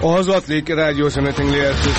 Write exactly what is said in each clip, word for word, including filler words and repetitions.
Ozodlik radiosini tinglayapsiz.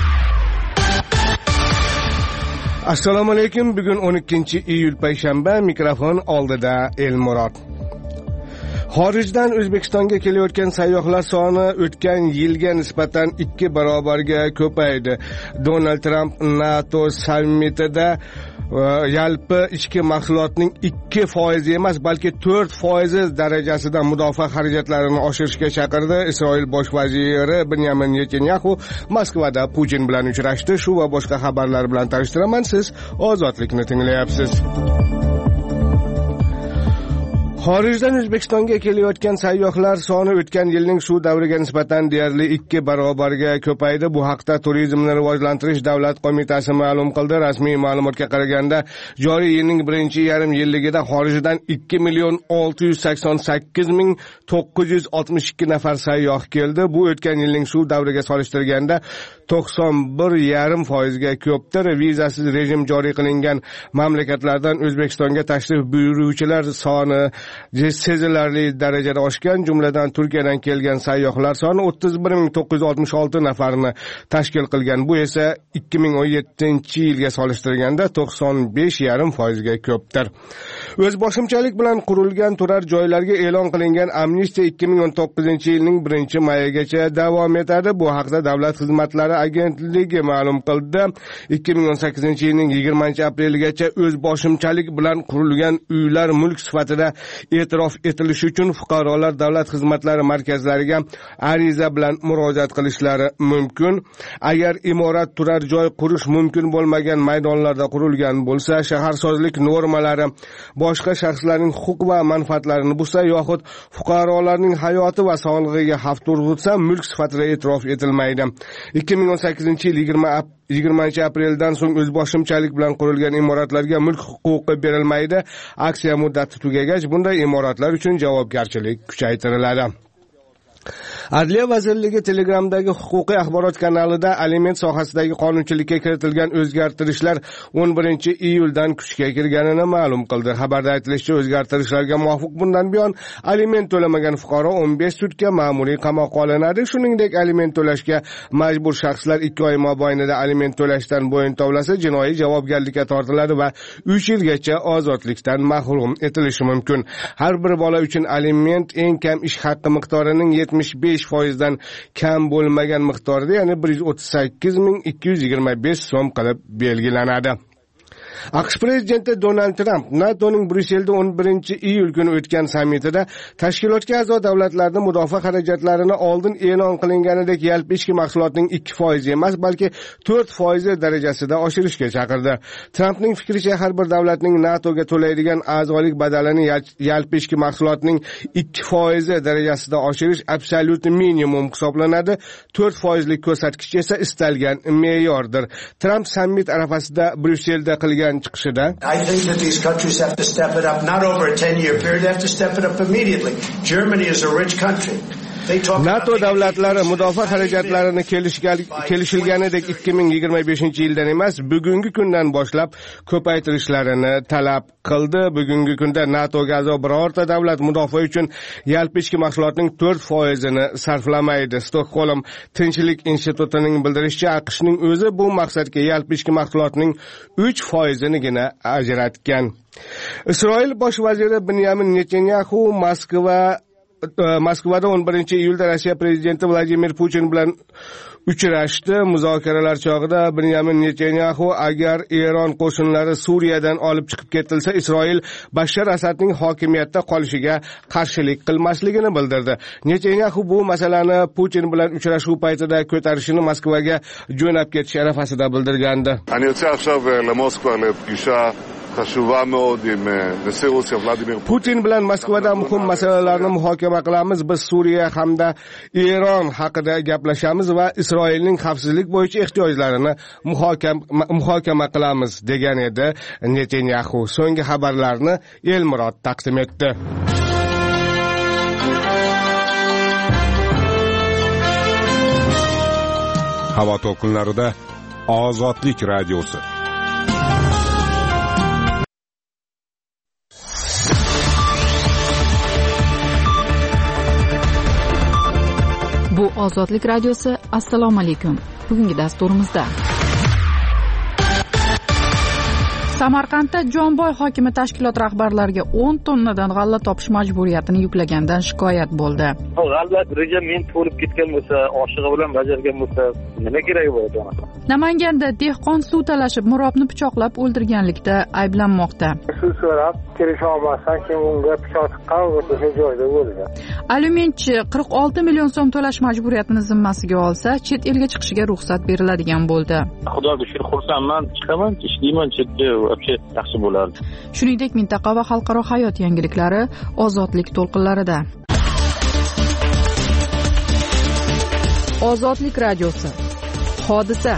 Assalomu alaykum. Bugun o'n ikkinchi iyul payshanba, mikrofon oldida Elmurod. Xorijdan O'zbekistonga kelayotgan sayyohlar soni o'tgan yilga nisbatan ikki barobarga ko'paydi. Donald Trump NATO sammitida yalpi ichki mahsulotning ikki foiz emas, balki to'rt foiz darajasida mudofaa xarajatlarini oshirishga chaqirdi. Isroil bosh vaziri Benyamin Netanyahu Moskvada Putin bilan uchrashdi. Shu va boshqa xabarlar bilan tanishtiraman. Siz Ozodlikni tinglayapsiz. Xorijdan O'zbekistonga kelayotgan sayyohlar soni o'tgan yilning shu davriga nisbatan deyarli ikki barobarga ko'paydi. Bu haqda Turizmni rivojlantirish davlat qo'mitasi ma'lum qildi. Rasmiy ma'lumotga qaraganda, joriy yilning birinchi yarim yilligida xorijdan ikki million olti yuz sakson sakkiz ming to'qqiz yuz oltmish ikki nafar sayyoh keldi. Bu o'tgan yilning shu davriga solishtirganda to'qson bir yarim foizga ko'pdir. Vizasiz rejim joriy qilingan mamlakatlardan O'zbekistonga tashrif buyuruvchilar soni sezilarli darajada oshgan. Jumladan Turkiyadan kelgan sayyohlar soni o'ttiz bir ming to'qqiz yuz oltmish olti nafarni tashkil qilgan. Bu esa ikki ming o'n yettinchi yilga solishtirganda to'qson besh yarim foizga ko'pdir. O'zboshimchalik bilan qurilgan turar joylarga e'lon qilingan amnistiya ikki ming o'n to'qqizinchi yilning birinchi mayigacha davom etadi. Bu haqda Davlat xizmatlari agentligi ma'lum qildi. ikki ming o'n sakkizinchi yilning yigirmanchi apreligacha o'zboshimchalik bilan qurilgan uylar mulk sifatida e'tirof etilishi uchun fuqarolar davlat xizmatlari markazlariga ariza bilan murojaat qilishlari mumkin. Agar imorat turar joy qurish mumkin bo'lmagan maydonlarda qurilgan bo'lsa, shaharsozlik normalari boshqa shaxslarning huquq va manfaatlarini buzsa yoxud fuqarolarning hayoti va sog'lig'iga xavf tug'dirsa, mulk sifatida e'tirof etilmaydi. ikki ming o'n sakkizinchi yil yigirmanchi apreldan so'ng o'zboshimchalik bilan qurilgan imoratlarga mulk huquqi berilmaydi. Aksiya muddati tugagach, bunday imoratlar uchun javobgarchilik kuchaytiriladi. Adliya vazirligi Telegramdagi huquqiy axborot kanalida aliment sohasidagi qonunchilikka kiritilgan o'zgartirishlar o'n birinchi iyuldan kuchga kirganini ma'lum qildi. Xabarda aytilishicha, o'zgartirishlarga muvofiq bundan buyon aliment to'lamagan fuqaro o'n besh sutka ma'muriy qamoqqa olinadi. Shuningdek, aliment to'lashga majbur shaxslar ikki oy mobaynida aliment to'lashdan bo'yin tovlasa, jinoiy javobgarlikka tortiladi va uch yilgacha ozodlikdan mahrum etilishi mumkin. Har bir bola uchun aliment eng kam ish haqqi miqdorining yetmish besh foizdan kam bo'lmagan miqdorda, ya'ni bir yuz o'ttiz sakkiz ming ikki yuz yigirma besh so'm qilib belgilanadi. AQSh prezidenti Donald Trump NATOning Bryusselda o'n birinchi iyul kuni o'tgan sammitida tashkilotga a'zo davlatlarning mudofaa xarajatlarini oldin e'lon qilinganidek yalpi ichki mahsulotning ikki foiz emas, balki to'rt foiz darajasida oshirishga chaqirdi. Trumpning fikricha, har bir davlatning NATOga to'laydigan a'zolik badalini yalpi ichki mahsulotning ikki foiz darajasida oshirish absolyut minimum hisoblanadi. to'rt foizlik ko'rsatkich esa istalgan me'yordir. Trump sammit arafasida Bryusselda qilgan chiqishida I think that these countries have to step it up, not over a ten year period, they have to step it up immediately. Germany is a rich country. NATO davlatlari mudofaa xarajatlarini kelishilganidek ikki ming yigirma beshinchi yildan emas, bugungi kundan boshlab ko'paytirishlarini talab qildi. Bugungi kunda NATOga a'zo birorta davlat mudofaa uchun yalpi ichki mahsulotning to'rt foizini sarflamaydi. Stockholm Tinchlik institutining bildirishicha, AQShning o'zi bu maqsadga yalpi ichki mahsulotning uch foizinigina ajratgan. Isroil bosh vaziri Benyamin Netanyahu Moskva Moskvada o'n birinchi iyulda Rossiya prezidenti Vladimir Putin bilan uchrashdi. Muzokaralar chog'ida Benyamin Netanyahu agar Eron qo'shinlari Suriyadan olib chiqib ketilsa, Isroil Bashar Asadning hokimiyatda qolishiga qarshilik qilmasligini bildirdi. Netanyahu bu masalani Putin bilan uchrashuv paytida ko'tarishini Moskvaga jo'nab ketish arafasida bildirgandi. Putin bilan Moskvada muhim masalalarni muhokama qilamiz. Biz Suriya hamda Eron haqida gaplashamiz va Isroilning xavfsizlik bo'yicha ehtiyojlarini muhokama qilamiz, degan edi Netanyahu. So'nggi xabarlarni Elmurod taqdim etdi. Havo to'lqinlarida Ozodlik radiosi. Bu Ozodlik radiosi, assalomu alaykum. Bugungi dasturimizda Samarqandda Jonboy hokimi tashkilot rahbarlariga o'n tonnadan g'alla topish majburiyatini yuklagandan shikoyat bo'ldi. G'alla reja men to'lib ketgan bo'lsa, oshig'i bilan bajargan bo'lsa, nima keragi bor ekan? Namanganda dehqon suv talashib Murobni pichoqlab o'ldirganlikda ayblanmoqda. Suv so'rab kelisha olmasdan keyin unga pichoq tiqqan o'sha joyda bo'lgan. Alyuminchi qirq olti million so'm to'lash majburiyatini zimmasiga olsa, chet elga chiqishiga ruxsat beriladigan bo'ldi. Xudoga shukr, xursandman, chiqaman, ishlayman chetga, вообще yaxshi bo'lardi. Shuningdek, mintaqa va xalqaro hayot yangiliklari Ozodlik to'lqinlarida. Ozodlik radiosi. Hodisa.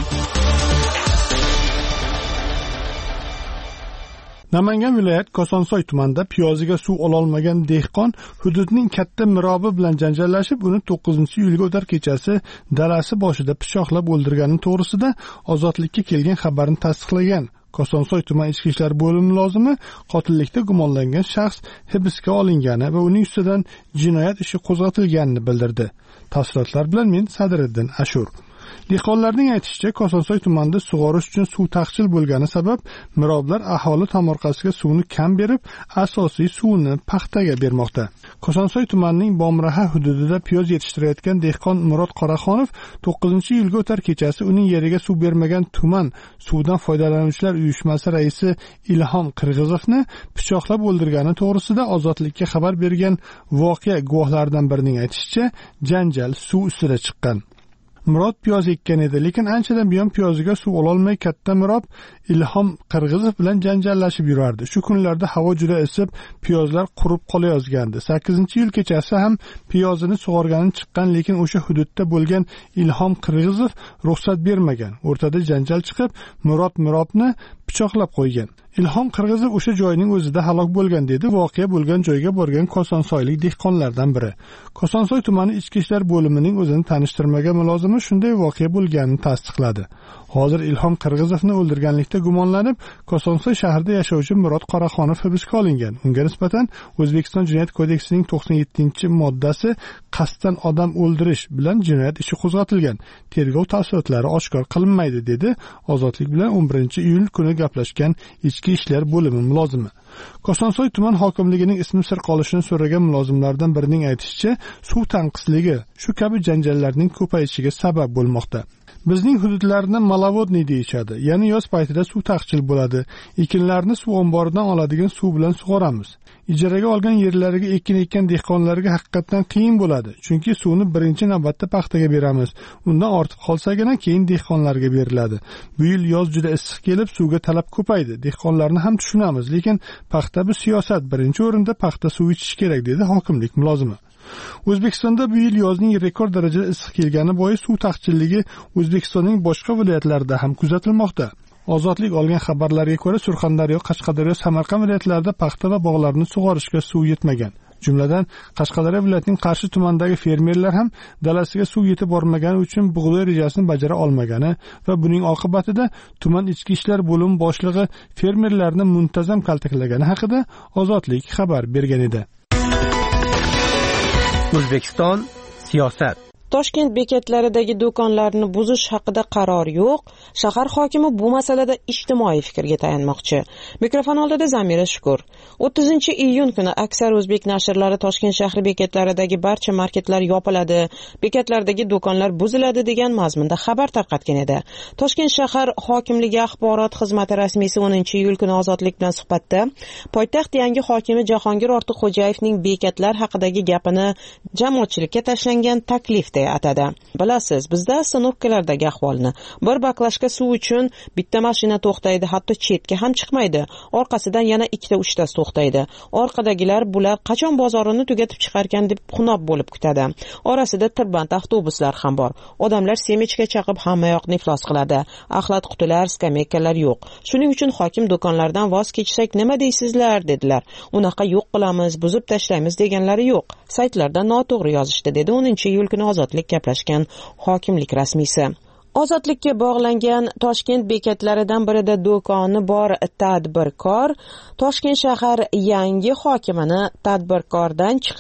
Namangan viloyat Kosonsoy tumanida piyoziga suv ololmagan dehqon hududning katta mirobi bilan janjallashib, uni to'qqizinchi iyulga o'tar kechasi dalasi boshida pichoqlab o'ldirgani to'g'risida Ozodlikka kelgan xabarni tasdiqlagan. Kosonsoy tuman ichki ishlar bo'limi mulozimi qotillikda gumonlangan shaxs hibsga olingani va uning ustidan jinoyat ishi qo'zg'atilganini bildirdi. Tafsilotlar bilan men Sadriddin Ashur. Dehqonlarning aytishicha, Kosonsoy tumanida sug'orish uchun suv taqchil bo'lgani sabab miroblar aholi tomorqasiga suvni kam berib, asosiy suvni paxtaga bermoqda. Kosonsoy tumanining Bomraha hududida piyoz yetishtirayotgan dehqon Murod Qoraxonov to'qqizinchi iyulga o'tar kechasi uning yeriga suv bermagan tuman suvdan foydalanuvchilar uyushmasi raisi Ilhom Qirg'izovni pichoqlab o'ldirgani to'g'risida Ozodlikka xabar bergan voqea guvohlaridan birining aytishicha, janjal suv ustida chiqqan. Murod piyoz ekkan edi, lekin anchadan buyon piyoziga suv ololmay katta mirob Ilhom Qirg'izov bilan janjallashib yurardi. Shu kunlarda havo juda isib, piyozlar qurib qolayozgandi. sakkizinchi iyul kechasi ham piyozini sug'organi chiqqan, lekin o'sha hududda bo'lgan Ilhom Qirg'izov ruxsat bermagan. O'rtada janjal chiqib, Murod mirobni pichoqlab qo'ygan. Ilhom Qirg'izov o'sha joyning o'zida halok bo'lgan, dedi voqea bo'lgan joyga borgan Kosonsoylik dehqonlardan biri. Kosonsoy tumani ichki ishlar bo'limining o'zini tanishtirmagan mulozimi shunday voqea bo'lganini tasdiqladi. Hozir Ilhom Qirg'izovni o'ldirganlikda gumonlanib, Kosonsoy shahrida yashovchi Murod Qoraxonov hibsga olingan. Unga nisbatan O'zbekiston Jinoyat kodeksining to'qson yettinchi moddasi qasddan odam o'ldirish bilan jinoyat ishi qo'zg'atilgan. Tergov tafsilotlari oshkor qilinmaydi, dedi Ozodlik bilan o'n birinchi iyul kuni gaplashgan ichki ishlar bo'limi mulozimi. Kosonsoy tuman hokimligining ismi sir qolishini so'ragan mulozimlardan birining aytishicha, suv tanqisligi shu kabi janjallarning ko'payishiga sabab bo'lmoqda. Bizning hududlarni malavodniy deyishadi. Ya'ni yoz paytida suv taqchil bo'ladi. Ekinlarni suv omboridan oladigan suv bilan sug'oramiz. Ijaraga olgan yerlariga ekin ekkan dehqonlarga haqiqatan qiyin bo'ladi. Chunki suvni birinchi navbatda paxtaga beramiz. Undan ortib qolsagina keyin dehqonlarga beriladi. Bu yil yoz juda issiq kelib, suvga talab ko'paydi. Dehqonlarni ham tushunamiz, lekin paxta bu siyosat. Birinchi o'rinda paxta suv ichish kerak, dedi hokimlik mulozimi. O'zbekistonda bu yil yozning rekord darajada issiq kelgani bois suv taqchilligi O'zbekistonning boshqa viloyatlarida ham kuzatilmoqda. Ozodlik olgan xabarlarga ko'ra, Surxondaryo, Qashqadaryo, Samarqand viloyatlarida paxta va bog'larni sug'orishga suv yetmagan. Jumladan, Qashqadaryo viloyatining Qarshi tumanidagi fermerlar ham dalasiga suv yetib bormagani uchun bug'doy rejasini bajara olmagani va buning oqibatida tuman ichki ishlar bo'limi boshlig'i fermerlarni muntazam kaltaklagani haqida Ozodlik xabar bergan edi. O'zbekiston siyosat. Toshkent bekatlaridagi do'konlarni buzish haqida qaror yo'q. Shahar hokimi bu masalada ijtimoiy fikrga tayanmoqchi. Mikrofon oldida Zamira Shukur. o'ttizinchi iyun kuni aksar o'zbek nashrlari Toshkent shahri bekatlaridagi barcha marketlar yopiladi, bekatlardagi do'konlar buziladi degan mazmunda xabar tarqatgan edi. Toshkent shahar hokimligi axborot xizmati rasmiysi o'ninchi iyul kuni Ozodlik bilan suhbatda poytaxt yangi hokimi Jahongir Ortiqxo'jayevning bekatlar haqidagi gapini jamoatchilikka tashlangan taklif atadi. Bilasiz, bizda stanovkalardagi ahvolni bir baklashka suv uchun bitta mashina to'xtaydi, hatto chetga ham chiqmaydi. Orqasidan yana ikkita uchta to'xtaydi. Orqadagilar bular qachon bozorini tugatib chiqarkan deb xunob bo'lib kutadi. Orasida tirband avtobuslar ham bor. Odamlar semechka chaqib hamma yoqni iflos qiladi. Axlat qutilar, skameykalar yo'q. Shuning uchun hokim do'konlardan voz kechsak nima deysizlar, dedilar. Unaqa yo'q qilamiz, buzib tashlaymiz deganlari yo'q. Saytlarda noto'g'ri yozishdi, dedi o'ninchi iyul kuni Ozodlik gaplashgan hokimlik rasmiysi. Ozodlikka bog'langan Toshkent bekatlaridan birida do'koni bor tadbirkor Toshkent shahar yangi hokimini tadbirkordan chiqib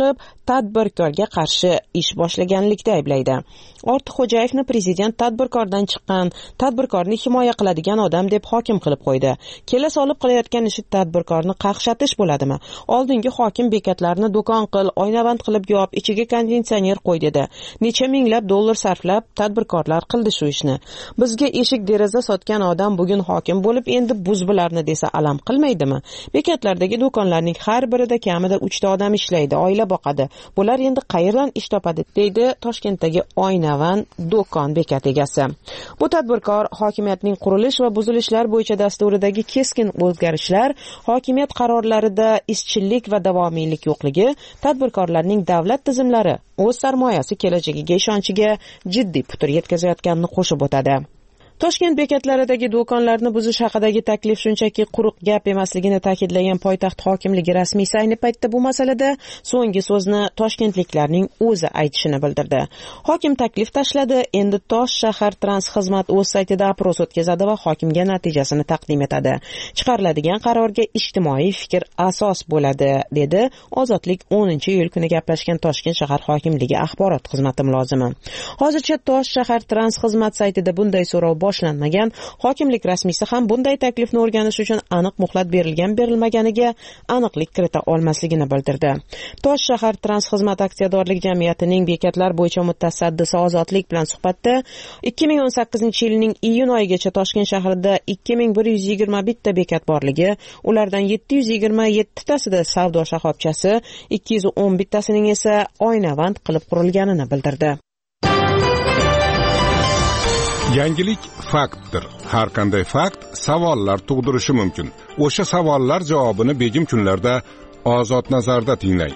tadbirkorga qarshi ish boshlaganlikda ayblaydi. Ortiqxo'jayevni prezident tadbirkordan chiqqan, tadbirkorni himoya qiladigan odam deb hokim qilib qo'ydi. Kela solib qilayotgan ishi tadbirkorni qaqshatish bo'ladimi? Oldingi hokim bekatlarni do'kon qil, oynavand qilib yop, ichiga konditsioner qo'y dedi. Necha minglab dollar sarflab tadbirkorlar qildi shu ishni. Bizga eshik deraza sotgan odam bugun hokim bo'lib endi buzbilarni desa alam qilmaydimi? Bekatlardagi do'konlarning har birida kamida uchta odam ishlaydi, oila boqadi. Bular endi qayerdan ish topadi, deydi Toshkentdagi oynavand do'kon bekat egasi. Bu tadbirkor hokimiyatning qurilish va buzilishlar bo'yicha dasturidagi keskin o'zgarishlar, hokimiyat qarorlarida izchillik va davomiylik yo'qligi, tadbirkorlarning davlat tizimlari o'z sarmoyasi kelajagiga ishonchiga jiddiy putur yetkazayotganini qo'shib o'tadi. Toshkent bekatlaridagi do'konlarni buzish haqidagi taklif shunchaki quruq gap emasligini ta'kidlagan poytaxt hokimligi rasmiysi ayni paytda bu masalada so'nggi so'zni toshkentliklarning o'zi aytishini bildirdi. Hokim taklif tashladi, endi Tosh shahar transxizmat o'z saytida opros o'tkazadi va hokimga natijasini taqdim etadi. Chiqariladigan qarorga ijtimoiy fikr asos bo'ladi, dedi Ozodlik o'ninchi iyul kuni gaplashgan Toshkent shahar hokimligi axborot xizmati mulozimi. Hozircha Tosh shahar transxizmat saytida bunday so'rov boshlanmagan. Hokimlik rasmiysi ham bunday taklifni o'rganish uchun aniq muhlat berilgan berilmaganiga aniqlik kirita olmasligini bildirdi. Tosh shahar transxizmat aksiyadorlik jamiyatining bekatlar bo'yicha mutasaddisi Ozodlik bilan suhbatda ikki ming o'n sakkizinchi yilning iyun oyigacha Toshkent shahrida ikki ming bir yuz yigirma bitta bekat borligi, ulardan yetti yuz yigirma yetti tasida savdo shoxobchasi, ikki yuz o'n bittasining esa oynavand qilib qurilganini bildirdi. Yangilik faktdir. Har qanday fakt savollar tug'dirishi mumkin. O'sha savollar javobini begim kunlarda Ozod nazarda tinglang.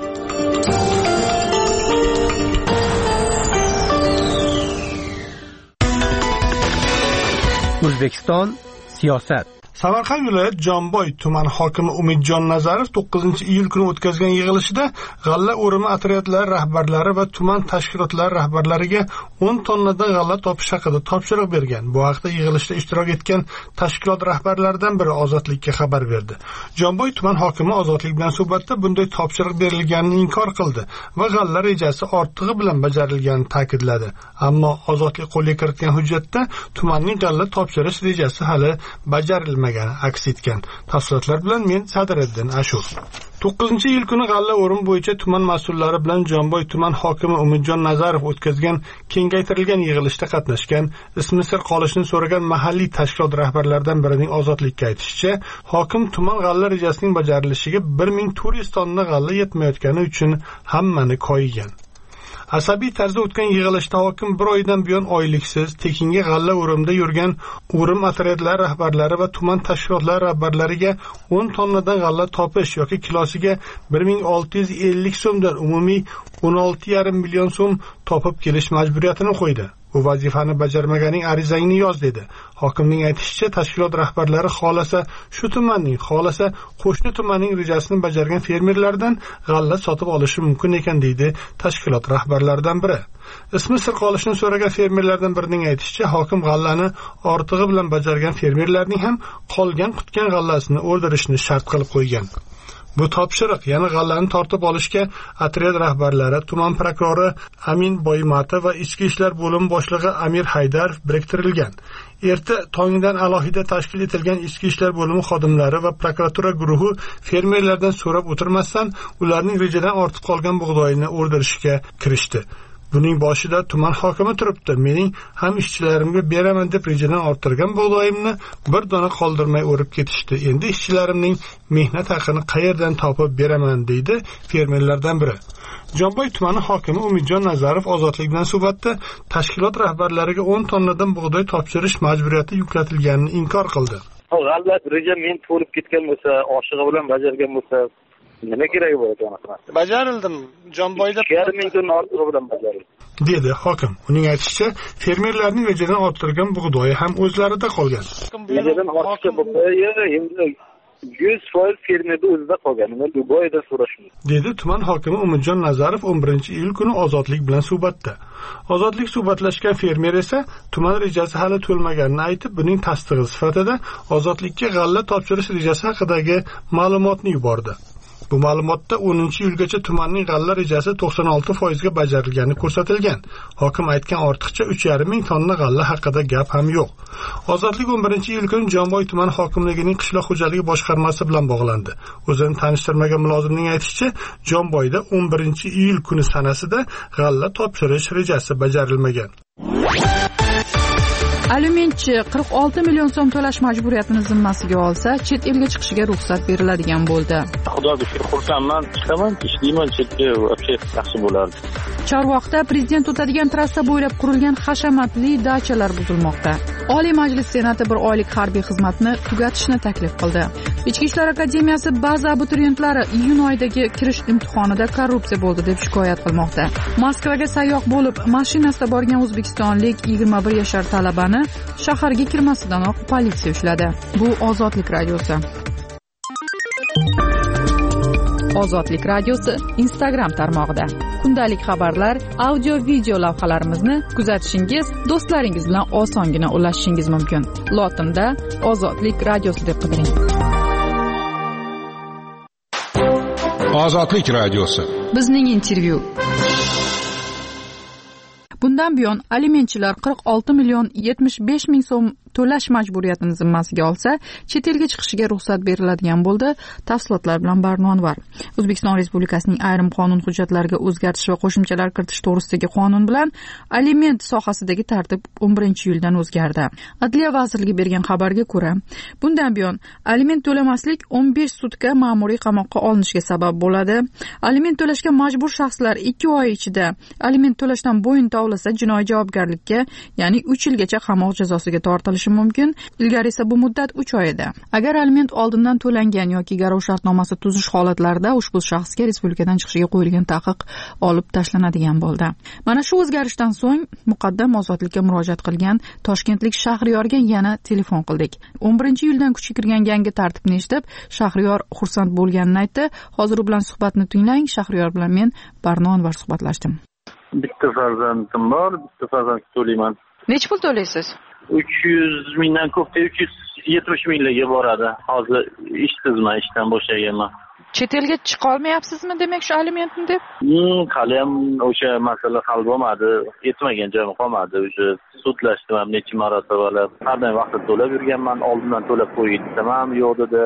O'zbekiston siyosat. Samarqand viloyat Jomboy tuman hokimi Umidjon Nazarov to'qqizinchi iyul kuni o'tkazgan yig'ilishida g'alla o'rimi otryadlari rahbarlari va tuman tashkilotlari rahbarlariga o'n tonnadan g'alla topish haqida topshiriq bergan. Bu haqda yig'ilishda ishtirok etgan tashkilot rahbarlaridan biri Ozodlikka xabar berdi. Jomboy tuman hokimi Ozodlik bilan suhbatda bunday topshiriq berilganini inkor qildi va g'alla rejasi ortig'i bilan bajarilganini ta'kidladi. Ammo Ozodlik qo'lga kiritgan hujjatda tumanning g'alla topshirish rejasi hali bajarilmagan aks etgan. Tafsilotlar bilan men Sadiriddin Ashur. to'qqizinchi iyul kuni g'alla o'rim bo'yicha tuman mas'ullari bilan Jomboy tuman hokimi Umidjon Nazarov o'tkazgan kengaytirilgan yig'ilishda qatnashgan, ismi sir qolishini so'ragan mahalliy tashkilot rahbarlaridan birining Ozodlikka aytishicha, hokim tuman g'alla rejasining bajarilishiga bir ming to'rt yuz tonna g'alla yetmayotgani uchun hammani koyigan. Asabiy tarzda o'tgan yig'ilishda hokim bir oydan buyon oyliksiz tekinga g'alla o'rimda yurgan o'rim otryadlari rahbarlari va tuman tashkilotlari rahbarlariga o'n tonnadan g'alla topish yoki kilosiga bir ming olti yuz ellik so'mdan umumiy o'n olti yarim million so'm topib kelish majburiyatini qo'ydi. Bu vazifani bajarmaganing arizangni yoz dedi. Hokimning aytishicha, tashkilot rahbarlari xolasa shu tumanning, xolasa qo'shni tumanning rejasini bajargan fermerlardan g'alla sotib olishi mumkin ekan, deydi tashkilot rahbarlaridan biri. Ismi sir qolishini so'ragan fermerlardan birining aytishicha, hokim g'allani ortig'i bilan bajargan fermerlarning ham qolgan qutgan g'allasini o'ldirishni shart qilib qo'ygan. Bu topshiriq, ya'ni g'allani tortib olishga otryad rahbarlari, tuman prokurori Amin Boymatov va ichki ishlar bo'limi boshlig'i Amir Haydarov biriktirilgan. Erta tongdan alohida tashkil etilgan ichki ishlar bo'limi xodimlari va prokuratura guruhi fermerlardan so'rab o'tirmasdan ularning rejadan ortib qolgan bug'doyini o'ldirishga kirishdi. Buning boshida tuman hokimi turibdi. Mening ham ishchilarimga beraman deb rejadan orttirgan bug'doyimni bir dona qoldirmay o'rib ketishdi. Endi ishchilarimning mehnat haqini qayerdan topib beraman, deydi fermerlardan biri. Jomboy tumani hokimi Umidjon Nazarov Ozodlik bilan suhbatda tashkilot rahbarlariga o'n tonnadan bug'doy topshirish majburiyati yuklatilganini inkor qildi. G'alla reja men to'lib ketgan bo'lsa, oshig'i bilan bajargan bo'lsa, nima keragi bor ekan? Bajarildim. Jomboyda yarim ming tonna ortig'i bilan bajarildi, dedi hokim. Uning aytishicha, fermerlarning rejadan orttirgan bug'doyi ham o'zlarida qolgan. Rejadan orttirgan bug'doyi endi yuz foiz fermerda o'zida qolgan. Uni Dubaydan so'rashim, dedi tuman hokimi Umidjon Nazarov o'n birinchi iyul kuni Ozodlik bilan suhbatda. Ozodlik suhbatlashgan fermer esa tuman rejasi hali to'lmaganini aytib, buning tasdig'i sifatida Ozodlikka g'alla topshirish rejasi haqidagi ma'lumotni yubordi. Bu ma'lumotda o'ninchi iyulgacha tumanning g'alla rejasi to'qson olti foizga bajarilgani ko'rsatilgan. Hokim aytgan ortiqcha uch yarim ming tonna g'alla haqida gap ham yo'q. Ozodlik o'n birinchi iyul kuni Jomboy tuman hokimligining qishloq xo'jaligi boshqarmasi bilan bog'landi. O'zini tanishtirmagan mulozimning aytishicha, Jomboyda o'n birinchi iyul kuni sanasida g'alla topshirish rejasi bajarilmagan. Alimentchi qirq olti million so'm to'lash majburiyatini zimmasiga olsa, chet elga chiqishiga ruxsat beriladigan bo'ldi. Xudoga shukr, xursandman, chiqaman, ishlayman, chetga yaxshi bo'lardi. Chorvoqda prezident o'tadigan trassa bo'ylab qurilgan hashamatli dachalar buzilmoqda. Oliy Majlis Senati bir oylik harbiy xizmatni tugatishni taklif qildi. Ichki ishlar akademiyasi ba'zi abituriyentlari iyun oyidagi kirish imtihonida korrupsiya bo'ldi deb shikoyat qilmoqda. Moskvaga sayyoh bo'lib, mashinasida borgan o'zbekistonlik yigirma bir yashar talabani shaharga kirmasidanoq politsiya ushladi. Bu Ozodlik radiosi. Ozodlik radiosi Instagram tarmog'ida. Kundalik xabarlar, audio video lavhalarimizni kuzatishingiz, do'stlaringiz bilan osongina ulashishingiz mumkin. Lotinda Ozodlik radiosi deb qidiring. Ozodlik radiosi. Bizning intervyu. Bundan buyon alimentchilar qirq olti million yetmish besh ming so'm to'lash majburiyatini zimmasiga olsa, chet elga chiqishiga ruxsat beriladigan bo'ldi. Tafsilotlar bilan Barnon var. O'zbekiston Respublikasining ayrim qonun hujjatlariga o'zgartish va qo'shimchalar kiritish to'g'risidagi qonun bilan aliment sohasidagi tartib o'n birinchi iyuldan o'zgardi. Adliya vazirligi bergan xabarga ko'ra, bundan buyon aliment to'lamaslik o'n besh sutka ma'muriy qamoqqa olinishiga sabab bo'ladi. Aliment to'lashga majbur shaxslar ikki oy ichida aliment to'lashdan bo'yin tovlasa, jinoiy javobgarlikka, ya'ni uch yilgacha qamoq jazosiga tortilishi mumkin. Ilgari esa bu muddat uch oy edi. Agar aliment oldindan to'langan yoki garov shartnomasi tuzish holatlarida ushbu shaxsga respublikadan chiqishiga qo'yilgan taqiq olib tashlanadigan bo'ldi. Mana shu o'zgarishdan so'ng muqaddam ozodlikka murojaat qilgan toshkentlik Shahriyorga yana telefon qildik. o'n birinchi iyuldan kuchga kirgan yangi tartibni eshitib, Shahriyor xursand bo'lganini aytdi. Hozir u bilan suhbatni tinglang. Shahriyor bilan men Barnon var suhbatlashdim. Bitta farzandim bor, bitta farzand to'layman. Nech pul to'laysiz? uch yuz mingdan ko'pda uch yuz yetmish minglarga boradi. Hozir ishsizman, ishdan bo'shaganman. Chet elga chiqa olmayapsizmi demak shu alimentni deb? Hmm, hali ham o'sha masala hal bo'lmadi. Yetmagan joyim qolmadi. O'sha sudlashdim ham necha marotaba. Har doim vaqtida to'lab yurganman. Oldindan to'lab qo'ydim ham yo'q dedi.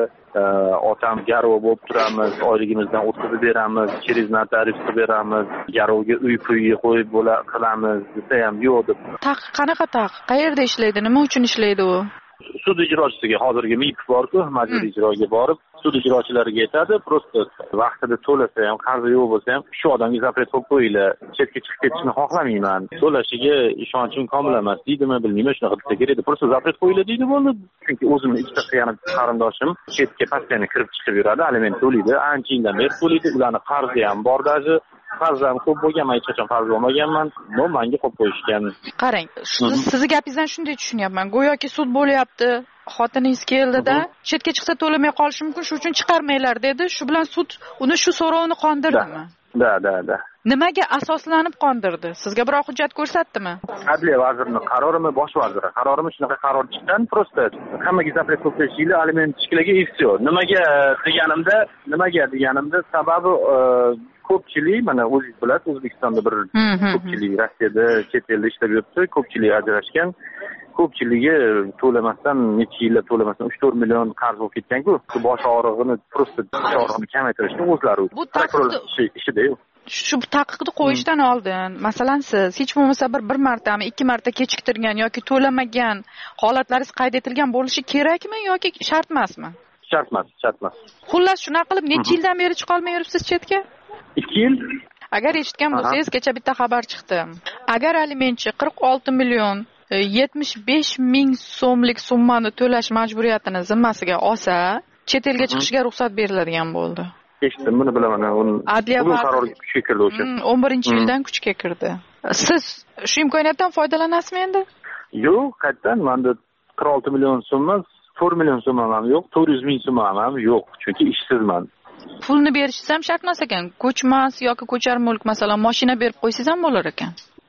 Otam garov bo'lib turamiz, oyligimizdan o'tkazib beramiz, cherizna tarif qilib beramiz, garovga uy puyi qo'yib bo'la qilamiz desa ham yo'q deb. Taqiq qanaqa taqiq? Qayerda ishlaydi? Nima uchun ishlaydi u? Sud ijrochisiga hozirgi M I P bor-ku, majburiy ijroga borib, sud ijrochilariga aytadi, prosta vaqtida to'lasa ham, qarzi yo'q bo'lsa ham, shu odamga zapret qo'yib qo'yinglar. Chetga chiqib ketishni xohlamayman. To'lashiga ishonchim komil emas deydimi, bilmayman, shunaqa desa kerak. Prosta zapret qo'yinglar deydi bo'ldi. Chunki o'zimni ikkita qiyam qarindoshim chetga postoyanno kirib chiqib yuradi, aliment to'laydi, ancha yildan beri to'laydi. Ularning qarzi ham bor daji. Qarzim ko'p bo'lgan, hech qachon qarz olmaganman. No, menga qo'yib qo'yishgan. Qarang, sizni gapingizdan shunday tushunyapman. Go'yoki sud bo'lyapti. Xotiningiz keldida, chetga chiqsa to'lamay qolishi mumkin, shuning uchun chiqarmanglar dedi. Shu bilan sud uni shu so'rovini qondirdimi? Da, da, da. Nimaga asoslanib qondirdi? Sizga biror hujjat ko'rsatdimi? Adliya vazirining qarorimi, bosh vaziri qarorimi shunaqa qaror chiqqan, prosta hammaga zapret qo'yib qo'yishinglar, aliment chiqishiga и все. Nimaga deganimda, nimaga deganimda sababi ko'pchilik, mana o'zingiz bilasiz, O'zbekistonda bir ko'pchilik Rossiyada chet elda ishlab yuribdi, ko'pchilik ajrashgan. Ko'pchiligi to'lamasdan, necha yillar to'lamasdan uch to'rt million qarz bo'lib ketgan-ku. Bosh og'rig'ini, prosta bosh og'rig'ini kamaytirishni o'zlari ishida-yu. Shu taqiqni qo'yishdan oldin, masalan, siz hech bo'lmasa bir bir martami, ikki marta kechiktirgan yoki to'lamagan holatlaringiz qayd etilgan bo'lishi kerakmi yoki shart emasmi? Shart emas, shart emas. Xullas shunaqa qilib necha yildan beri chiqa olmay yuribsiz chetga? ikki yil. Agar eshitgan bo'lsangiz, kecha bitta xabar chiqdi. Agar alimentchi qirq olti million yetmish besh ming so'mlik summani to'lash majburiyatini zimmasiga olsa, chet elga chiqishiga ruxsat beriladigan bo'ldi. Eshitdim, buni bilaman. Adliya qarori kuchga kirdi o'sha. o'n birinchi yildan kuchga kirdi. Siz shu imkoniyatdan foydalanasizmi endi? Yo'q, qayerdan? Menda qirq olti million so'm emas, to'rt million so'm ham yo'q, to'rt yuz ming so'm ham yo'q, chunki ishsizman. Pulni berishingiz ham shart emas ekan. Ko'chmas yoki ko'char mulk, masalan, mashina berib qo'ysangiz ham bo'lar ekan.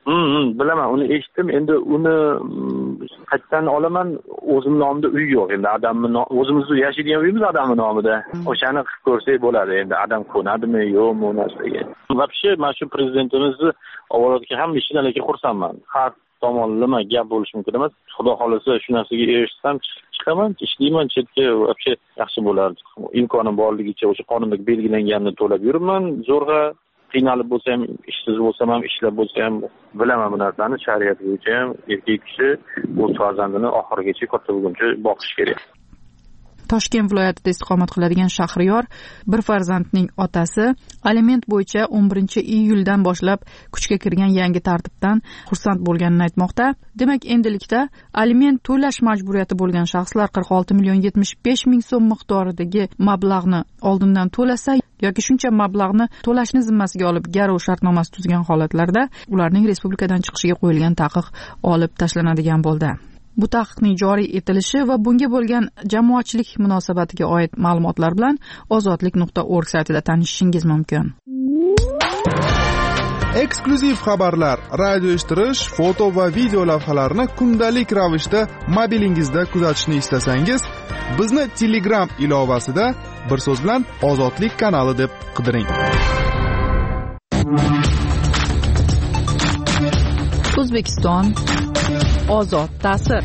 Hmm, bilaman, uni eshitdim. Endi uni qayerdan olaman? O'zim nomida uy yo'q. Endi adamni o'zimizni yashaydigan uyimiz adamni nomida. O'shani qilib ko'rsak bo'ladi. Endi adam ko'nadimi, yo'qmi u narsaga. Vobshe, mana shu prezidentimizni avvalgi hamma ishidan lekin xursandman. Har tomonlama gap bo'lishi mumkin emas. Xudo xolasa shu narsaga erishsam chiqaman, ishlayman, chetga vobshe yaxshi bo'lardi. Imkonim borligicha o'sha qonunda belgilanganini to'lab yuribman. Zo'rg'a qiynalib bo'lsa ham, ishsiz bo'lsam ham, ishlab bo'lsa ham bilaman bu narsani. Shariat bo'yicha ham erkak kishi o'z farzandini oxirigacha katta bo'lguncha boqish kerak. Toshkent viloyatida istiqomat qiladigan Shahriyor bir farzandning otasi aliment bo'yicha o'n birinchi iyuldan boshlab kuchga kirgan yangi tartibdan xursand bo'lganini aytmoqda. Demak, endilikda aliment to'lash majburiyati bo'lgan shaxslar qirq olti million yetmish besh ming so'm miqdoridagi mablag'ni oldindan to'lasa yoki shuncha mablag'ni to'lashni zimmasiga olib garov shartnomasi tuzgan holatlarda ularning respublikadan chiqishiga qo'yilgan taqiq olib tashlanadigan bo'ldi. Bu taqiqning joriy etilishi va bunga bo'lgan jamoatchilik munosabatiga oid ma'lumotlar bilan ozodlik nuqta org saytida tanishishingiz mumkin. Eksklyuziv xabarlar, radio eshittirish, foto va video lavhalarni kundalik ravishda mobilingizda kuzatishni istasangiz, bizni Telegram ilovasida bir so'z bilan Ozodlik kanali deb qidiring. O'zbekiston ozod ta'sir.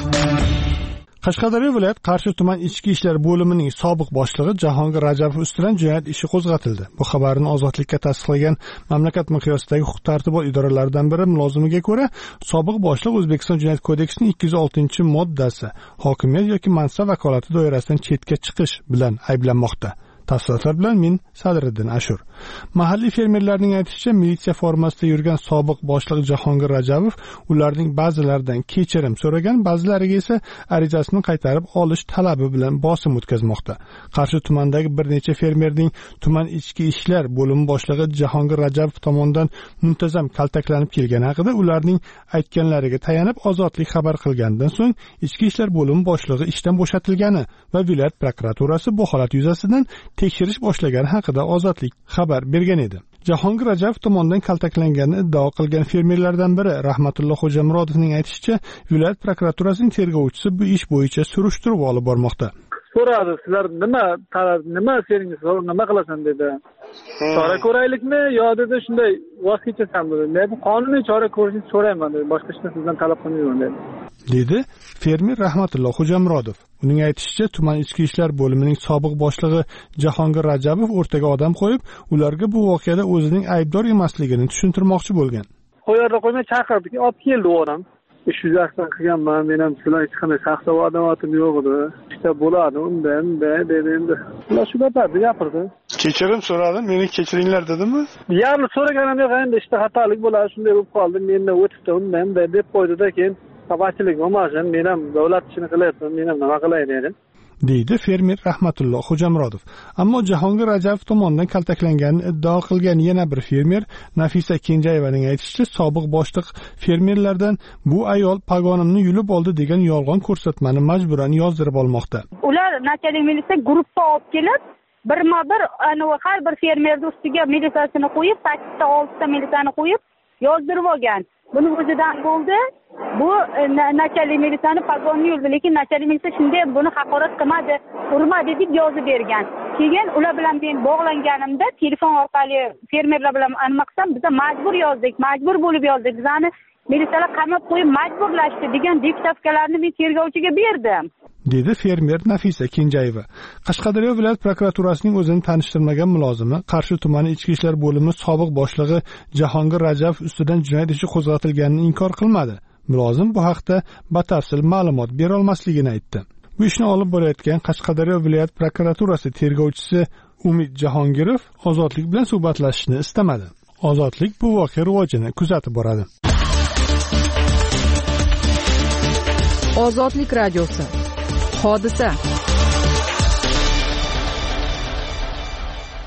Qashqadaryo viloyat Qarshi tuman ichki ishlar bo'limining sobiq boshlig'i Jahongir Rajabov ustidan jinoyat ishi qo'zg'atildi. Bu xabarni Ozodlikka tasdiqlagan mamlakat miqyosidagi huquq-tartibot idoralaridan biri mulozimiga ko'ra, sobiq boshliq O'zbekiston Jinoyat kodeksining ikki yuz oltinchi moddasi hokimiyat yoki mansab vakolati doirasidan chetga chiqish bilan ayblanmoqda. Tafsilotlar bilan men Sadriddin Ashur. Mahalliy fermerlarning aytishicha, militsiya formasida yurgan sobiq boshliq Jahongir Rajabov ularning ba'zilaridan kechirim so'ragan, ba'zilariga esa arizasini qaytarib olish talabi bilan bosim o'tkazmoqda. Qarshi tumanidagi bir necha fermerning tuman ichki ishlar bo'limi boshlig'i Jahongir Rajabov tomonidan muntazam kaltaklanib kelgani haqida ularning aytganlariga tayanib Ozodlik xabar qilganidan so'ng ichki ishlar bo'limi boshlig'i ishdan bo'shatilgani va viloyat prokuraturasi bu holat yuzasidan tekshirish boshlagani haqida Ozodlik xabar bergan edi. Jahongir Rajabov tomonidan kaltaklanganini iddao qilgan fermerlardan biri Rahmatulloh Xo'jamurodovning aytishicha, viloyat prokuraturasining tergovchisi bu ish bo'yicha surishtiruv olib bormoqda. So'radi, sizlar nima nima seringiz nima qilasan dedi. Chora ko'raylikmi yo dedi, shunday voz kechasanmi dedi. Men qonuniy chora ko'rishni so'rayman dedi. Boshqa hech narsa sizdan talab qilmayman dedi. dedi fermer Rahmatulloh Xo'jamurodov. Uning aytishicha, tuman ichki ishlar bo'limining sobiq boshlig'i Jahongir Rajabov o'rtaga odam qo'yib, ularga bu voqeada o'zining aybdor emasligini tushuntirmoqchi bo'lgan. Qo'yarda qo'ymay chaqirdik, olib keldi o'ram. Ish yuzasidan qilganman, men ham sizlar hech qanday shaxsiy adovatim yo'q edi. Ishda bo'ladi, undan dedi endi. Ular shu gaplarni gapirdi. Kechirim so'radim, meni kechiringlar dedimi? Yarli so'raganim yo'q, endi ishda xatolik bo'ladi, shunday bo'lib qoldi. Mendan o'tibdi, undan deb qo'ydi-da, keyin Tabachilik bo'lmasin, men ham davlat ishini qilyapman, men ham nima qilay dedim. deydi fermer Rahmatulloh Xo'jamurodov. Ammo Jahongir Rajabov tomonidan kaltaklanganini iddao qilgan yana bir fermer Nafisa Kenjayevaning aytishicha, sobiq boshliq fermerlardan bu ayol pagonimni yulib oldi degan yolg'on ko'rsatmani majburan yozdirib olmoqda. Ular nachalik militsiya guruhga olib kelib, birma-bir har bir fermerning ustiga militsiyasini qo'yib, sakkizta oltita militsiyani qo'yib yozdirib olgan. Buni o'zidan bo'ldi. Bu nachalik militsiyani pagonni yurdi, lekin nachalik militsiya shunday buni haqorat qilmadi, urmadi deb yozib bergan. Keyin ular bilan men bog'langanimda telefon orqali fermerlar bilan nima qilsam, biz majbur yozdik, majbur bo'lib yozdik. Bizani militsiyalar qamab qo'yib majburlashdi degan diktovkalarni men tergovchiga berdim. dedi fermer Nafisa Kenjayeva. Qashqadaryo viloyat prokuraturasining o'zini tanishtirmagan mulozimi Qarshi tumani ichki ishlar bo'limi sobiq boshlig'i Jahongir Rajabov ustidan jinoyat ishi qo'zg'atilganini inkor qilmadi. Mulozim bu haqda batafsil ma'lumot bera olmasligini aytdi. Bu ishni olib borayotgan Qashqadaryo viloyat prokuraturasi tergovchisi Umid Jahongirov Ozodlik bilan suhbatlashishni istamadi. Ozodlik bu voqea rivojini kuzatib boradi. Ozodlik radiosi. Hodisa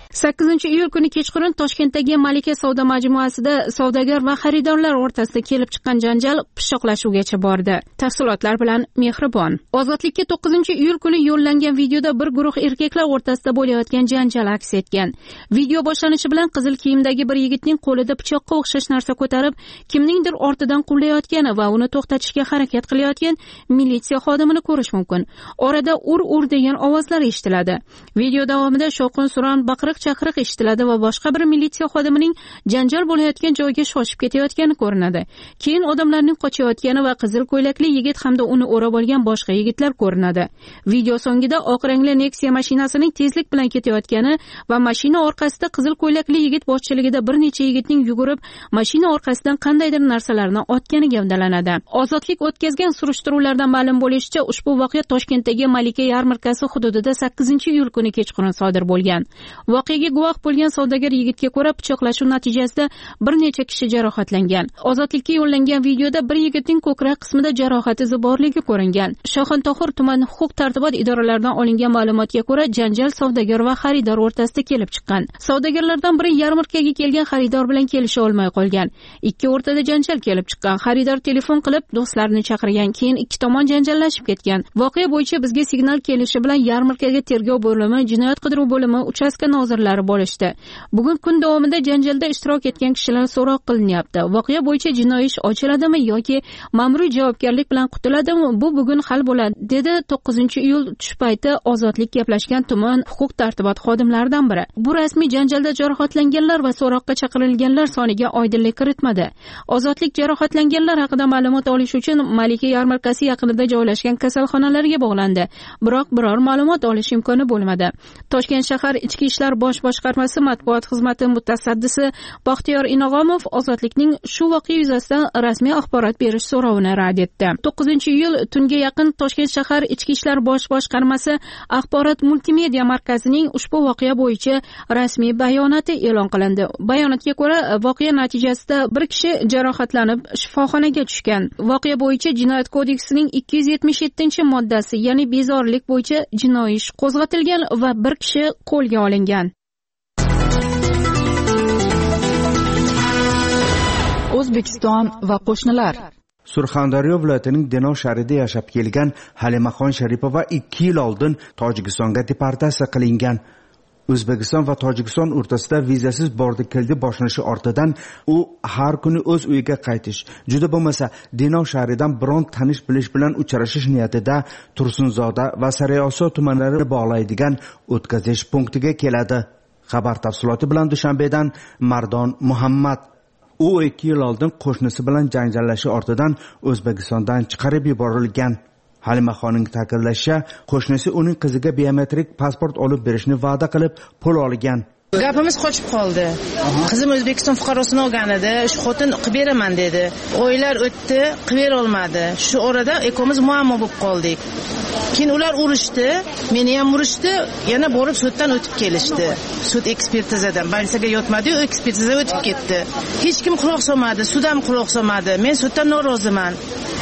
sakkizinchi iyul kuni kechqurun Toshkentdagi Malika savdo majmuasida savdogar va xaridorlar o'rtasida kelib chiqqan janjal pichoqlashuvgacha bordi. Tafsilotlar bilan Mehribon. Ozodlikka to'qqizinchi iyul kuni yo'llangan videoda bir guruh erkaklar o'rtasida bo'layotgan janjal aks etgan. Video boshlanishi bilan qizil kiyimdagi bir yigitning qo'lida pichoqqa o'xshash narsa ko'tarib, kimningdir ortidan quvlayotgani va uni to'xtatishga harakat qilayotgan militsiya xodimini ko'rish mumkin. Orada ur-ur degan ovozlar eshitiladi. Video davomida shovqin-suron, baqiriq chaqiriq eshitiladi va boshqa bir militsiya xodimining janjal bo'layotgan joyga shoshib ketayotgani ko'rinadi. Keyin odamlarning qochayotgani va qizil ko'ylakli yigit hamda uni o'rab olgan boshqa yigitlar ko'rinadi. Video so'ngida oq rangli Nexia mashinasining tezlik bilan ketayotgani va mashina orqasida qizil ko'ylakli yigit boshchiligida bir necha yigitning yugurib, mashina orqasidan qandaydir narsalarni otgani gavdalanadi. Ozodlik o'tkazgan surishtiruvlardan ma'lum bo'lishicha, ushbu voqea Toshkentdagi Malika yarmarkasi hududida sakkizinchi iyul kuni kechqurun sodir bo'lgan. Voqeaga guvoh bo'lgan savdogar yigitga ko'ra, pichoqlashuv natijasida bir necha kishi jarohatlangan. Ozodlikka yo'llangan videoda bir yigitning ko'krak qismida jarohat izi borligi ko'ringan. Shoxontohur tuman huquq-tartibot idoralaridan olingan ma'lumotga ko'ra, janjal savdogar va xaridor o'rtasida kelib chiqqan. Savdogarlardan biri yarmarkaga kelgan xaridor bilan kelisha olmay qolgan. Ikki o'rtada janjal kelib chiqqan. Xaridor telefon qilib do'stlarini chaqirgan, keyin ikki tomon janjallashib ketgan. Voqea bo'yicha bizga signal kelishi bilan yarmarkaga tergov bo'limi, jinoyat qidiruv bo'limi, uchastka nozirlari bo'lishdi. Bugun kun davomida janjalda ishtirok etgan kishilar so'roq qilinyapti. Voqea bo'yicha jinoiy ish ochiladimi yoki ma'muriy javobgarlik bilan qutuladimi, bu bugun hal bo'ladi, dedi to'qqizinchi iyul tush payti Ozodlik gaplashgan tuman huquq-tartibot xodimlaridan biri. Bu rasmiy janjalda jarohatlanganlar va so'roqqa chaqirilganlar soniga oydinlik kiritmadi. Ozodlik jarohatlanganlar haqida ma'lumot olish uchun Malika yarmarkasi yaqinida joylashgan kasalxonalarga bog'landi. Biroq biror ma'lumot olish imkoni bo'lmadi. Toshkent shahar Ichki ishlar bosh boshqarmasi matbuot xizmati mutasaddisi Baxtiyor Inog'omov Ozodlikning shu voqea yuzasidan rasmiy axborot berish so'rovini rad etdi. to'qqizinchi iyul tunga yaqin Toshkent shahar Ichki ishlar bosh boshqarmasi axborot multimedia markazining ushbu voqea bo'yicha rasmiy bayonoti e'lon qilindi. Bayonotga ko'ra, voqea natijasida bir kishi jarohatlanib shifoxonaga tushgan. Voqea bo'yicha Jinoyat kodeksining ikki yuz yetmish yettinchi moddasi, ya'ni bezorilik bo'yicha jinoiy ish qo'zg'atilgan va bir kishi qo'lga olingan. O'zbekiston va qo'shnilar. Surxondaryo viloyatining Denov shahrida yashab kelgan Halimaxon Sharipova ikki yil oldin Tojikistonga deportatsiya qilingan. O'zbekiston va Tojikiston o'rtasida vizasiz bordi-keldi boshlanishi ortidan u har kuni o'z uyiga qaytish, juda bo'lmasa Denov shahridan biron tanish bilish bilan uchrashish niyatida Tursunzoda va Sariosiyo tumanlarini bog'laydigan o'tkazish punktiga keladi. Xabar tafsiloti bilan Dushanbedan Mardon Muhammad. U ikki yil oldin qo'shnisi bilan janjallashi ortidan O'zbekistondan chiqarib yuborilgan. Halimaxonning ta'kidlashicha, qo'shnisi uning qiziga biometrik pasport olib berishni va'da qilib, pul olgan. Gapimiz qochib qoldi. Qizim O'zbekiston fuqarosini olgan edi, shu xotin qilib beraman dedi. Oylar o'tdi, qilib bera olmadi. Shu orada ikkomiz muammo bo'lib qoldik. Keyin ular urishdi, meni ham urishdi, yana borib suddan o'tib kelishdi. Sud ekspertizadan balsaga yotmadi-yu, ekspertiza o'tib ketdi. Hech kim quloq solmadi, sud ham quloq solmadi. Men suddan noroziman.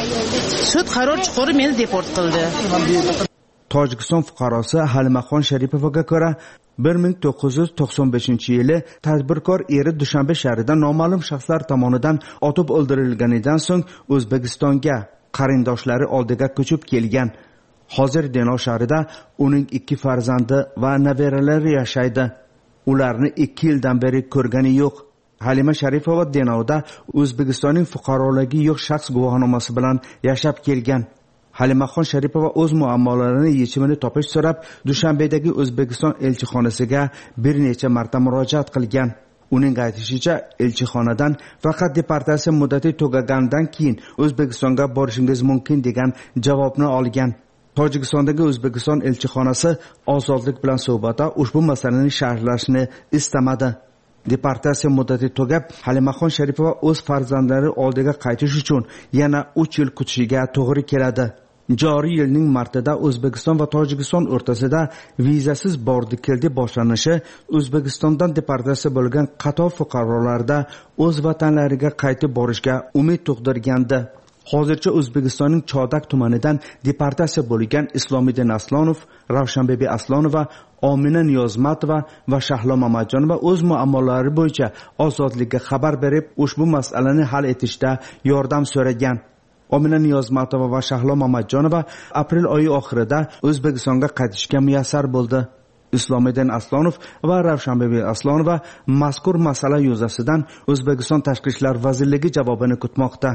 Sud qaror chiqarib meni deport qildi. Tojikiston fuqarosi Halimaxon Sharipovaga ko'ra bir ming to'qqiz yuz to'qson beshinchi yili tadbirkor eri Dushanbe shahrida noma'lum shaxslar tomonidan otib o'ldirilganidan so'ng O'zbekistonga qarindoshlari oldiga ko'chib kelgan. Hozir Denov shahrida uning ikki farzandi va nevaralari yashaydi. Ularni ikki yildan beri ko'rgani yo'q. Halima Sharipova Denovda O'zbekistonning fuqaroligi yo'q shaxs guvohnomasi bilan yashab kelgan. Halimaxon Sharipova o'z muammolarini yechimini topish so'rab Dushanbedagi O'zbekiston elchixonasiga bir necha marta murojaat qilgan. Uning aytishicha, elchixonadan faqat deportatsiya muddati tugagandan keyin O'zbekistonga borishingiz mumkin degan javobni olgan. Tojikistondagi O'zbekiston elchixonasi Ozodlik bilan suhbatda ushbu masalani sharhlashni istamadi. Deportatsiya muddati tugab, Halimaxon Sharipova o'z farzandlari oldiga qaytish uchun yana uch yil kutishiga to'g'ri keladi. Joriy yilning martida O'zbekiston va Tojikiston o'rtasida vizasiz bordi-keldi boshlanishi O'zbekistondan deportatsiya bo'lgan qator fuqarolarda o'z vatanlariga qaytib borishga umid tug'dirgandi. Hozircha O'zbekistonning Chodak tumanidan deportatsiya bo'lgan Islomiddin Aslonov, Ravshanbebi Aslonova, Omina Niyozmatova va Shahlo Mamatjonova o'z muammolari bo'yicha ozodlikka xabar berib, ushbu masalani hal etishda yordam so'ragan. Omina Niyozmatova va Shahlo Mamatjonova aprel oyi oxirida O'zbekistonga qaytishga muyassar bo'ldi. Islomiddin Aslonov va Ravshanbek Aslonova mazkur masala yuzasidan O'zbekiston Tashqi ishlar vazirligi javobini kutmoqda.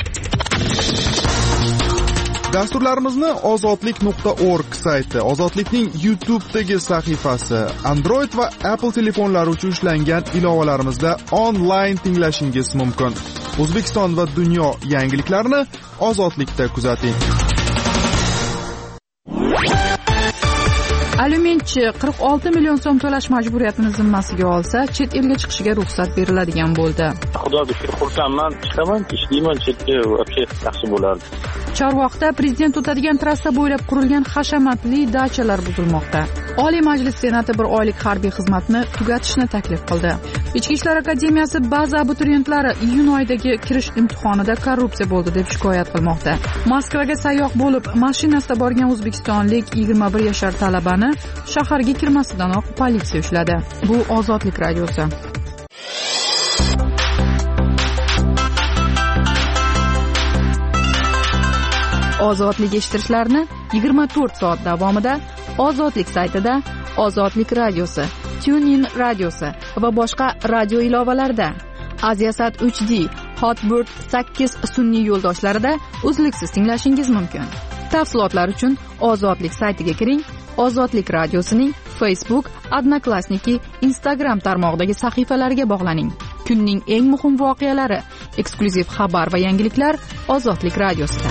Dasturlarimizni ozodlik nuqta org sayti, Ozodlikning YouTube'dagi sahifasi, Android va Apple telefonlari uchun ishlangan ilovalarimizda onlayn tinglashingiz mumkin. O'zbekiston va dunyo yangiliklarini Ozodlikda kuzating. Alimentchi qirq olti million so'm to'lash majburiyatini zimmasiga olsa, chet elga chiqishiga ruxsat beriladigan bo'ldi. Xudoga shukr, xursandman, chiqaman, ishlayman, chetga вообще yaxshi bo'lardi. Chorvoqda prezident o'tadigan trassa bo'ylab qurilgan hashamatli dachalar buzilmoqda. Oliy Majlis Senati bir oylik harbiy xizmatni tugatishni taklif qildi. Ichki ishlar akademiyasi ba'zi abituriyentlari iyun oyidagi kirish imtihonida korrupsiya bo'ldi deb shikoyat qilmoqda. Moskvaga sayyoh bo'lib, mashinasida borgan o'zbekistonlik yigirma bir yashar talabani shaharga kirmasidanoq politsiya ushladi. Bu Ozodlik radiosi. Ozodlik eshittirishlarni yigirma to'rt soat davomida Ozodlik saytida, Ozodlik radiosi, TuneIn radiosi va boshqa radio ilovalarda, Aziasat uch D, Hotbird sakkiz sun'iy yo'ldoshlarida uzluksiz tinglashingiz mumkin. Tafsilotlar uchun Ozodlik saytiga kiring. Ozodlik radiosining Facebook, Odnoklassniki, Instagram tarmog'idagi sahifalariga bog'laning. Kunning eng muhim voqealari, eksklyuziv xabar va yangiliklar Ozodlik radiosida.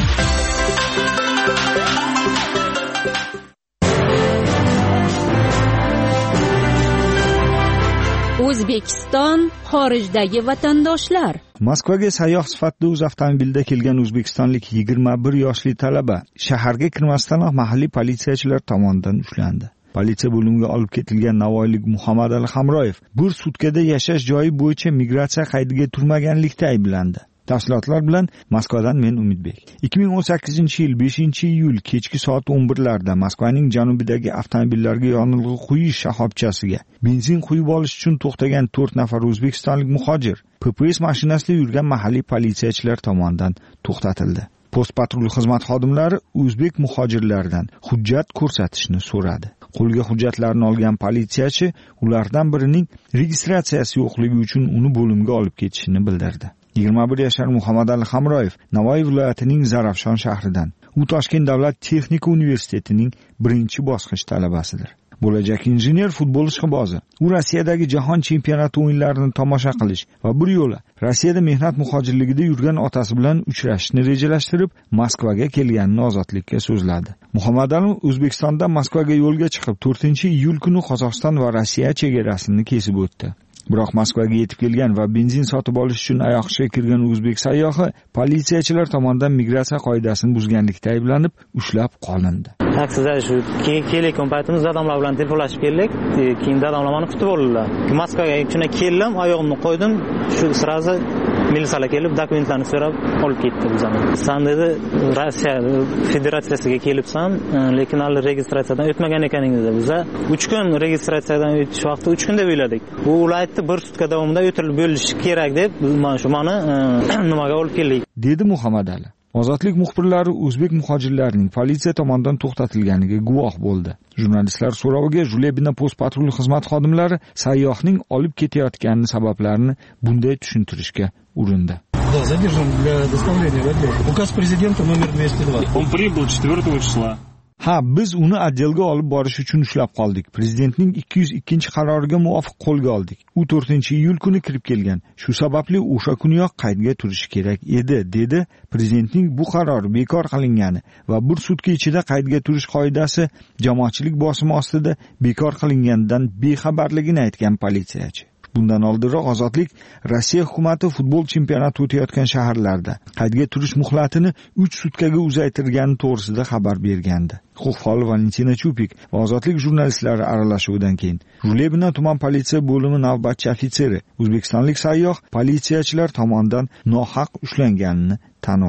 O'zbekiston xorijdagi vatandoshlar. Moskvaga sayyoh sifatida o'z avtomobilida kelgan o'zbekistonlik yigirma bir yoshli talaba shaharga kirmasdanoq mahalliy politsiyachilar tomonidan ushlandi. Politsiya bo'limiga olib ketilgan navoiylik Muhammadali Hamroyev bir sutkada yashash joyi bo'yicha migratsiya qaydiga turmaganlikda ayblandi. Tafsilotlar bilan Moskvadan men Umidbek. ikki ming o'n sakkizinchi yil beshinchi iyul kechki soat o'n birlarda Moskvaning janubidagi avtomobillarga yonilg'i quyish shoxobchasiga benzin quyib olish uchun to'xtagan to'rt nafar o'zbekistonlik muhojir P P S mashinasida yurgan mahalliy politsiyachilar tomonidan to'xtatildi. Post patrul xizmat xodimlari o'zbek muhojirlardan hujjat ko'rsatishni so'radi. Qo'lga hujjatlarni olgan politsiyachi ulardan birining registratsiyasi yo'qligi uchun uni bo'limga olib ketishini bildirdi. yigirma bir yashar Muhammadali Hamroyev Navoiy viloyatining Zarafshon shahridan. U Toshkent davlat texnika universitetining birinchi bosqich talabasidir. Bo'lajak injener futbol ishqibozi. U Rossiyadagi jahon chempionati o'yinlarini tomosha qilish va bir yo'la Rossiyada mehnat muhojirligida yurgan otasi bilan uchrashishni rejalashtirib, Moskvaga kelganini Ozodlikka so'zladi. Muhammadali O'zbekistondan Moskvaga yo'lga chiqib, to'rtinchi iyul kuni Qozog'iston va Rossiya chegarasini kesib o'tdi. Biroq Moskvaga yetib kelgan va benzin sotib olish uchun oyoqqa kirgan o'zbek sayyohi politsiyachilar tomonidan migratsiya qoidasini buzganlikda ayblanib, ushlab qolindi. Taksida shu kelayotgan paytimizda odamlar bilan telefonlashib keldik. Keyin dadamlar meni kutib oldilar. Moskvaga shuna keldim, oyog'imni qo'ydim, shu sirazi militsiyalar kelib dokumentlarni so'rab olib ketdi bizani. San dedi, Rossiya federatsiyasiga kelibsan, lekin hali registratsiyadan o'tmagan ekaningiz dedi. Biza uch kun registratsiyadan o'tish vaqti uch kun deb o'yladik. Bu ular bir sutka davomida o'tirib bo'lishi kerak deb mana shu meni nimaga olib keldik, dedi Muhammadali. Ozodlik muxbirlari o'zbek muhojirlarining politsiya tomonidan to'xtatilganiga guvoh bo'ldi. Jurnalistlar so'roviga Julebina post patrul xizmat xodimlari sayyohning olib ketayotgani sabablarini bunday tushuntirishga urindi. Да, задержан для доставления в отдел. Указ президента номер двести два. Он прибыл четвёртого числа. Ha, biz uni отделga olib borish uchun ushlab qoldik. Prezidentning ikki yuz ikkinchi qaroriga muvofiq qo'lga oldik. U to'rtinchi iyul kuni kirib kelgan. Shu sababli o'sha kuniyoq qaydga turishi kerak edi, dedi. Prezidentning bu qarori bekor qilingani va bir sutka ichida qaydga turish qoidasi jamoatchilik bosimi ostida bekor qilinganidan bexabarligini aytgan politsiyachi. Bundan oldinroq Ozodlik Rossiya hukumati futbol chempionati o'tayotgan shaharlarda qaydga turish muhlatini uch sutkaga uzaytirgani to'g'risida xabar bergandi. Huquq faoli Valentina Chupik va Ozodlik jurnalistlari aralashuvidan keyin Julebina tuman politsiya bo'limi navbatchi ofitseri o'zbekistonlik sayyoh politsiyachilar tomonidan nohaq ushlanganini tan oldi.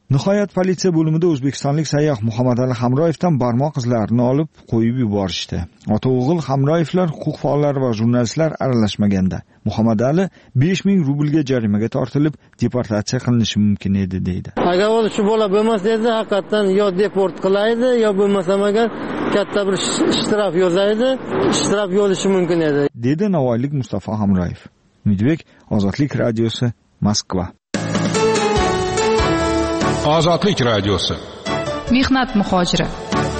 Nihoyat politsiya bo'limida o'zbekistonlik sayyoh Muhammadali Hamroyevdan barmoq izlarini olib qo'yib yuborishdi. Ota-o'g'il Hamroyevlar huquq faollari va jurnalistlar aralashmaganda Muhammadali besh ming rublga jarimaga tortilib deportatsiya qilinishi mumkin edi deydi. Agar u shu bola bo'lmasa edi, haqiqatan yo deport qilaydi, yo bo'lmasa agar katta bir shtraf yozaydi, shtraf yozishi mumkin edi, dedi navoiylik Mustafa Hamroyev. Umidbek, Ozodlik radiosi, Moskva. Ozodlik radiosi. Mehnat muhojiri.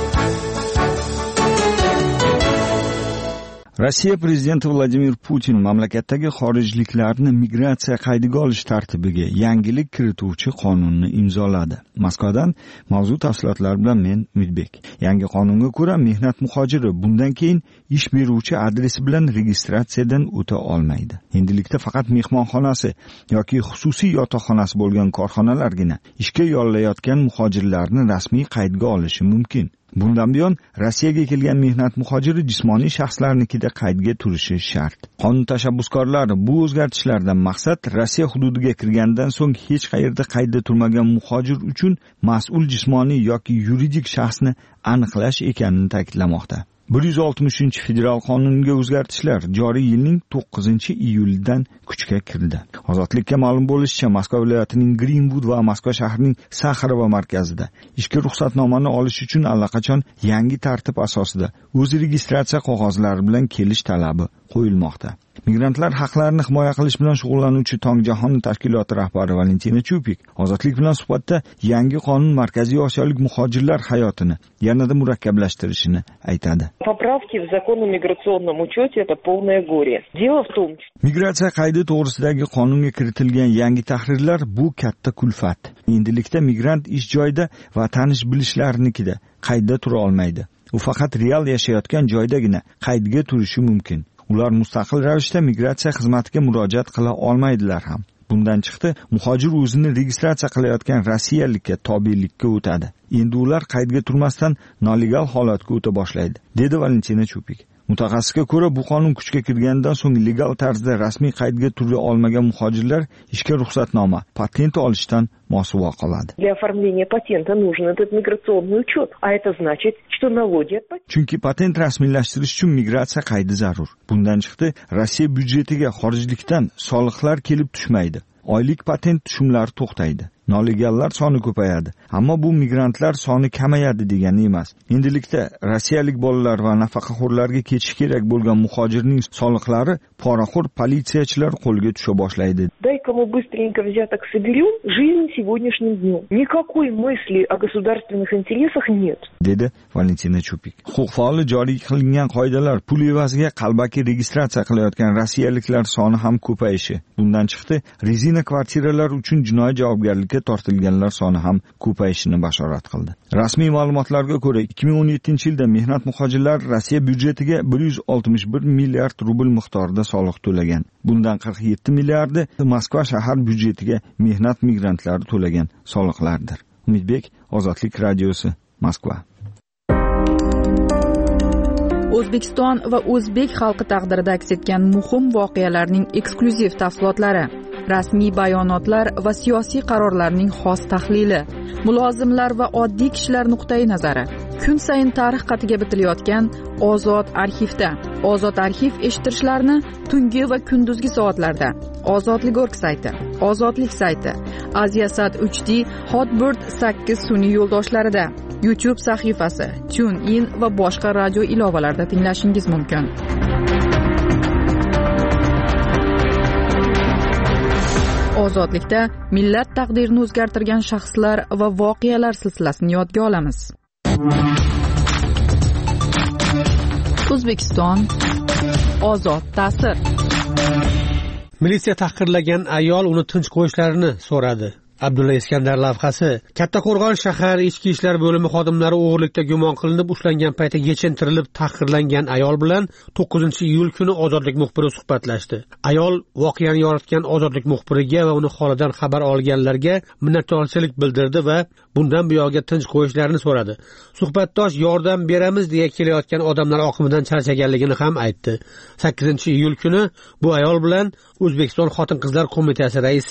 Rossiya prezidenti Vladimir Putin mamlakatdagi xorijliklarni migratsiya qaydiga olish tartibiga yangilik kirituvchi qonunni imzoladi. Moskvadan mavzu tafsilotlari bilan men Umidbek. Yangi qonunga ko'ra mehnat muhojiri bundan keyin ish beruvchi adresi bilan registratsiyadan o'ta olmaydi. Endilikda faqat mehmonxonasi yoki xususiy yotoqxonasi bo'lgan korxonalargina ishga yollayotgan muhojirlarni rasmiy qaydga olishi mumkin. Bundan buyon Rossiyaga kelgan mehnat muhojiri jismoniy shaxslarnikida qaydga turishi shart. Qonun tashabbuskorlari bu o'zgartishlardan maqsad Rossiya hududiga kirgandan so'ng hech qayerda qaydda turmagan muhojir uchun mas'ul jismoniy yoki yuridik shaxsni aniqlash ekanini ta'kidlamoqda. bir yuz oltmishinchi federal qonunga o'zgartishlar joriy yilning to'qqizinchi iyulidan kuchga kirdi. Ozodlikka ma'lum bo'lishicha, Moskva viloyatining Greenwood va Moskva shahrining Saxarova markazida ishga ruxsatnomani olish uchun allaqachon yangi tartib asosida o'z registratsiya qog'ozlari bilan kelish talabi qo'yilmoqda. Migrantlar haqlarini himoya qilish bilan shug'ullanuvchi Tong-Jahon tashkiloti rahbari Valentina Chupik Ozodlik bilan suhbatda yangi qonun Markaziy Osiyolik muhojirlar hayotini yanada murakkablashtirishini aytadi. Поправки в закон о миграционном учете это полное горе. Дело в том, migratsiya qaydi to'g'risidagi qonunga kiritilgan yangi tahrirlar bu katta kulfat. Endilikda migrant ish joyida va tanish bilishlarnikida qaydda tura olmaydi. U faqat real yashayotgan joydagina qaydga turishi mumkin. Ular mustaqil ravishda migratsiya xizmatiga murojaat qila olmaydilar ham. Bundan chiqdi, muhojir o'zini registratsiya qilayotgan rossiyalikka tobelikka o'tadi. Endi ular qaydga turmasdan nolegal holatga o'ta boshlaydi, dedi Valentina Chupik. Mutaxassisga ko'ra, bu qonun kuchga kirgandan so'ng legal tarzda rasmiy qaydga tura olmagan muhojirlar ishga ruxsatnoma, patent olishdan mosuvo qoladi. Для оформления патента нужен этот миграционный учет, а это значит, что налоги. Chunki patent rasmiylashtirish uchun migratsiya qaydi zarur. Bundan chiqdi, Rossiya byudjetiga xorijlikdan soliqlar kelib tushmaydi. Oylik patent tushumlari to'xtaydi. Nolegallar soni ko'payadi, ammo bu migrantlar soni kamayadi degani emas. Endilikda rossiyalik bolalar va nafaqaxo'rlarga ketish kerak bo'lgan muhojirning soliqlari poraxo'r politsiyachilar qo'lga tusha boshlaydi. Дай-ка мы быстренько взяток соберем, жизнь сегодняшним днем. Никакой мысли о государственных интересах нет, dedi Valentina Chupik. Huquq faoli joriy qilingan qoidalar pul evaziga qalbaki registratsiya qilayotgan rossiyaliklar soni ham ko'payishi. Bundan chiqdi, rezina kvartiralar uchun jinoiy javobgarlikka tortilganlar soni ham ko'payishini bashorat qildi. Rasmiy ma'lumotlarga ko'ra, ikki ming o'n yettinchi yilda mehnat muhojirlar Rossiya byudjetiga bir yuz oltmish bir milliard rubl miqdorida soliq to'lagan. Bundan qirq yetti milliardi Moskva shahar byudjetiga mehnat migrantlari to'lagan soliqlardir. Umidbek, Ozodlik radiosi, Moskva. O'zbekiston va o'zbek xalqi taqdirida aks etgan muhim voqealarning eksklyuziv tafsilotlari, rasmiy bayonotlar va siyosiy qarorlarning xos tahlili, mulozimlar va oddiy kishilar nuqtai nazari. Kun sayin tarix qatiga bitilayotgan Ozod arxivda. Ozod arxiv eshittirishlarni tungi va kunduzgi soatlarda. Ozodlik.org sayti, Ozodlik sayti, Aziyasat uch D, Hotbird sakkiz sun'iy yo'ldoshlarida, YouTube sahifasi, TuneIn va boshqa radio ilovalarida tinglashingiz mumkin. Ozodlikda millat taqdirini o'zgartirgan shaxslar va voqealar silsilasini yodga olamiz. O'zbekiston ozod ta'sir. Militsiya tahqirlagan ayol uni tinch qo'yishlarini so'radi. Abdulla Iskandar lavhasi. Kattaqo'rg'on shahar ichki ishlar bo'limi xodimlari o'g'irlikda gumon qilinib ushlangan paytda yechintirilib tahqirlangan ayol bilan to'qqizinchi iyul kuni Ozodlik muxbiri suhbatlashdi. Ayol voqeani yoritgan Ozodlik muxbiriga va uni holidan xabar olganlarga minnatdorchilik bildirdi va bundan buyog'iga tinch qo'yishlarini so'radi. Suhbatdosh yordam beramiz deya kelayotgan odamlar oqimidan charchaganligini ham aytdi. sakkizinchi iyul kuni bu ayol bilan O'zbekiston Xotin-qizlar qo'mitasi raisi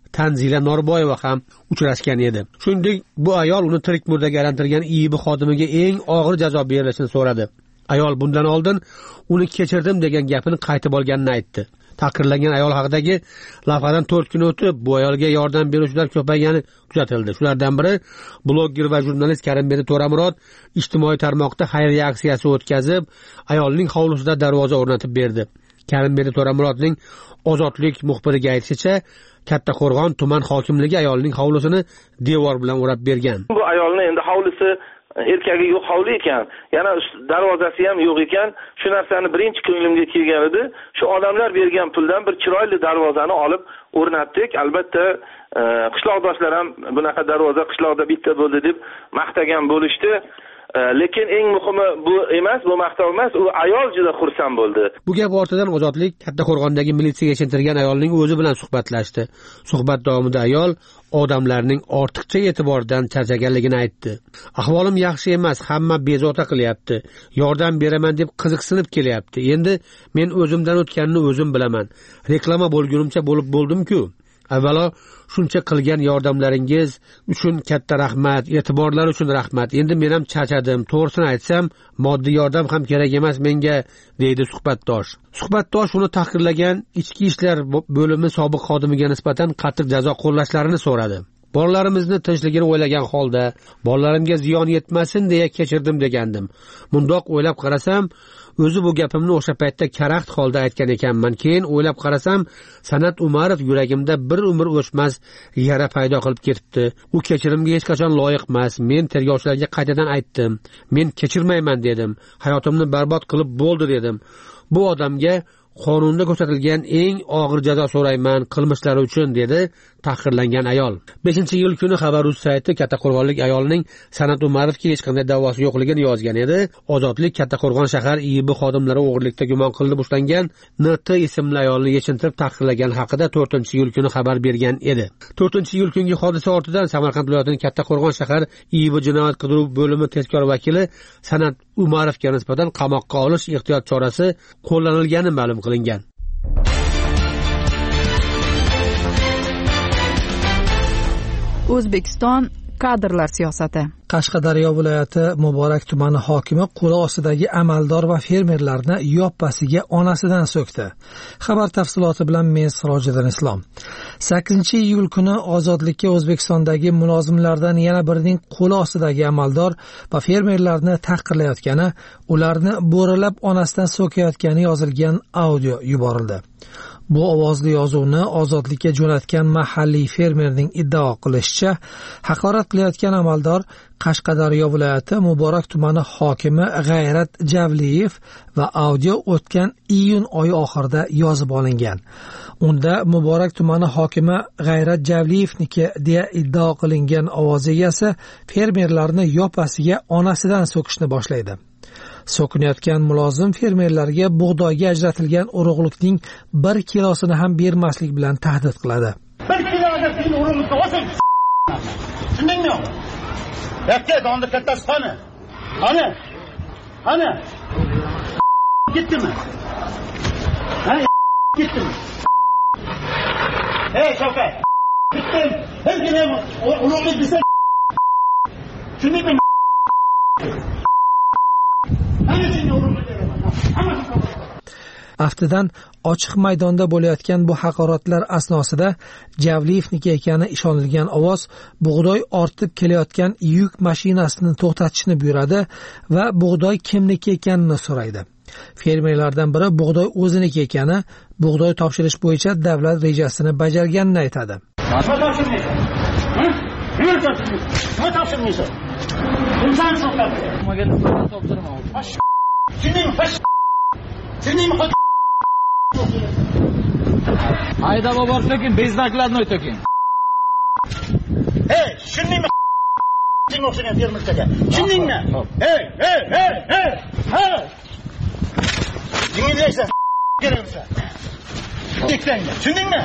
Tanzila Norboyeva ham uchrashgan edi. Shuningdek, bu ayol uni tirik murdaga aylantirgan I I B xodimiga eng og'ir jazo berilishini so'radi. Ayol bundan oldin uni kechirdim degan gapini qaytib olganini aytdi. Taqdirlangan ayol haqidagi lavhadan to'rt kun o'tib, bu ayolga yordam beruvchilar ko'paygani kuzatildi. Shulardan biri blogger va jurnalist Karimbek To'ramurod ijtimoiy tarmoqda xayriya aksiyasi o'tkazib, ayolning hovlisida darvoza o'rnatib berdi. Karimbek To'ramurodning Ozodlik muxbiriga aytishicha, Kattaqo'rg'on tuman hokimligi ayolning hovlisini devor bilan o'rab bergan. Bu ayolning endi hovlisi erkagi yo'q hovli ekan, yana darvozasi ham yo'q ekan. Shu narsani birinchi ko'nglimga kelgan edi. Shu odamlar bergan puldan bir chiroyli darvozani olib o'rnatdik. Albatta qishloqdoshlar ham bunaqa darvoza qishloqda bitta bo'ldi deb maqtagan bo'lishdi. Lekin eng muhimi bu emas, bu maqtov emas, u ayol juda xursand bo'ldi. Bu gap ortidan Ozodlik Kattaqo'rg'ondagi militsiyaga yechintirgan ayolning o'zi bilan suhbatlashdi. Suhbat davomida ayol odamlarning ortiqcha e'tiboridan charchaganligini aytdi. Ahvolim yaxshi emas, hamma bezovta qilyapti. Yordam beraman deb qiziqsinib kelyapti. Endi men o'zimdan o'tganini o'zim bilaman. Reklama bo'lgunimcha bo'lib bo'ldim-ku. Avvalo shuncha qilgan yordamlaringiz uchun katta rahmat, e'tiborlar uchun rahmat. Endi men ham charchadim. To'g'risini aytsam, moddiy yordam ham kerak emas menga, deydi suhbatdosh. Suhbatdosh uni tahqirlagan ichki ishlar bo'limi sobiq xodimiga nisbatan qattiq jazo qo'llashlarini so'radi. Bolalarimizni tinchligini o'ylagan holda, bolalarimga ziyon yetmasin deya kechirdim degandim. Mundoq o'ylab qarasam, o'zi bu gapimni o'sha paytda karaxt holda aytgan ekanman. Keyin o'ylab qarasam, San'at Umarov yuragimda bir umr o'chmas yara paydo qilib ketibdi. U kechirimga hech qachon loyiq emas. Men tergovchilarga qaytadan aytdim. Men kechirmayman dedim. Hayotimni barbod qilib bo'ldi dedim. Bu odamga qonunda ko'rsatilgan eng og'ir jazo so'rayman qilmishlari uchun, dedi tahqirlangan ayol. beshinchi iyul kuni Xabar.uz sayti Kattaqo'rg'onlik ayolning San'at Umarovga hech qanday da'vosi yo'qligini yozgan edi. Ozodlik Kattaqo'rg'on shahar I I B xodimlari o'g'irlikda gumon qilinib ushlangan N T ismli ayolni yechintirib tahqirlagan haqida to'rtinchi iyul kuni xabar bergan edi. to'rtinchi iyul kungi hodisa ortidan Samarqand viloyatining Kattaqo'rg'on shahar I I B jinoyat qidiruv bo'limi tezkor vakili San'at Umarovga nisbatan qamoqqa olish ehtiyot chorasi qo'llanilgani ma'lum qilingan. O'zbekiston kadrlar siyosati. Qashqadaryo viloyati Muborak tumani hokimi qo'li ostidagi amaldor va fermerlarni yoppasiga onasidan so'kdi. Xabar tafsiloti bilan men Sirojiddin Islom. sakkizinchi iyul kuni Ozodlikka O'zbekistondagi mulozimlardan yana birining qo'li ostidagi amaldor va fermerlarni tahqirlayotgani, ularni bo'ralab onasidan so'kayotgani yozilgan audio yuborildi. Bu ovozli yozuvni Ozodlikka jo'natgan mahalliy fermerning iddao qilishicha, haqorat qilayotgan amaldor Qashqadaryo viloyati Muborak tumani hokimi G'ayrat Javliyev va audio o'tgan iyun oyi oxirida yozib olingan. Unda Muborak tumani hokimi G'ayrat Javliyevniki deya iddao qilingan ovoz egasi fermerlarni yoppasiga onasidan so'kishni boshlaydi. So'kinayotgan mulozim fermerlarga bug'doyga ajratilgan urug'likning bir kilosini ham bermaslik bilan tahdid qiladi. Bir kiloga sen urug'likni olsang, tushundingmi? Yakka donda kattasi qani? Qani? Qani? Ketdimi? Ha, ketdimi? Hey, Shavkat. Ketdim. Hech kim urug'lik desa. Tushundingmi? Aftidan ochiq maydonda bo'layotgan bu haqoratlar asnosida Javliyevniki ekani ishonilgan ovoz bug'doy ortib kelayotgan yuk mashinasini to'xtatishni buyuradi va bug'doy kimniki ekanini so'raydi. Fermerlardan biri bug'doy o'ziniki ekani, bug'doy topshirish bo'yicha davlat rejasini bajarganini aytadi. Nima topshirmaysan? Ha? Nima topshirmaysan? Nima topshirmaysan? Inson so'qadi. Nimaga topshirma? Sening fash. Sening xot. Hayda bobor to'kin, beznaklarni o'y to'kin. Hey, shuningmi? Sen o'xshagan fermerlarga. Shuningmi? Hey, hey, hey, hey. Ha! Dinleysan. Keraksa. Tekdangmi? Shuningmi?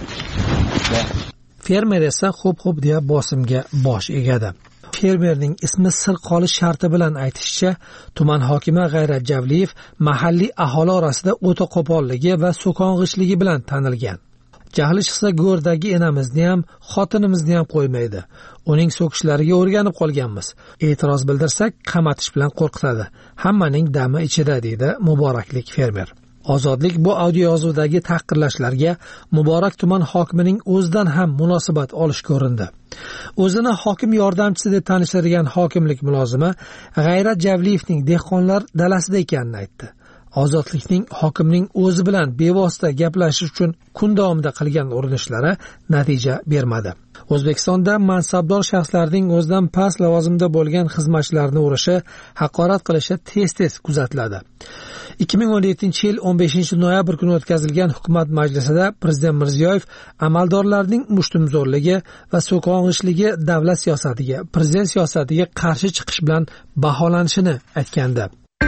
Fermer esa xo'p-xo'p deya bosimga bosh egadi. Fermerning ismi sir qolish sharti bilan aytishicha, tuman hokimi G'ayrat Javliyev mahalliy aholi orasida o'ta qo'polligi va so'kong'ichligi bilan tanilgan. jahli chiqsa go'rdagi enamizni ham xotinimizni ham qo'ymaydi. Uning so'kishlariga o'rganib qolganmiz. E'tiroz bildirsak qamatish bilan qo'rqitadi. Hammaning dami ichida, deydi Muboraklik fermer. Ozodlik bu audio yozuvdagi tahqirlashlarga Muborak tuman hokimining o'zidan ham munosabat olish ko'rindi. O'zini hokim yordamchisi deb tanishtirgan hokimlik mulozimi G'ayrat Javliyevning dehqonlar dalasida ekanini aytdi. Ozodlikning hokimning o'zi bilan bevosita gaplashish uchun kun davomida qilgan urinishlari natija bermadi. O'zbekistonda mansabdor shaxslarning o'zidan past lavozimda bo'lgan xizmatchilarni urishi, haqorat qilishi tez-tez kuzatiladi. ikki ming o'n yettinchi yil o'n beshinchi noyabr kuni o'tkazilgan hukumat majlisida Prezident Mirziyoyev amaldorlarning mushtumzo'rligi va so'kong'ishligi davlat siyosatiga, prezident siyosatiga qarshi chiqish bilan baholanishini aytgandi.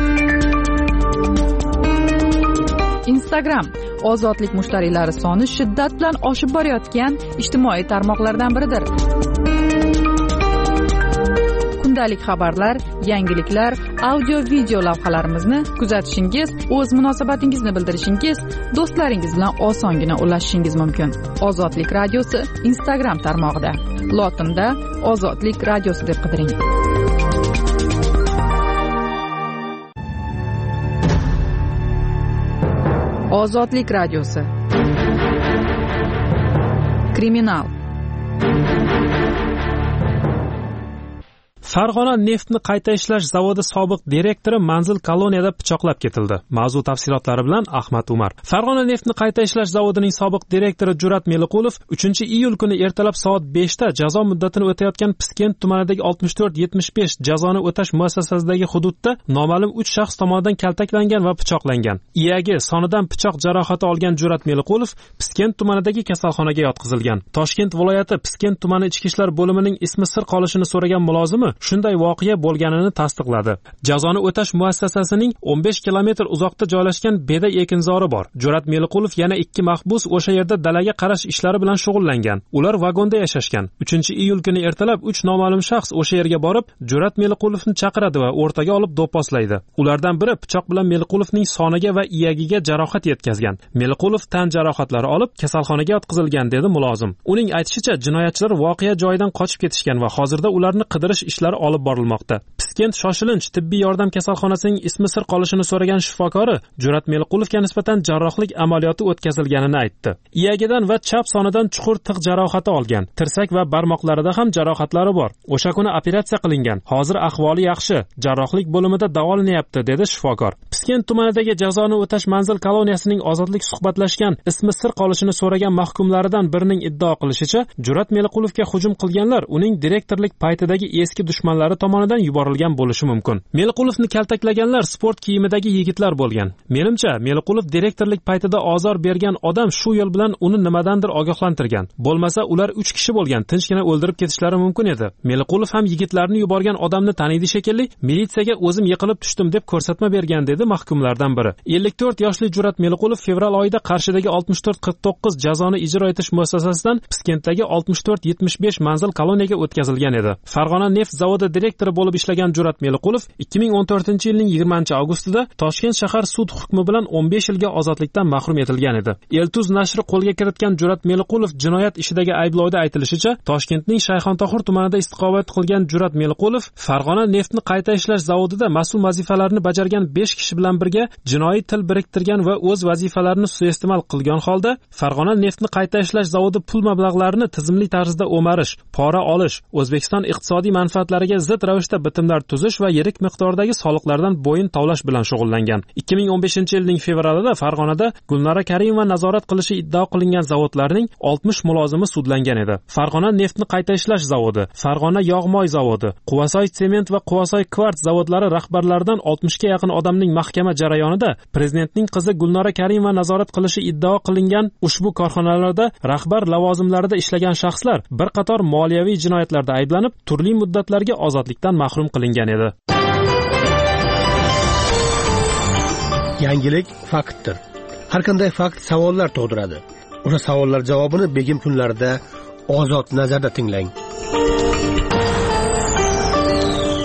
Instagram ozodlik mushtariylari soni shiddat bilan oshib borayotgan ijtimoiy tarmoqlardan biridir. Kundalik xabarlar, yangiliklar, audio video lavhalarimizni kuzatishingiz, o'z munosabatingizni bildirishingiz, do'stlaringiz bilan osongina ulashishingiz mumkin. Ozodlik radiosi Instagram tarmog'ida. Lotinda Ozodlik radiosi deb qidiring. Ozodlik radiosi. Kriminal. Farg'ona neftni qayta ishlash zavodi sobiq direktori Manzil koloniyada pichoqlab ketildi. Mavzu tafsilotlari bilan Ahmad Umar. Farg'ona neftni qayta ishlash zavodining sobiq direktori Jurat Meliqulov uchinchi iyul kuni ertalab soat beshda jazo muddatini o'tayotgan Piskent tumanidagi oltmish to'rt yetmish besh jazoni o'tash muassasasidagi hududda noma'lum uch shaxs tomonidan kaltaklangan va pichoqlangan. Iyagi sonidan pichoq jarohati olgan Jurat Meliqulov Piskent tumanidagi kasalxonaga yotqizilgan. Toshkent viloyati Piskent tumani ichki ishlar bo'limining ismi sir qolishini so'ragan mulozimi shunday voqea bo'lganini tasdiqladi. Jazoni o'tash muassasasining o'n besh kilometr uzoqda joylashgan Beda ekinzori bor. Jurat Meliqulov yana ikki mahbus o'sha yerda dalaga qarash ishlari bilan shug'ullangan. Ular vagonda yashashgan. uchinchi iyul kuni ertalab uch noma'lum shaxs o'sha yerga borib, Jurat Meliqulovni chaqiradi va o'rtaga olib do'pposlaydi. Ulardan biri pichoq bilan Meliqulovning soniga va iyagiga jarohat yetkazgan. Meliqulov tan jarohatlari olib kasalxonaga yotqizilgan, dedi mulozim. Uning aytishicha, jinoyatchilar voqea joyidan qochib ketishgan va hozirda ularni qidirish ishlari olib borilmoqda. Piskent shoshilinch tibbiy yordam kasalxonasining ismi sir qolishini so'ragan shifokori Jurat Meliqulovga nisbatan jarrohlik amaliyoti o'tkazilganini aytdi. Iyagidan va chap sonidan chuqur tig' jarohati olgan. Tirsak va barmoqlarida ham jarohatlari bor. O'sha kuni operatsiya qilingan. Hozir ahvoli yaxshi. Jarrohlik bo'limida davolanyapti, dedi shifokor. Piskent tumanidagi jazoni o'tash Manzil koloniyasining ozodlik suhbatlashgan ismi sir qolishini so'ragan mahkumlaridan birining iddao qilishicha, Jurat Meliqulovga hujum qilganlar uning direktorlik paytidagi eski dushmanlari tomonidan yuborilgan bo'lishi mumkin. Meliqulovni kaltaklaganlar sport kiyimidagi yigitlar bo'lgan. Menimcha, Meliqulov direktorlik paytida ozor bergan odam shu yo'l bilan uni nimadandir ogohlantirgan. Bo'lmasa ular uch kishi bo'lgan, tinchgina o'ldirib ketishlari mumkin edi. Meliqulov ham yigitlarni yuborgan odamni taniydi shekilli, militsiyaga o'zim yiqilib tushdim deb ko'rsatma bergan, dedi mahkumlardan biri. ellik to'rt yoshli Jurat Meliqulov fevral oyida Qarshidagi oltmish to'rt qirq to'qqiz jazoni ijro etish muassasasidan Piskentdagi oltmish to'rt yetmish besh Manzil koloniyaga o'tkazilgan edi. Farg'ona neft zavodi direktori bo'lib ishlagan Jurat Meliqulov ikki ming o'n to'rtinchi yilning yigirmanchi avgustida Toshkent shahar sud hukmi bilan o'n besh yilga ozodlikdan mahrum etilgan edi. Eltuz nashri qo'lga kiritgan Jurat Meliqulov jinoyat ishidagi ayblovda aytilishicha, Toshkentning Shayxontohur tumanida istiqomat qilgan Jurat Meliqulov Farg'ona neftni qayta ishlash zavodida mas'ul vazifalarni bajargan besh kishi bilan birga jinoiy til biriktirgan va o'z vazifalarini suiiste'mol qilgan holda Farg'ona neftni qayta ishlash zavodi pul mablag'larini tizimli tarzda o'marish, pora olish, O'zbekiston iqtisodiy manfaatlariga zid ravishda bitimlar tuzish va yirik miqdordagi soliqlardan bo'yin tovlash bilan shug'ullangan. ikki ming o'n beshinchi yilning fevralida Farg'onada Gulnora Karimova nazorat qilishi iddao qilingan zavodlarning oltmish mulozimi sudlangan edi. Farg'ona neftni qayta ishlash zavodi, Farg'ona yog'moy zavodi, Quvasoy sement va Quvasoy kvarts zavodlari rahbarlaridan oltmishga yaqin odamning mahkama jarayonida prezidentning qizi Gulnora Karimova nazorat qilishi iddao qilingan ushbu korxonalarda rahbar lavozimlarida ishlagan shaxslar bir qator moliyaviy jinoyatlarda ayblanib, turli muddatlarga ozodlikdan mahrum qilingan edi. Yangilik faktdir. Har qanday fakt savollar tug'diradi. O'sha savollar javobini begim kunlarida Ozod nazarda tinglang.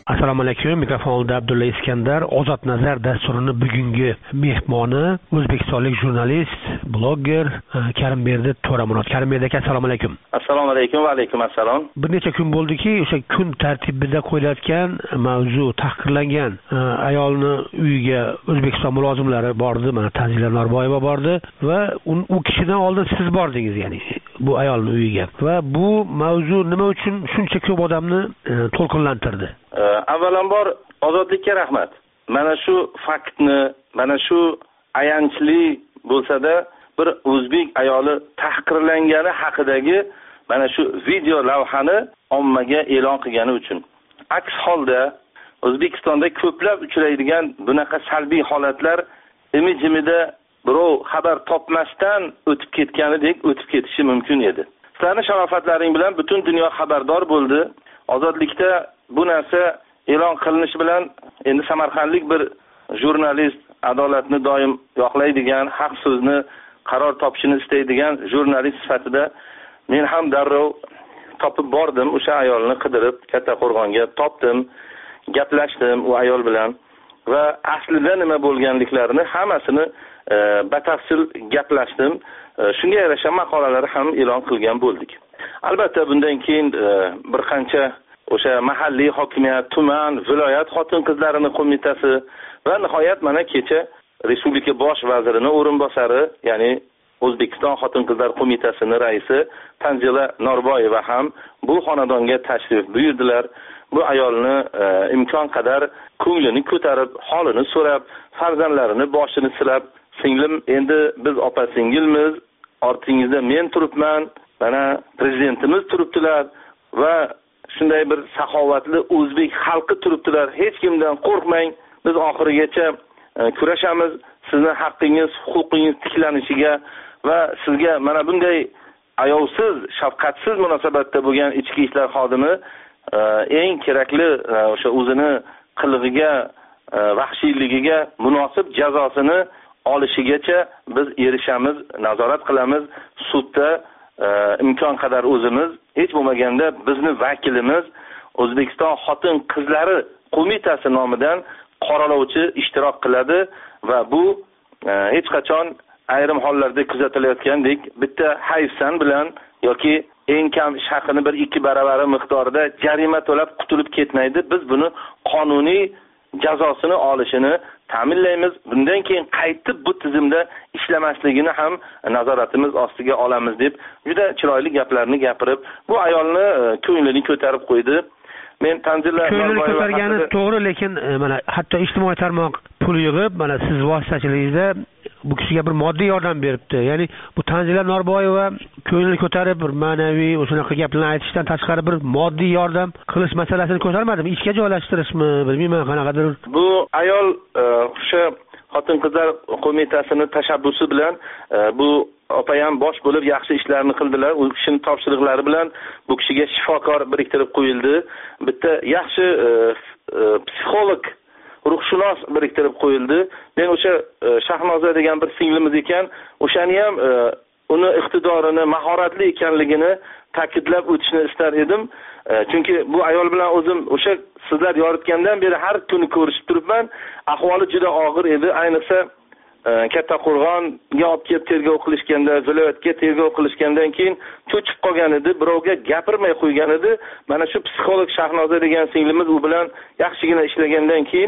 Assalomu alaykum. Mikrofonda Abdulla Iskandar. Ozod nazar dasturining bugungi mehmoni o'zbekistonlik jurnalist, blogger Karimberdi To'ramurod. Karimberdi aka, assalomu alaykum. Assalomu alaykum va alaykum assalom. Bir necha kun bo'ldiki, o'sha kun tartibida qo'yilayotgan mavzu tahqirlangan ayolni uyiga O'zbekiston mulozimlari bordi, mana Tanzila Norboyeva bordi va u kishidan oldin siz bordingiz, ya'ni bu ayolni uyiga. Va bu mavzu nima uchun shuncha ko'p odamni to'lqinlantirdi? Avvalambor ozodlikka rahmat. Mana shu faktni, mana shu ayanchli bo'lsa-da bir o'zbek ayoli tahqirlangani haqidagi mana shu video lavhani ommaga e'lon qilgani uchun. Aks holda O'zbekistonda ko'plab uchraydigan bunaqa salbiy holatlar imi-jimida birov xabar topmasdan o'tib ketganidek o'tib ketishi mumkin edi. Sizlarning sharofatlaring bilan butun dunyo xabardor bo'ldi. Ozodlikda bu narsa e'lon qilinishi bilan endi samarqandlik bir jurnalist, adolatni doim yoqlaydigan, haq so'zni qaror topishini istaydigan jurnalist sifatida men ham darrov topib bordim. O'sha ayolni qidirib Kattaqo'rg'onga topdim, gaplashdim u ayol bilan va aslida nima bo'lganliklarini hammasini e, batafsil gaplashdim. E, shunga yarasha maqolalar ham e'lon qilgan bo'ldik. Albatta bundan keyin e, bir qancha o'sha mahalliy hokimiyat, tuman, viloyat xotin-qizlarini qo'mitasi va nihoyat mana kecha Respublika bosh vazirining o'rinbosari, ya'ni O'zbekiston xotin-qizlar qo'mitasining raisi Tanzila Norboyeva ham bu xonadonga tashrif buyurdilar. Bu ayolni e, imkon qadar ko'nglini ko'tarib, holini so'rab, farzandlarini boshini silab, singlim, endi biz opa singilmiz, ortingizda men turibman, mana prezidentimiz turibdilar va shunday bir saxovatli o'zbek xalqi turibdilar. Hech kimdan qo'rqmang. Biz oxirigacha e, kurashamiz. Sizning haqqingiz, huquqingiz tiklanishiga va sizga mana bunday ayovsiz, shafqatsiz munosabatda bo'lgan ichki ishlar xodimi e, eng kerakli o'sha e, o'zini qilig'iga, e, vahshiyligiga munosib jazosini olishigacha biz erishamiz, nazorat qilamiz. Sudda e, imkon qadar o'zimiz, hech bo'lmaganda bizni vakilimiz O'zbekiston xotin-qizlari qo'mitasi nomidan qoralovchi ishtirok qiladi va bu e, hech qachon ayrim hollarda kuzatilayotgandek bitta hayfsan bilan yoki eng kam ish haqini bir ikki baravari miqdorida jarima to'lab qutulib ketmaydi. Biz buni qonuniy jazosini olishini ta'minlaymiz. Bundan keyin qaytib bu tizimda ishlamasligini ham nazoratimiz ostiga olamiz deb juda chiroyli gaplarni gapirib, bu ayolni ko'nglini ko'tarib qo'ydi. Men Tanzila ko'nglini ko'targani to'g'ri, lekin mana hatto ijtimoiy tarmoq pul yig'ib, mana siz vositachiligingizda bu kishiga bir moddiy yordam beribdi. Ya'ni bu Tanzila Norboyeva ko'nglini ko'tarib, bir ma'naviy o'shunaqa gaplarni aytishdan tashqari bir moddiy yordam qilish masalasini ko'tarmadimi? Ishga joylashtirishmi, bilmayman qanaqadir. Bu ayol o'sha xotin-qizlar qo'mitasining tashabbusi bilan bu opayam bosh bo'lib yaxshi ishlarni qildilar. U kishining topshiriqlari bilan bu kishiga shifokor biriktirib qo'yildi. Bitta yaxshi e, e, psixolog, ruhshunos biriktirib qo'yildi. Men o'sha e, Shahnoza degan bir singlimiz ekan, o'shani ham e, uni iqtidorini, mahoratli ekanligini ta'kidlab o'tishni istar edim. E, chunki bu ayol bilan o'zim o'sha sizlar yoritgandan beri har kuni ko'rishib turibman. Ahvoli juda og'ir edi. Ayniqsa Kattaqo'rg'onga olib kelib tergov qilishganda, viloyatga tergov qilishgandan keyin cho'chib qolgan edi, birovga gapirmay qo'ygan edi. Mana shu psixolog Shahnoza degan singlimiz u bilan yaxshigina ishlagandan keyin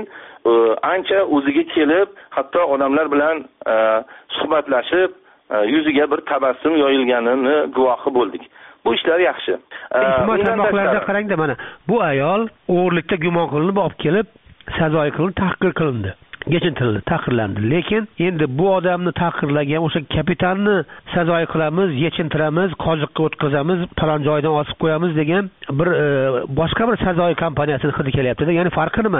ancha o'ziga kelib, hatto odamlar bilan suhbatlashib, yuziga bir tabassum yoyilganini guvohi bo'ldik. Bu ishlar yaxshi. Ijtimoiy tarmoqlarda qarangda, mana bu ayol o'g'irlikda gumon qilinib olib kelib, sazoyi qilinib tahqir qilindi. Geçintirildi, tahqirlandi. Lekin endi bu odamni tahqirlagan o'sha kapitanni sazoyi qilamiz, yechintiramiz, qoziqqa o'tkazamiz, falon joydan osib qo'yamiz degan bir e, boshqa bir sazoyi kompaniyasini hidi kelyapti-da. Ya'ni farqi nima?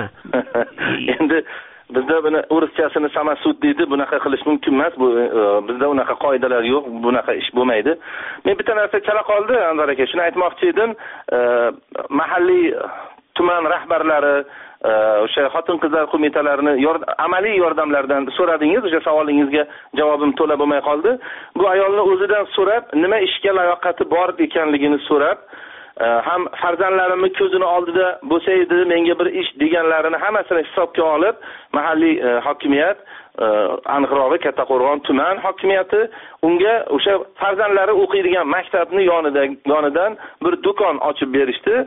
Endi bizda buni o'rischasini samasud deydi, bunaqa qilish mumkin emas. Bu e, bizda unaqa qoidalar yo'q, bunaqa ish bo'lmaydi. Men bitta narsa chala qoldi, Anvar aka, shuni aytmoqchi edim. E, mahalliy tuman rahbarlari o'sha xotin-qizlar qo'mitalarini yord amaliy yordamlardan so'radingiz. O'sha savolingizga javobim to'la bo'lmay qoldi. Bu ayolni o'zidan so'rab, nima ishga layoqati bor ekanligini so'rab, ham farzandlarimni ko'zini oldida bo'lsa edi, menga bir ish deganlarini hammasini hisobga olib, mahalliy hokimiyat, aniqrog'i Kattaqo'rg'on tuman hokimiyati unga o'sha farzandlari o'qiydigan maktabni yonida yonidan bir do'kon ochib berishdi.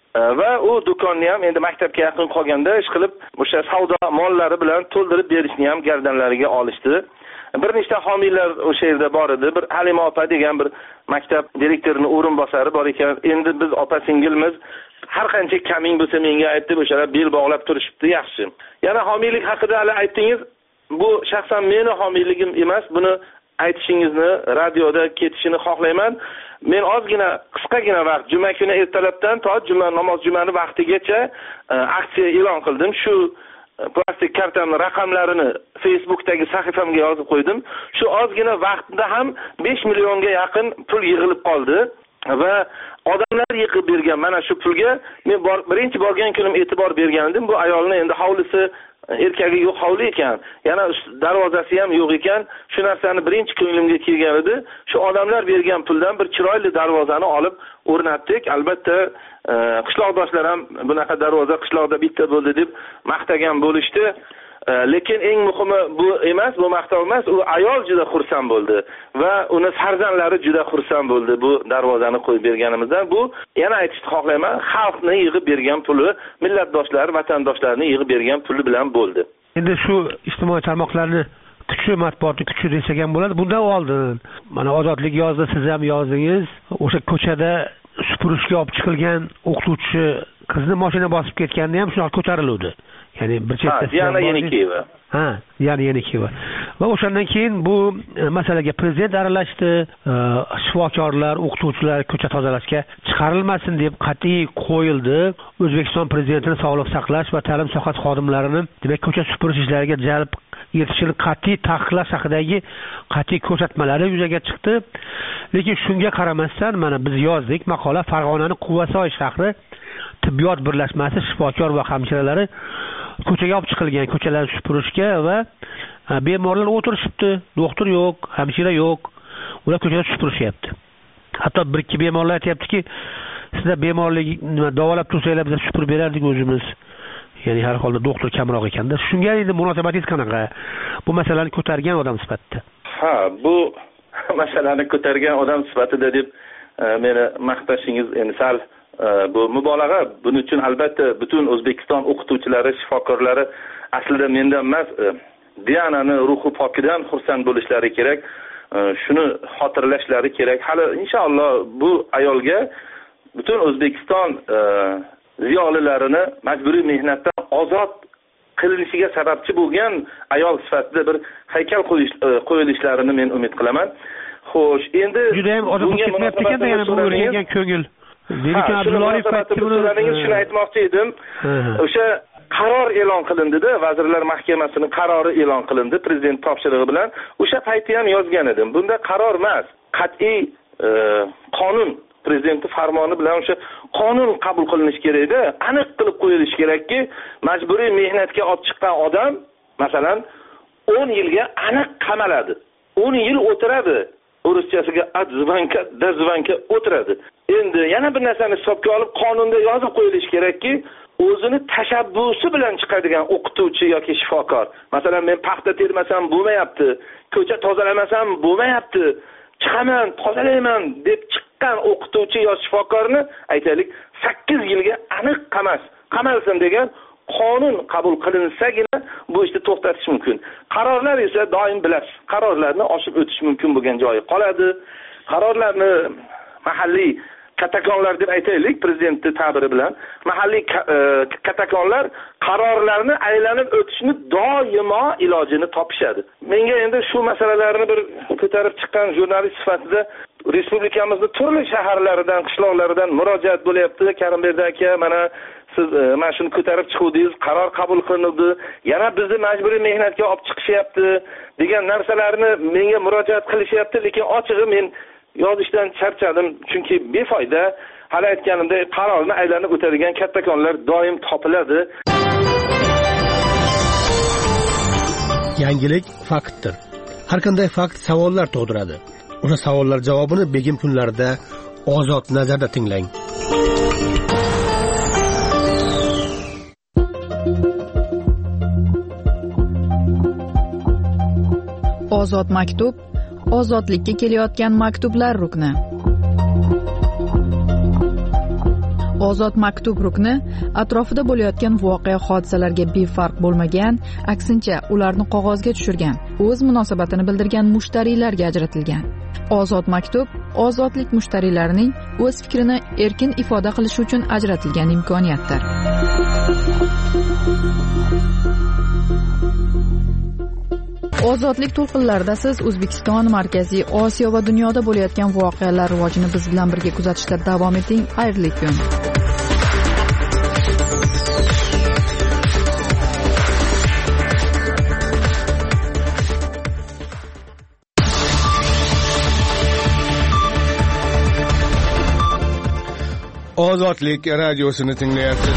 Va u do'konni ham endi maktabga yaqin qolganda ish qilib o'sha savdo mollari bilan to'ldirib berishni ham gardanlariga olishdi. Bir nechta homiylar o'sha yerda bor edi. Bir Halima opa degan bir maktab direktorining o'rinbosari bor ekan. Endi biz opa singilmiz, har qancha kaming bo'lsa menga ayt deb o'shalar bel bog'lab turishibdi, yaxshi. Yana homiylik haqida hali aytdingiz. Bu shaxsan meni homiyligim emas, buni aytishingizni radioda ketishini xohlayman. Men ozgina, qisqagina vaqt, juma kuni ertalabdan to juma namoz jumani vaqtigacha aksiya e'lon qildim. Shu plastik kartamning raqamlarini Facebookdagi sahifamga yozib qo'ydim. Shu ozgina vaqtda ham besh millionga yaqin pul yig'ilib qoldi va odamlar yig'ib bergan mana shu pulga men bor, birinchi borgan kunim e'tibor bergan edim. Bu ayolni endi hovlisi erkagi yo'q hovli ekan, yana darvozasi ham yo'q ekan. Shu narsani birinchi ko'nglimga kelgan edi. Shu odamlar bergan puldan bir chiroyli darvozani olib o'rnatdik. Albatta qishloqdoshlar ham bunaqa darvoza qishloqda bitta bo'ldi deb maqtagan bo'lishdi. Lekin eng muhimi bu emas, bu maqtov emas, u ayol juda xursand bo'ldi va uni farzandlari juda xursand bo'ldi bu darvozani qo'yib berganimizdan. Bu yana aytishni xohlayman, xalqni yig'ib bergan puli, millatdoshlar, vatandoshlarni yig'ib bergan puli bilan bo'ldi. Endi shu ijtimoiy tarmoqlarni kuchi, matbuotni kuchi desak ham bo'ladi. Bundan oldin mana Ozodlik yozdi, siz ham yozdingiz. O'sha ko'chada supurishga olib chiqilgan o'qituvchi qizni mashina bosib ketganda ham shunaqa ko'tariluvdi. Ya'ni bir chekkasi yana Yenikiyeva. Ha, yana Yenikiyeva. Va o'shandan keyin bu masalaga prezident aralashdi, shifokorlar, o'qituvchilar ko'cha tozalashga chiqarilmasin deb qat'iy qo'yildi. O'zbekiston prezidentining sog'liq saqlash va ta'lim sohasi xodimlarining demak ko'cha supurish ishlariga jalb etishini qat'iy taqiqlash haqidagi qat'iy ko'rsatmalari yuzaga chiqdi. Lekin shunga qaramasdan mana biz yozdik maqola, Farg'onaning Quvasoy shahri tibbiyot birlashmasi shifokor va hamshiralari ko'chaga olib chiqilgan, ko'chalarni supurishga va bemorlar o'tirishibdi. Doktor yo'q, hamshira yo'q. Ular ko'chada supurishyapti. Hatto bir ikki bemorlar aytayaptiki, sizlar bemorlik nima davolab tursanglar biz supurib berardik o'zimiz. Ya'ni har holda doktor kamroq ekanda. Shunga endi munosabatingiz qanaqa? Bu masalani ko'targan odam sifatida. Ha, bu masalani ko'targan odam sifatida deb meni maqtashingiz endi sal bu mubolag'a. Buning uchun albatta butun O'zbekiston o'qituvchilari, shifokorlari aslida mendan emas, Dianani ruhi pokidan xursand bo'lishlari kerak. Shuni xotirlashlari kerak. Hali inshaalloh bu ayolga butun O'zbekiston ziyolilarini majburiy mehnatdan ozod qilinishiga sababchi bo'lgan ayol sifatida bir haykal qo'yilishlarini men umid qilaman. Xo'sh, endi juda ham ozod ketmayapti ekan, yana bu o'rgangan ko'ngil. Lekin Abdullayev shuni aytmoqchi edim. O'sha qaror e'lon qilindi-da, Vazirlar Mahkamasining qarori e'lon qilindi prezident topshirig'i bilan. O'sha payti ham yozgan edim. Bunda qaror emas, qat'iy qonun, prezident farmoni bilan o'sha qonun qabul qilinishi kerak-da. Aniq qilib qo'yilishi kerakki, majburiy mehnatga olib chiqqan odam, masalan, o'n yilga aniq qamaladi. o'n yil o'tiradi. O'rischasiga adzvanka, dazvanka o'tiradi. Endi yana bir narsani hisobga olib qonunda yozib qo'yilishi kerakki, o'zini tashabbusi bilan chiqadigan o'qituvchi yoki shifokor. Masalan, men paxta termasam bo'lmayapti, ko'cha tozalamasam bo'lmayapti, chiqaman, tozalayman deb chiqqan o'qituvchi yoki shifokorni aytaylik sakkiz yilga aniq qamas, qamalsin degan qonun qabul qilinsagina bu ishni to'xtatish mumkin. Qarorlar esa doim bilasiz, qarorlarni oshib o'tish mumkin bo'lgan joyi qoladi. Qarorlarni mahalliy katakonlar deb aytaylik, prezidentning ta'biri bilan, mahalliy katakonlar qarorlarni aylanib o'tishni doimo ilojini topishadi. Menga endi shu masalalarni bir ko'tarib chiqqan jurnalist sifatida respublikamizning turli shaharlaridan, qishloqlaridan murojaat bo'lyapti. Karimberdi aka, mana siz mana shuni ko'tarib chiqdingiz, qaror qabul qilindi, yana bizni majburiy mehnatga olib chiqishyapti degan narsalarni menga murojaat qilishyapti, lekin ochig'i men yozishdan charchadim, chunki befoyda. Hali aytganimdek, qarorni aylanib o'tadigan kattakonlar doim topiladi. Yangilik faktdir. Har qanday fakt savollar tug'diradi. O'sha savollar javobini begim kunlarida Ozod nazarda tinglang. Ozod maktub, ozodlikka kelayotgan maktublar rukni. Ozod maktub rukni atrofida bo'layotgan voqea hodisalarga befarq bo'lmagan, aksincha ularni qog'ozga tushirgan, o'z munosabatini bildirgan mushtariylarga ajratilgan. Ozod maktub ozodlik mushtariylarining o'z fikrini erkin ifoda qilishi uchun ajratilgan imkoniyatdir. Ozodlik to'lqinlarida siz O'zbekiston, Markaziy Osiyo va dunyoda bo'layotgan voqealar rivojini biz bilan birga kuzatishda davom eting. Xayrli kun. Ozodlik radiosini tinglayapsiz.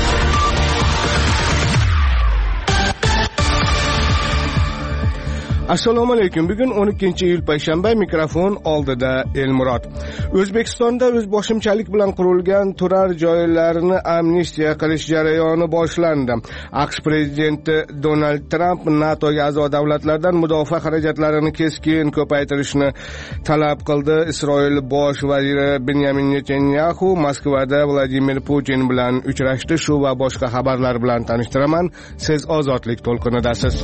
Assalomu alaykum. Bugun o'n ikkinchi iyul payshanba, mikrofon oldida Elmurod. O'zbekistonda o'zboshimchalik bilan qurilgan turar joylarni amnistiya qilish jarayoni boshlandi. AQSh prezidenti Donald Tramp NATOga a'zo davlatlardan mudofaa xarajatlarini keskin ko'paytirishni talab qildi. Isroil bosh vaziri Benyamin Netanyahu Moskvada Vladimir Putin bilan uchrashdi. Shu va boshqa xabarlar bilan tanishtiraman. Siz ozodlik to'lqinidasiz.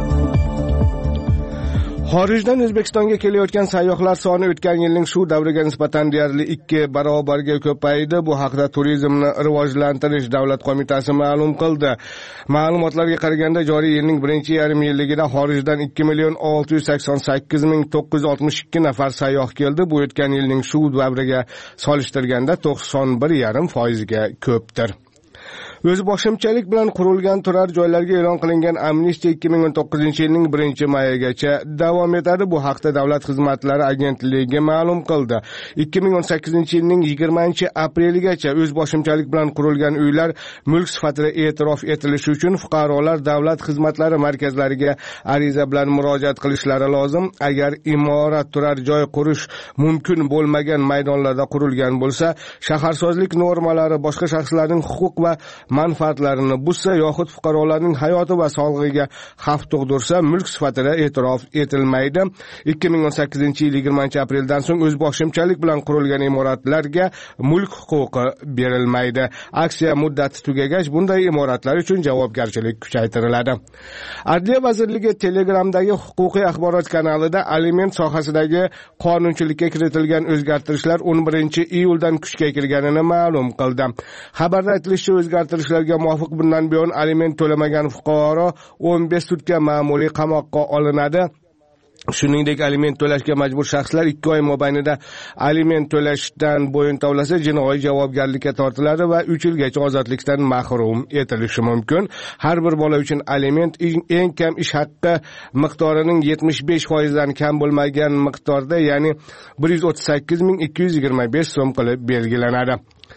Xorijdan O'zbekistonga kelayotgan sayyohlar soni o'tgan yilning shu davriga nisbatan deyarli ikki barobarga ko'paydi. Bu haqda Turizmni rivojlantirish davlat qo'mitasi ma'lum qildi. Ma'lumotlarga qaraganda joriy yilning birinchi yarim yilligida xorijdan ikki million olti yuz sakson sakkiz ming to'qqiz yuz oltmish ikki nafar sayyoh keldi. Bu o'tgan yilning shu davriga solishtirganda to'qson bir yarim foizga ko'pdir. O'zboshimchalik bilan qurilgan turar joylarga e'lon qilingan amnistiya ikki ming o'n to'qqizinchi yilning birinchi mayigacha davom etadi. Bu haqda Davlat xizmatlari agentligi ma'lum qildi. ikki ming o'n sakkizinchi yilning yigirmanchi apreligacha o'zboshimchalik bilan qurilgan uylar mulk sifatida e'tirof etilishi uchun fuqarolar davlat xizmatlari markazlariga ariza bilan murojaat qilishlari lozim. Agar imorat turar joy qurish mumkin bo'lmagan maydonlarda qurilgan bo'lsa, shaharsozlik normalari boshqa shaxslarning huquq va manfaatlarini buzsa yoxud fuqarolarning hayoti va sog'lig'iga xavf tug'dirsa, mulk sifatida e'tirof etilmaydi. ikki ming o'n sakkizinchi yil yigirmanchi apreldan so'ng o'zboshimchalik bilan qurilgan imoratlarga mulk huquqi berilmaydi. Aksiya muddati tugagach bunday imoratlar uchun javobgarchilik kuchaytiriladi. Adliya vazirligi Telegramdagi huquqiy axborot kanalida aliment sohasidagi qonunchilikka kiritilgan o'zgartirishlar o'n birinchi iyuldan kuchga kirganini ma'lum qildi. Xabarda aytilishicha, o'zgartirishlarga muvofiq bundan buyon aliment to'lamagan fuqaro o'n besh sutka ma'muriy qamoqqa olinadi. Shuningdek, aliment to'lashga majbur shaxslar ikki oy mobaynida aliment to'lashdan bo'yin tovlasa jinoiy javobgarlikka tortiladi va uch yilgacha ozodlikdan mahrum etilishi mumkin. Har bir bola uchun aliment eng kam ish haqqi miqdorining yetmish besh foizdan kam bo'lmagan miqdorda, ya'ni bir yuz o'ttiz sakkiz ming ikki yuz yigirma besh so'm qilib belgilanadi.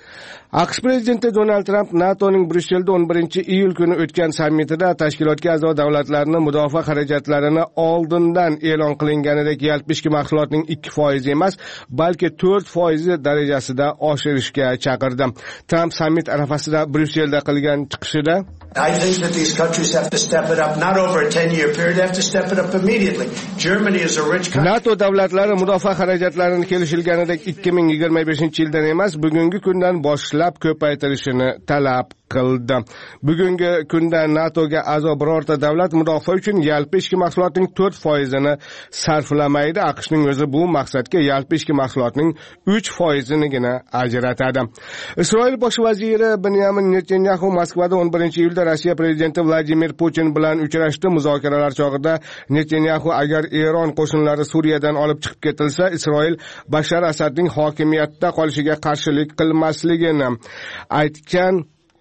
AQSh prezidenti Donald Tramp NATOning Bryusselda o'n birinchi iyul kuni o'tgan sammitida tashkilotga a'zo davlatlarni mudofaa xarajatlarini oldindan e'lon qilinganidek yalpi ichki mahsulotning ikki foiz emas, balki to'rt foiz darajasida oshirishga chaqirdi. Tramp sammit arafasida Bryusselda qilgan chiqishida I think that these countries have to step it up, not over a ten-year period, they have to step it up immediately. Germany is a rich country. NATO davlatlari mudofaa xarajatlarini kelishilganidek ikki ming yigirma beshinchi yildan emas, bugungi kundan boshlab ko'paytirishini talab qildi. Bugungi kunda NATOga a'zo birorta davlat mudofaa uchun yalpi ichki mahsulotning to'rt foizini sarflamaydi. AQShning o'zi bu maqsadga yalpi ichki mahsulotning uch foizinigina ajratadi. Isroil bosh vaziri Benyamin Netanyahu Moskvada o'n birinchi iyulda Rossiya prezidenti Vladimir Putin bilan uchrashdi. Muzokaralar chog'ida Netanyahu agar Eron qo'shinlari Suriyadan olib chiqib ketilsa, Isroil Bashar Asadning hokimiyatda qolishiga qarshilik qilmasligini aytgan.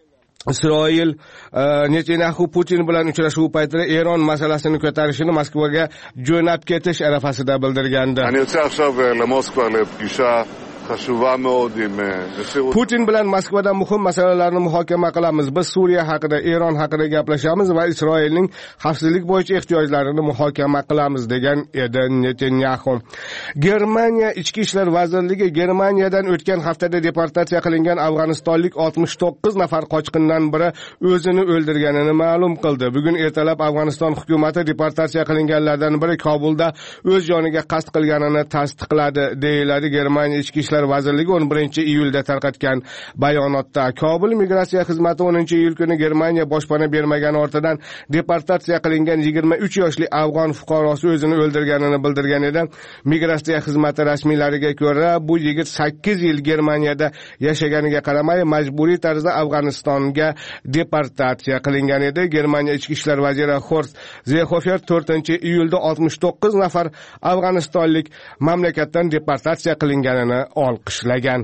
Isroil Netanyahu Putin bilan uchrashuv paytida Eron masalasini ko'tarishini Moskvaga jo'nab ketish arafasida bildirgandi. אני יוצא עכשיו למוסקבה לפגישה Putin bilan Moskvada muhim masalalarni muhokama qilamiz. Biz Suriya haqida, Eron haqida gaplashamiz va Isroilning xavfsizlik bo'yicha ehtiyojlarini muhokama qilamiz degan edi Netanyahu. Germaniya Ichki ishlar vazirligi Germaniyadan o'tgan haftada deportatsiya qilingan afg'onistonlik oltmish to'qqiz nafar qochqindan biri o'zini o'ldirganini ma'lum qildi. Bugun ertalab Afg'oniston hukumati deportatsiya qilinganlardan biri Kobulda o'z joniga qasd qilganini tasdiqladi, deyiladi Germaniya Ichki ishlar vazirligi o'n birinchi iyulda tarqatgan bayonotda. Kobul migratsiya xizmati o'ninchi iyul kuni Germaniya boshpana bermagani ortidan deportatsiya qilingan yigirma uch yoshli afg'on fuqarosi o'zini o'ldirganini bildirgan edi. Migratsiya xizmati rasmiylariga ko'ra, bu yigit sakkiz yil Germaniyada yashaganiga qaramay majburiy tarzda Afg'onistonga deportatsiya qilingan edi. Germaniya ichki ishlar vaziri Horst Seehofer to'rtinchi iyulda oltmish to'qqiz nafar afg'onistonlik mamlakatdan deportatsiya qilinganini olqishlagan.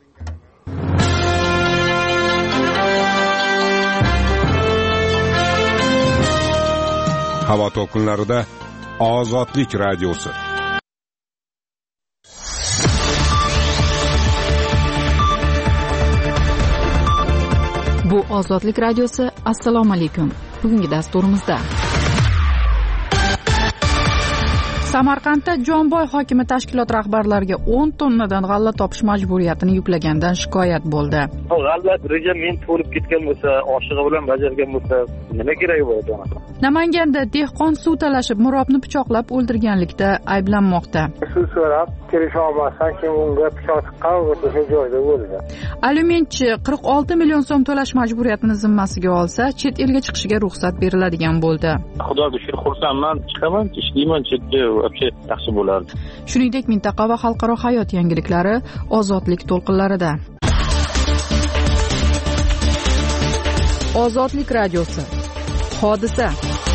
Havo to'lqinlarida Ozodlik radiosi. Bu Ozodlik radiosi. Assalomu alaykum. Bugungi dasturimizda Samarqandda Jonboy hokimi tashkilot rahbarlariga o'n tonnadan g'alla topish majburiyatini yuklagandan shikoyat bo'ldi. G'alla reja men to'lib ketgan bo'lsa, oshig'i bilan bajargan bo'lsa, nima keragi bor edi? Namanganda dehqon suv talashib mirobni pichoqlab o'ldirganlikda ayblanmoqda. Suv so'rab kelisha olmasdan keyin unga pichoq tiqqan, o'sha joyda o'ldi. Alimentchi qirq olti million so'm to'lash majburiyatini zimmasiga olsa, chet elga chiqishiga ruxsat beriladigan bo'ldi. Xudoga shukr, xursandman, chiqaman, ishlayman chetga, вообще yaxshi bo'lardi. Shuningdek, mintaqa va xalqaro hayot yangiliklari Ozodlik to'lqinlarida. Ozodlik radiosi. Hodisa.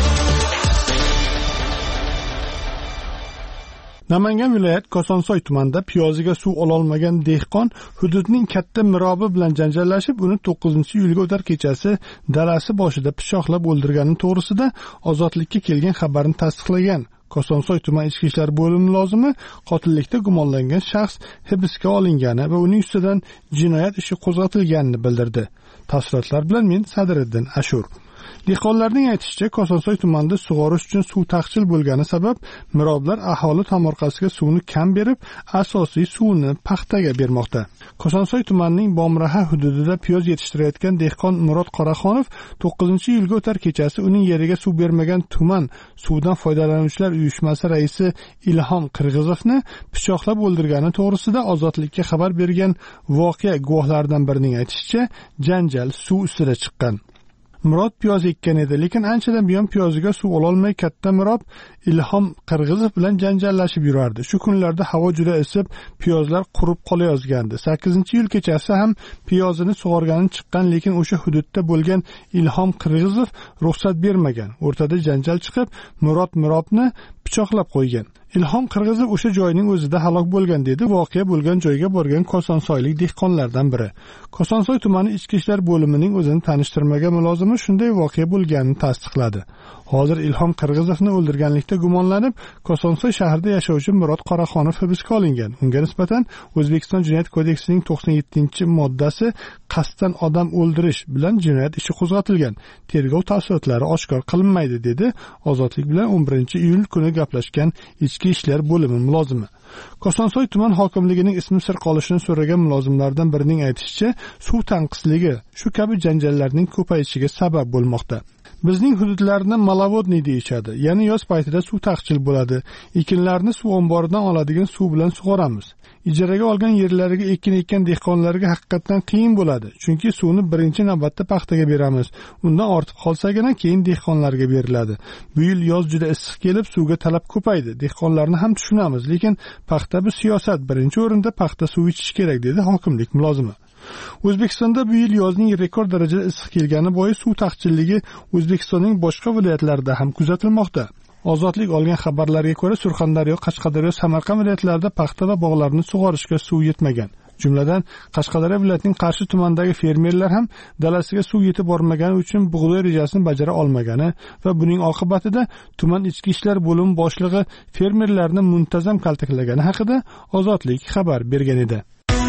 Namangan viloyat Kosonsoy tumanida piyoziga suv ololmagan dehqon hududning katta mirobi bilan janjallashib, uni to'qqizinchi iyulga o'tar kechasi dalasi boshida pichoqlab o'ldirgani to'g'risida Ozodlikka kelgan xabarni tasdiqlagan. Kosonsoy tuman ichki ishlar bo'limi mulozimi qotillikda gumonlangan shaxs hibsga olingani va uning ustidan jinoyat ishi qo'zg'atilganini bildirdi. Tafsilotlar bilan men Sadriddin Ashur. Dehqonlarning aytishicha, Kosonsoy tumanida sug'orish uchun suv taqchil bo'lgani sabab miroblar aholi tomorqasiga suvni kam berib, asosiy suvni paxtaga bermoqda. Kosonsoy tumanining Bomraha hududida piyoz yetishtirayotgan dehqon Murod Qoraxonov to'qqizinchi iyulga o'tar kechasi uning yeriga suv bermagan tuman suvdan foydalanuvchilar uyushmasi raisi Ilhom Qirg'izovni pichoqlab o'ldirgani to'g'risida Ozodlikka xabar bergan voqea guvohlaridan birining aytishicha, janjal suv ustida chiqqan. Murod piyoz ekkan edi, lekin anchadan buyon piyoziga suv ololmay katta Murod Ilhom Qirg'izov bilan janjallashib yurardi. Shu kunlarda havo juda isib, piyozlar qurib qolayozgandi. sakkizinchi iyul kechasi ham piyozini sug'organi chiqqan, lekin o'sha hududda bo'lgan Ilhom Qirg'izov ruxsat bermagan. O'rtada janjal chiqib, Murod Murodni pichoqlab qo'ygan. Ilhom Qirg'izov o'sha joyning o'zida halok bo'lgan, dedi voqea bo'lgan joyga borgan Kosonsoylik dehqonlardan biri. Kosonsoy tumani ichki ishlar bo'limining o'zini tanishtirmagan mulozimi shunday voqea bo'lganini tasdiqladi. Hozir Ilhom Qirg'izovni o'ldirganlikda gumonlanib, Kosonsoy shahrida yashovchi Murod Qoraxonov hibsga olingan. Unga nisbatan O'zbekiston Jinoyat kodeksining to'qson yettinchi moddasi qasddan odam o'ldirish bilan jinoyat ishi qo'zg'atilgan. Tergov tafsilotlari oshkor qilinmaydi, dedi Ozodlik bilan o'n birinchi iyul kuni gaplashgan ichki ishlar bo'limi mulozimi. Kosonsoy tuman hokimligining ismi sir qolishini so'ragan mulozimlardan birining aytishicha, suv tanqisligi shu kabi janjallarning ko'payishiga sabab bo'lmoqda. Bizning hududlarni malavodniy deyishadi. Ya'ni yoz paytida suv taqchil bo'ladi. Ekinlarni suv omboridan oladigan suv bilan sug'oramiz. Ijaraga olgan yerlariga ekin ekkan dehqonlarga haqiqatan qiyin bo'ladi. Chunki suvni birinchi navbatda paxtaga beramiz. Undan ortib qolsagina keyin dehqonlarga beriladi. Bu yil yoz juda issiq kelib, suvga talab ko'paydi. Dehqonlarni ham tushunamiz, lekin paxta bu siyosat. Birinchi o'rinda paxta suv ichish kerak, dedi hokimlik mulozimi. O'zbekistonda bu yil yozning rekord darajada issiq kelgani bois suv taqchilligi O'zbekistonning boshqa viloyatlarida ham kuzatilmoqda. Ozodlik olgan xabarlarga ko'ra, Surxondaryo, Qashqadaryo, Samarqand viloyatlarida paxta va bog'larni sug'orishga suv yetmagan. Jumladan, Qashqadaryo viloyatining Qarshi tumanidagi fermerlar ham dalasiga suv yetib bormagani uchun bug'doy rejasini bajara olmagani va buning oqibatida tuman ichki ishlar bo'limi boshlig'i fermerlarni muntazam kaltaklagani haqida Ozodlik xabar bergan edi.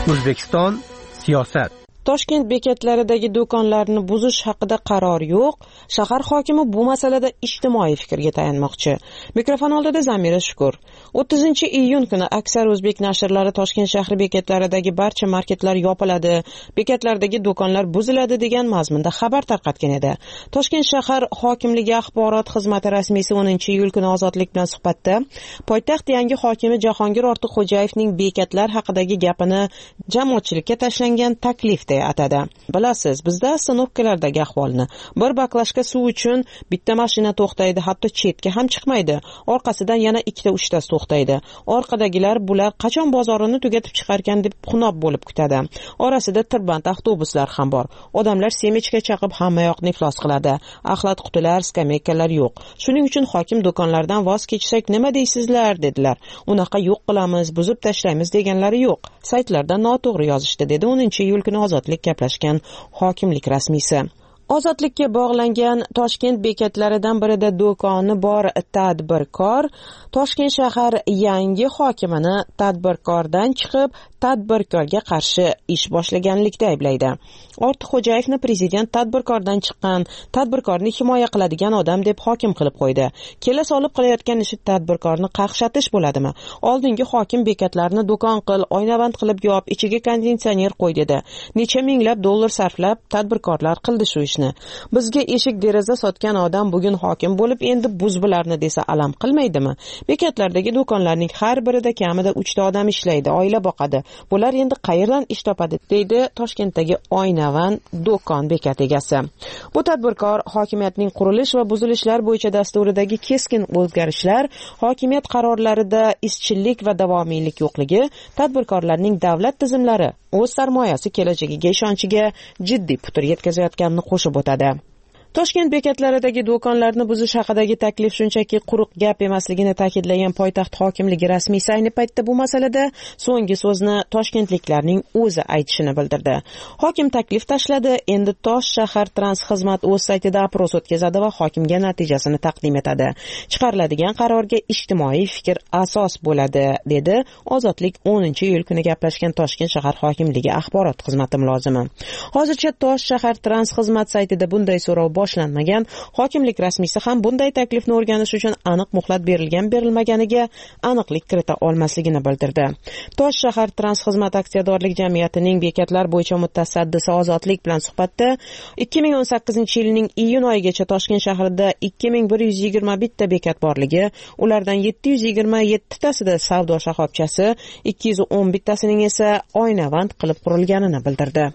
O'zbekiston siyosat. Toshkent bekatlaridagi do'konlarni buzish haqida qaror yo'q. Shahar hokimi bu masalada ijtimoiy fikrga tayanmoqchi. Mikrofon oldida Zamira Shukur. o'ttizinchi iyun kuni aksar o'zbek nashrlari Toshkent shahri bekatlaridagi barcha marketlar yopiladi, bekatlardagi do'konlar buziladi degan mazmunda xabar tarqatgan edi. Toshkent shahar hokimligi axborot xizmati rasmiysi o'ninchi iyul kuni Ozodlik bilan suhbatda poytaxt yangi hokimi Jahongir Ortiqxo'jayevning bekatlar haqidagi gapini jamoatchilikka tashlangan taklif atadi. Bilasiz, bizda stanovkalardagi ahvolni bir baklashka suv uchun bitta mashina to'xtaydi, hatto chetga ham chiqmaydi. Orqasidan yana ikkita uchtasi to'xtaydi. Orqadagilar bular qachon bozorini tugatib chiqarkan deb xunob bo'lib kutadi. Orasida tirband avtobuslar ham bor. Odamlar semechka chaqib hamma yoqni iflos qiladi. Axlat qutilar, skameykalar yo'q. Shuning uchun hokim do'konlardan voz kechsak nima deysizlar dedilar. Unaqa yo'q qilamiz, buzib tashlaymiz deganlari yo'q. Saytlarda noto'g'ri yozishdi dedi o'ninchi iyul kuni Ozodlik gaplashgan hokimlik rasmiysi. Ozodlikka bog'langan Toshkent bekatlaridan birida do'koni bor tadbirkor Toshkent shahar yangi hokimini tadbirkordan chiqib tadbirkorga qarshi ish boshlaganlikda ayblaydi. Ortiqxo'jayevni prezident tadbirkordan chiqqan, tadbirkorni himoya qiladigan odam deb hokim qilib qo'ydi. Kela solib qilayotgan ishi tadbirkorni qaqshatish bo'ladimi? Oldingi hokim bekatlarni do'kon qil, oynavand qilib yop, ichiga konditsioner qo'y dedi. Necha minglab dollar sarflab tadbirkorlar qildi shu ishni. Bizga eshik deraza sotgan odam bugun hokim bo'lib endi buzbilarni desa alam qilmaydimi? Bekatlardagi do'konlarning har birida kamida uchta odam ishlaydi, oila boqadi. Bular endi qayerdan ish topadi, deydi Toshkentdagi oynavand do'kon bekat egasi. Bu tadbirkor hokimiyatning qurilish va buzilishlar bo'yicha dasturidagi keskin o'zgarishlar, hokimiyat qarorlarida izchillik va davomiylik yo'qligi, tadbirkorlarning davlat tizimlari o'z sarmoyasi kelajagiga ishonchiga jiddiy putur yetkazayotganini qo'shib o'tadi. Toshkent bekatlaridagi do'konlarni buzish haqidagi taklif shunchaki quruq gap emasligini ta'kidlagan poytaxt hokimligi rasmiysi ayni paytda bu masalada so'nggi so'zni toshkentliklarning o'zi aytishini bildirdi. Hokim taklif tashladi, endi Tosh shahar transxizmat o'z saytida opros o'tkazadi va hokimga natijasini taqdim etadi. Chiqariladigan qarorga ijtimoiy fikr asos bo'ladi, dedi Ozodlik o'ninchi iyul kuni gaplashgan Toshkent shahar hokimligi axborot xizmati mulozimi. Hozircha Tosh shahar transxizmat saytida bunday so'rov boshlanmagan. Hokimlik rasmiysi ham bunday taklifni o'rganish uchun aniq muhlat berilgan berilmaganiga aniqlik kirita olmasligini bildirdi. Tosh shahar transxizmat aksiyadorlik jamiyatining bekatlar bo'yicha mutasaddisi Ozodlik bilan suhbatda ikki ming o'n sakkizinchi yilning iyun oyigacha Toshkent shahrida ikki ming bir yuz yigirma bitta bekat borligi, ulardan yetti yuz yigirma yetti tasida savdo shoxobchasi, ikki yuz o'n bittasining esa oynavand qilib qurilganini bildirdi.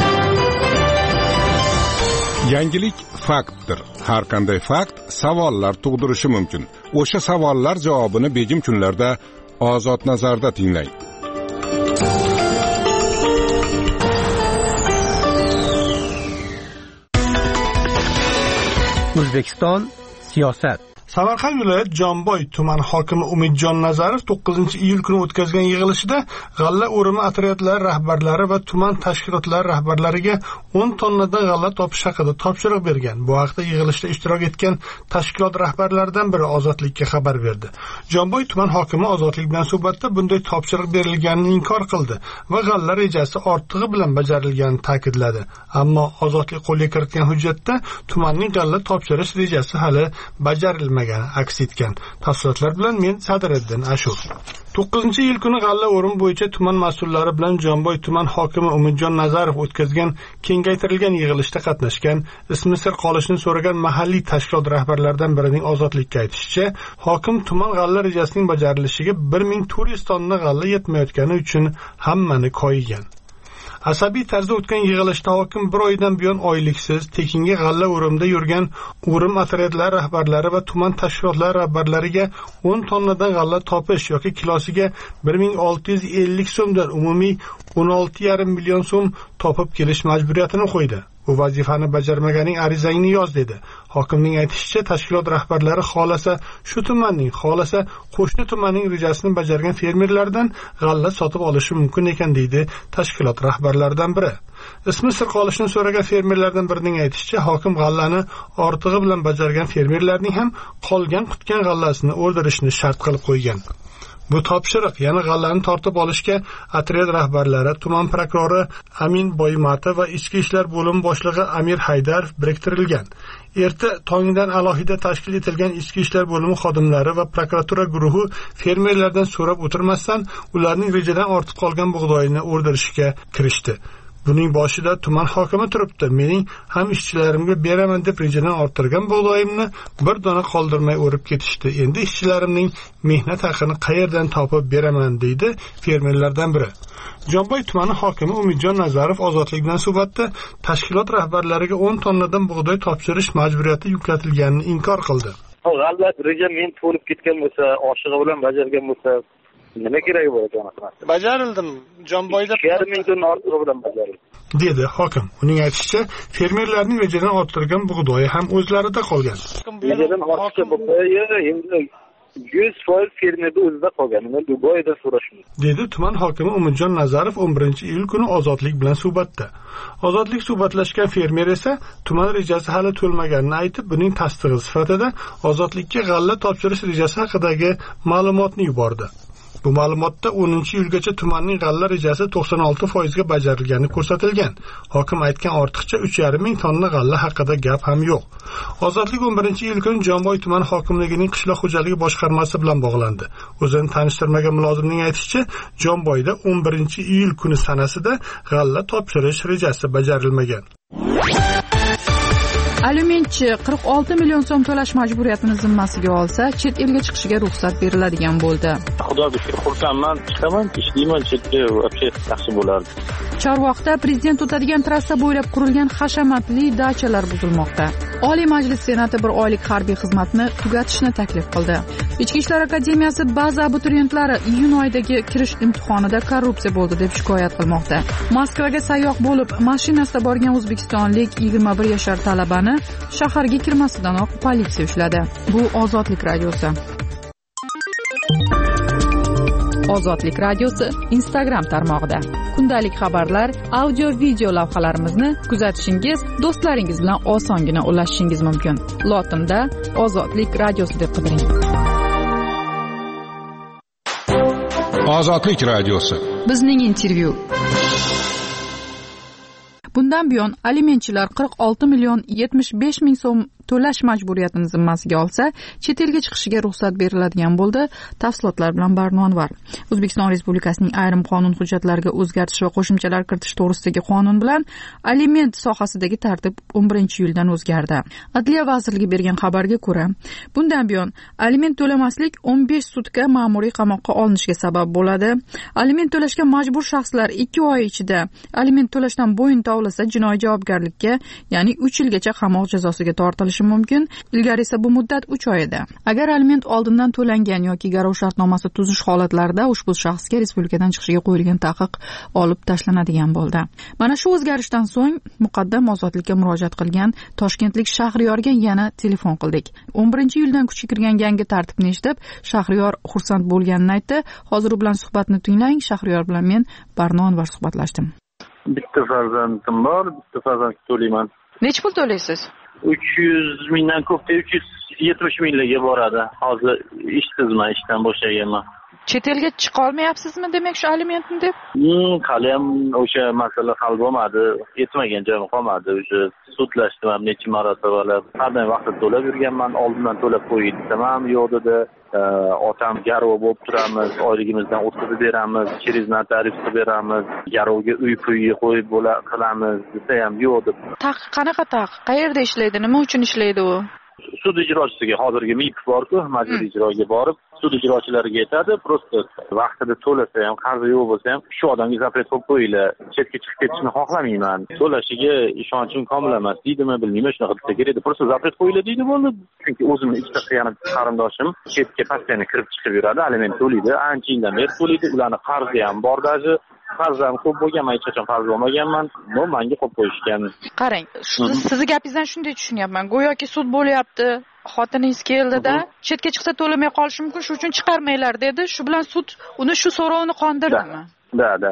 Yangilik faktdir. Har qanday fakt savollar tug'dirishi mumkin. O'sha savollar javobini begim kunlarda Ozod nazarda tinglang. O'zbekiston siyosat. Samarqand viloyat Jomboy tuman hokimi Umidjon Nazarov to'qqizinchi iyul kuni o'tkazgan yig'ilishida g'alla o'rimi otryadlari rahbarlari va tuman tashkilotlari rahbarlariga o'n tonnadan g'alla topish haqida topshiriq bergan. Bu haqda yig'ilishda ishtirok etgan tashkilot rahbarlaridan biri Ozodlikka xabar berdi. Jomboy tuman hokimi Ozodlik bilan suhbatda bunday topshiriq berilganini inkor qildi va g'alla rejasi ortig'i bilan bajarilganini ta'kidladi. Ammo Ozodlik qo'lga kiritgan hujjatda tumanning g'alla topshirish rejasi hali bajarilmagan aks etgan. Tafsilotlar bilan men Sadiriddin Ashur. to'qqizinchi iyul kuni g'alla o'rim bo'yicha tuman mas'ullari bilan Jomboy tuman hokimi Umidjon Nazarov o'tkazgan kengaytirilgan yig'ilishda qatnashgan, ismi sir qolishini so'ragan mahalliy tashkilot rahbarlaridan birining Ozodlikka aytishicha, hokim tuman g'alla rejasining bajarilishiga bir ming to'rt yuz tonna g'alla yetmayotgani uchun hammani koyigan. Asabiy tarzda o'tgan yig'ilishda hokim bir oydan buyon oyliksiz tekinga g'alla o'rimda yurgan o'rim otryadlari rahbarlari va tuman tashkilotlari rahbarlariga o'n tonnadan g'alla topish yoki kilosiga bir ming olti yuz ellik so'mdan umumiy o'n olti yarim million so'm topib kelish majburiyatini qo'ydi. Bu vazifani bajarmaganing arizangni yoz dedi. Hokimning aytishicha, tashkilot rahbarlari xolasa shu tumanning, xolasa qo'shni tumanning rejasini bajargan fermerlardan g'alla sotib olishi mumkin ekan deydi tashkilot rahbarlaridan biri. Ismi sir qolishini so'ragan fermerlardan birining aytishicha, hokim g'allani ortig'i bilan bajargan fermerlarning ham qolgan qutgan g'allasini o'ldirishni shart qilib qo'ygan. Bu topshiriq yana g'allani tortib olishga otryad rahbarlari, tuman prokurori Amin Boymatov va ichki ishlar bo'limi boshlig'i Amir Haydarov biriktirilgan. Erta tongdan alohida tashkil etilgan ichki ishlar bo'limi xodimlari va prokuratura guruhi fermerlardan so'rab o'tirmasdan ularning rejadan ortib qolgan bug'doyini o'rdirishga kirishdi. Buning boshida tuman hokimi turibdi. Mening ham ishchilarimga beraman deb rejadan orttirgan bug'doyimni bir dona qoldirmay o'rib ketishdi. Endi ishchilarimning mehnat haqini qayerdan topib beraman deydi fermerlardan biri. Jomboy tumani hokimi Umidjon Nazarov Ozodlik bilan suhbatda tashkilot rahbarlariga o'n tonnadan bug'doy topshirish majburiyati yuklatilganini inkor qildi. G'alla reja men to'lib ketgan bo'lsa, oshig'i bilan bajargan bo'lsa, nima keragi bor ekan? Bajarildim. Jomboyda yarim ming tonna ortig'i bilan bajarildi, dedi hokim. Uning aytishicha, fermerlarning rejadan orttirgan bug'doyi ham o'zlarida qolgan. Rejadan ortga bug'doyi endi yuz foiz fermerda o'zida qolgan. Uni Dubayda so'rashmiz, dedi tuman hokimi Umidjon Nazarov o'n birinchi iyul kuni Ozodlik bilan suhbatda. Ozodlik suhbatlashgan fermer esa tuman rejasi hali to'lmaganini aytib, buning tasdig'i sifatida Ozodlikka g'alla topshirish rejasi haqidagi ma'lumotni yubordi. Bu ma'lumotda o'ninchi iyulgacha tumanning g'alla rejasi to'qson olti foiz ga bajarilgani ko'rsatilgan. Hokim aytgan ortiqcha uch yarim ming tonna g'alla haqida gap ham yo'q. Ozodlik o'n birinchi iyul kuni Jomboy tuman hokimligining qishloq xo'jaligi boshqarmasi bilan bog'landi. O'zini tanishtirmagan mulozimning aytishicha, Jomboyda o'n birinchi iyul kuni sanasida g'alla topshirish rejasi bajarilmagan. Alimentchi qirq olti million so'm to'lash majburiyatini zimmasiga olsa, chet elga chiqishiga ruxsat beriladigan bo'ldi. Xudoga shukr, xursandman, chiqaman, ishlayman, chetga yaxshi bo'lardi. Chorvoqda prezident o'tadigan trassa bo'ylab qurilgan hashamatli dachalar buzilmoqda. Oliy Majlis Senati bir oylik harbiy xizmatni tugatishni taklif qildi. Ichki ishlar akademiyasi ba'zi abituriyentlari iyun oyidagi kirish imtihonida korrupsiya bo'ldi deb shikoyat qilmoqda. Moskvaga sayyoh bo'lib, mashinasida borgan o'zbekistonlik yigirma bir yashar talabani shaharga kirmasidanoq politsiya ushladi. Bu Ozodlik radiosi. Ozodlik radiosi Instagram tarmog'ida kundalik xabarlar, audio-video lavhalarimizni kuzatishingiz, do'stlaringiz bilan osongina ulashishingiz mumkin. Lotinda Ozodlik radiosi deb qidiring. Ozodlik radiosi. Bizning intervyu. Bundan buyon alimentchilar qirq olti million yetmish besh ming so'm to'lash majburiyatini zimmasiga olsa, chet elga chiqishiga ruxsat beriladigan bo'ldi. Tafsilotlar bilan Barnon var. O'zbekiston Respublikasining ayrim qonun hujjatlariga o'zgartish va qo'shimchalar kiritish to'g'risidagi qonun bilan aliment sohasidagi tartib o'n birinchi iyuldan o'zgardi. Adliya vazirligi bergan xabarga ko'ra, bundan buyon aliment to'lamaslik o'n besh sutka ma'muriy qamoqqa olinishiga sabab bo'ladi. Aliment to'lashga majbur shaxslar ikki oy ichida aliment to'lashdan bo'yin tovlasa, jinoiy javobgarlikka, ya'ni uch yilgacha qamoq jazosiga tortilishi mumkin. Ilgari esa bu muddat uch oy edi. Agar aliment oldindan to'langan yoki garov shartnomasi tuzish holatlarida ushbu shaxsga respublikadan chiqishiga qo'yilgan taqiq olib tashlanadigan bo'ldi. Mana shu o'zgarishdan so'ng muqaddam ozodlikka murojaat qilgan toshkentlik Shahriyorga yana telefon qildik. o'n birinchi iyuldan kuchga kirgan yangi tartibni eshitib, Shahriyor xursand bo'lganini aytdi. Hozir u bilan suhbatni tinglang. Shahriyor bilan men Barnon var suhbatlashdim. Bitta farzandim bor, bitta farzandga to'layman. Nech pul to'laysiz? uch yuz mingdan ko'pda uch yuz yetmish minglarga boradi. Hozir ishsizman, ishdan bo'shaganman. Chet elga chiqa olmayapsizmi demak shu alimentni deb? Hmm, hali ham o'sha masala hal bo'lmadi, yetmagan joyim qolmadi. O'sha sudlashdim ham necha marotaba. Har vaqtda to'lab yurganman, oldindan to'lab qo'ying desam ham yo'q dedi. Otam garov bo'lib turamiz, oyligimizdan o'tkazib beramiz, через notarius qilib beramiz, garovga uy puyi qo'yib bo'la qilamiz desa ham yo'q deb. Taqiq qanaqa taqiq? Qayerda ishlaydi? Nima uchun ishlaydi u? Sud ijrochisiga hozirgi M I P bor-ku, majburiy ijroga borib, sud ijrochilariga aytadi, prosta vaqtida to'lasa ham, qarzi yo'q bo'lsa ham, shu odamga zapret qo'yib qo'yinglar, chetga chiqib ketishni xohlamayman. To'lashiga ishonchim komil emas deydimi, bilmayman, shunaqa desa kerak. Prosta zapret qo'yinglar deydi bo'ldi. Chunki o'zimni ikkita xiyonat qarindoshim chetga postoyanno kirib chiqib yuradi, aliment to'laydi, ancha yildan beri to'laydi, ularni qarzi ham bor daji. Farzam ko'p bo'lgan, hech qachon farz bo'lmaganman. Bu menga qo'yib qo'yishgan. Qarang, sizni gapingizdan shunday tushunyapman. Go'yoki sud bo'lyapti, xotiningiz keldida, chetga chiqsa to'lamay qolishi mumkin, shuning uchun chiqarmanglar dedi. Shu bilan sud uni shu so'rovini qondirdimi? Da, da, da.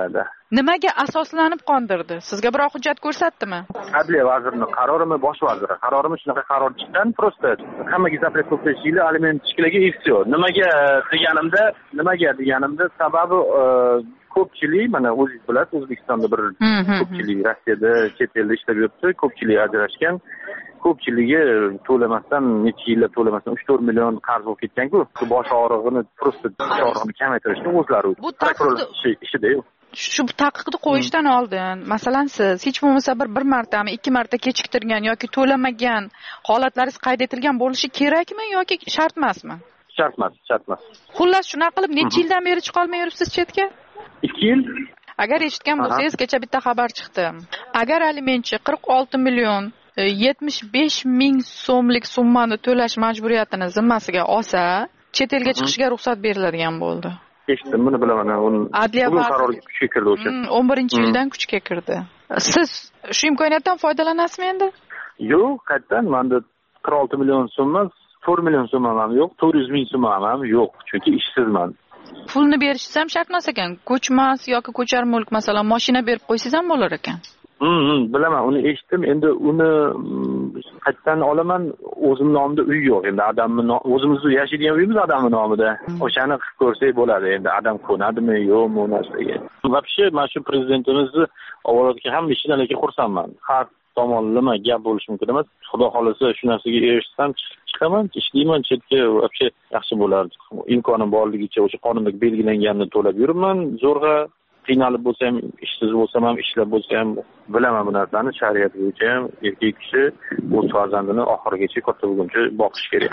Nimaga asoslanib qondirdi? Sizga biror hujjat ko'rsatdimi? Adliya vazirining qarorimi, bosh vaziri qarorimi shunaqa qaror chiqqan, просто hammaga zapret qilib qo'yishinglar, aliment chiqishligi и все. Nimaga deganimda, nimaga deganimda sababi ko'pchilik, mana o'zingiz bilasiz, O'zbekistonda bir ko'pchilik Rossiyada chet elda ishlab yuribdi, ko'pchilik ajrashgan. Ko'pchiligi to'lamasdan, necha yillab to'lamasdan uch to'rt million qarz bo'lib ketgan-ku. Bosh og'rig'ini, просто bosh og'rig'ini kamaytirishni o'zlari o'zi. Bu ishida-yu. Shu taqiqni qo'yishdan oldin, masalan, siz hech bo'lmasa bir bir martami, ikki marta kechiktirgan yoki to'lamagan holatlaringiz qayd etilgan bo'lishi kerakmi yoki shart emasmi? Shart emas, shart emas. Xullas shunaqa qilib necha yildan beri chiqa olmay yuribsiz chetga? ikki yil. Agar eshitgan bo'lsangiz, kecha bitta xabar chiqdi. Agar alimentchi qirq olti million yetmish besh ming so'mlik summani to'lash majburiyatini zimmasiga olsa, chet elga chiqishga ruxsat beriladigan bo'ldi. Eshitdim, buni bilaman. Adliya qarori kuchga kirdi o'sha. o'n birinchi yildan kuchga kirdi. Siz shu imkoniyatdan foydalanasizmi endi? Yo'q, qayerdan? Menda qirq olti million so'm emas, to'rt million so'm ham yo'q, to'rt yuz ming so'm ham yo'q, chunki ishsizman. Pulni berishingiz ham shart emas ekan. Ko'chmas yoki ko'char mulk, masalan, mashina berib qo'ysangiz ham bo'lar ekan. Hmm, bilaman, uni eshitdim. Endi uni qayerdan olaman? O'zim nomimda uy yo'q. Endi adamni o'zimizni yashaydigan uyimiz adamni nomida. O'shani qilib ko'rsak bo'ladi. Endi adam ko'nadimi, yo'qmi u narsaga. Vobshe, mana shu prezidentimizni avvalgi ham ishidan lekin xursandman. Har tomonlama gap bo'lishi mumkin emas. Xudo xolasa shu narsaga erishsam chiqaman, ishlayman chetga, vobshe yaxshi bo'lardi. Imkonim borligicha o'sha qonunda belgilanganini to'lab yuribman, zo'rg'a qiynalib bo'lsam, ishsiz bo'lsam ham, ishlab bo'lsam, bilaman bu narsani. Shariat bo'yicha ham erkak kishi o'z farzandini oxirigacha katta bo'lguncha boqish kerak.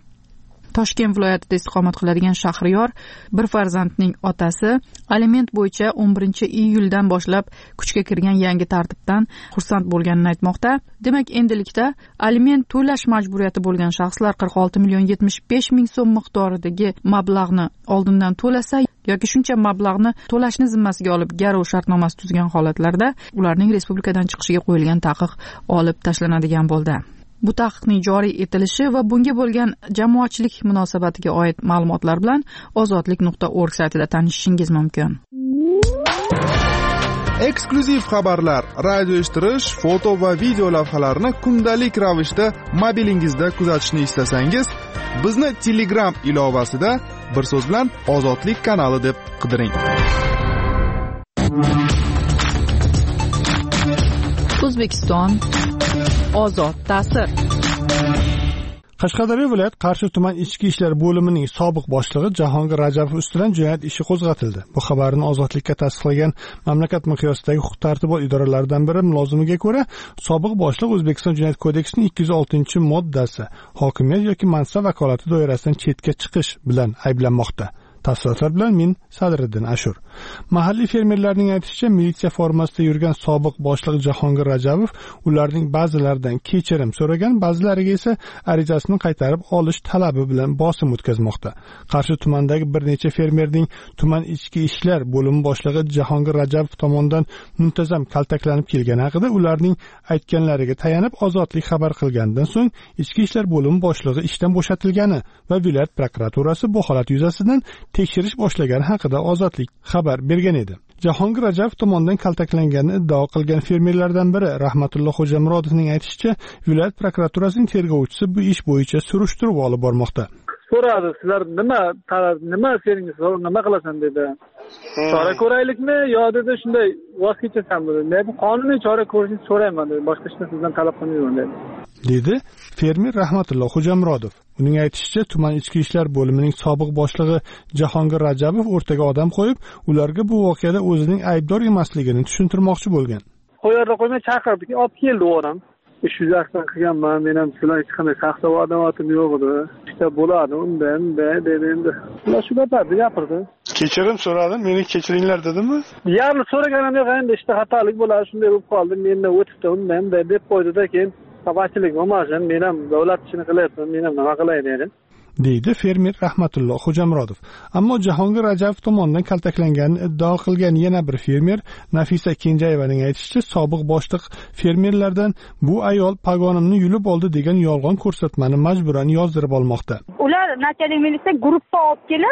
Toshkent viloyatida istiqomat qiladigan Shahriyor bir farzandning otasi aliment bo'yicha o'n birinchi iyuldan boshlab kuchga kirgan yangi tartibdan xursand bo'lganini aytmoqda. Demak, endilikda aliment to'lash majburiyati bo'lgan shaxslar qirq olti million yetmish besh ming so'm miqdoridagi mablag'ni oldindan to'lasa yoki shuncha mablag'ni to'lashni zimmasiga olib garov shartnomasi tuzgan holatlarda ularning respublikadan chiqishiga qo'yilgan taqiq olib tashlanadigan bo'ldi. Bu taqiqning joriy etilishi va bunga bo'lgan jamoatchilik munosabatiga oid ma'lumotlar bilan ozodlik nuqta org saytida tanishishingiz mumkin. Eksklyuziv xabarlar, radio eshittirish, foto va video lavhalarni kundalik ravishda mobilingizda kuzatishni istasangiz, bizni Telegram ilovasida bir so'z bilan Ozodlik kanali deb qidiring. O'zbekiston ozod ta'sir. Qashqadaryo viloyat Qarshi tuman ichki ishlar bo'limining sobiq boshlig'i Jahongir Rajabov ustidan jinoyat ishi qo'zg'atildi. Bu xabarni Ozodlikka tasdiqlagan mamlakat miqyosidagi huquq-tartibot idoralaridan biri mulozimiga ko'ra, sobiq boshliq O'zbekiston Jinoyat kodeksining ikki yuz oltinchi moddasi hokimiyat yoki mansab vakolati doirasidan chetga chiqish bilan ayblanmoqda. Tafsilotlar bilan men Sadriddin Ashur. Mahalliy fermerlarning aytishicha, militsiya formasida yurgan sobiq boshliq Jahongir Rajabov ularning ba'zilaridan kechirim so'ragan, ba'zilariga esa arizasini qaytarib olish talabi bilan bosim o'tkazmoqda. Qarshi tumanidagi bir necha fermerning tuman ichki ishlar bo'limi boshlig'i Jahongir Rajabov tomonidan muntazam kaltaklanib kelgani haqida ularning aytganlariga tayanib Ozodlik xabar qilgandan so'ng ichki ishlar bo'limi boshlig'i ishdan bo'shatilgani va viloyat prokuraturasi bu holat yuzasidan tekshirish boshlagani haqida Ozodlik xabar bergan edi. Jahongir Rajabov tomonidan kaltaklanganini iddao qilgan fermerlardan biri Rahmatulloh Xo'jamurodovning aytishicha, viloyat prokuraturasining tergovchisi bu ish bo'yicha surishtiruv olib bormoqda. So'radi, sizlar nima nima sening nima qilasan dedi. Chora ko'raylikmi yo dedi, shunday voz kechasanmi dedi. Men qonuniy chora ko'rishni so'rayman dedi. Boshqa ishni sizdan talab qilmayman dedi. dedi fermer Rahmatulloh Xo'jamurodov. Uning aytishicha, tuman ichki ishlar bo'limining sobiq boshlig'i Jahongir Rajabov o'rtaga odam qo'yib, ularga bu voqeada o'zining aybdor emasligini tushuntirmoqchi bo'lgan. Qo'yarda qo'ymay chaqirdik, olib keldi o'ram. Ish yuzasidan qilganman, men ham sizlar hech qanday shaxsiy adovatim yo'q edi. Ishda bo'ladi, undan dedi endi. Ular shu gaplarni gapirdi. Kechirim so'radim, meni kechiringlar dedimi? Yarli so'raganim yo'q, endi ishda xatolik bo'ladi, shunday bo'lib qoldi. Mendan o'tibdi, undan deb qo'ydi-da, keyin Tabachilik bo'lmasin, men ham davlat ishini qilyapman, men ham nima qilay dedim. deydi fermer Rahmatulloh Xo'jamurodov. Ammo Jahongir Rajabov tomonidan kaltaklanganini iddao qilgan yana bir fermer Nafisa Kenjayevaning aytishicha, sobiq boshliq fermerlardan bu ayol pagonimni yulib oldi degan yolg'on ko'rsatmani majburan yozdirib olmoqda. Ular nachalik militsiya guruhga olib kelib,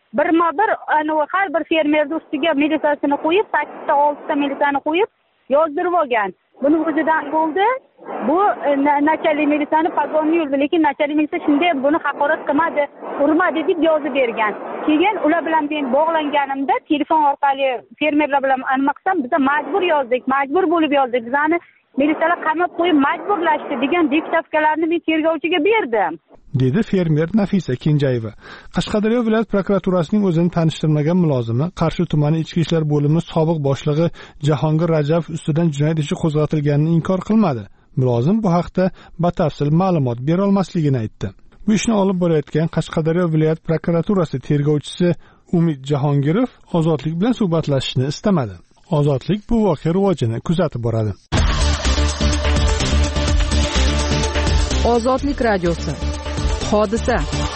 birma bir anavi har bir fermerni ustiga militsiyasini qo'yib, sakkizta oltita militsiyani qo'yib yozdirib olgan. Buni o'zidan bo'ldi. Bu nachalnik militsiyani pogonni yurdi, lekin nachalnik militsiya shunday buni haqorat qilmadi, urmadi deb yozib bergan. Keyin ular bilan men bog'langanimda telefon orqali fermerlar bilan nima qilsam, biz majbur yozdik, majbur bo'lib yozdik. Bizani militsiyalar qamab qo'yib majburlashdi degan deputatkalarni men tergovchiga berdim. dedi fermer Nafisa Kenjayeva. Qashqadaryo viloyat prokuraturasining o'zini tanishtirmagan mulozimi Qarshi tumani ichki ishlar bo'limi sobiq boshlig'i Jahongir Rajabov ustidan jinoyat ishi qo'zg'atilganini inkor qilmadi. Mulozim bu haqda batafsil ma'lumot bera olmasligini aytdi. Bu ishni olib borayotgan Qashqadaryo viloyat prokuraturasi tergovchisi Umid Jahongirov Ozodlik bilan suhbatlashishni istamadi. Ozodlik bu voqea rivojini kuzatib boradi. Ozodlik radiosi. Hodisa.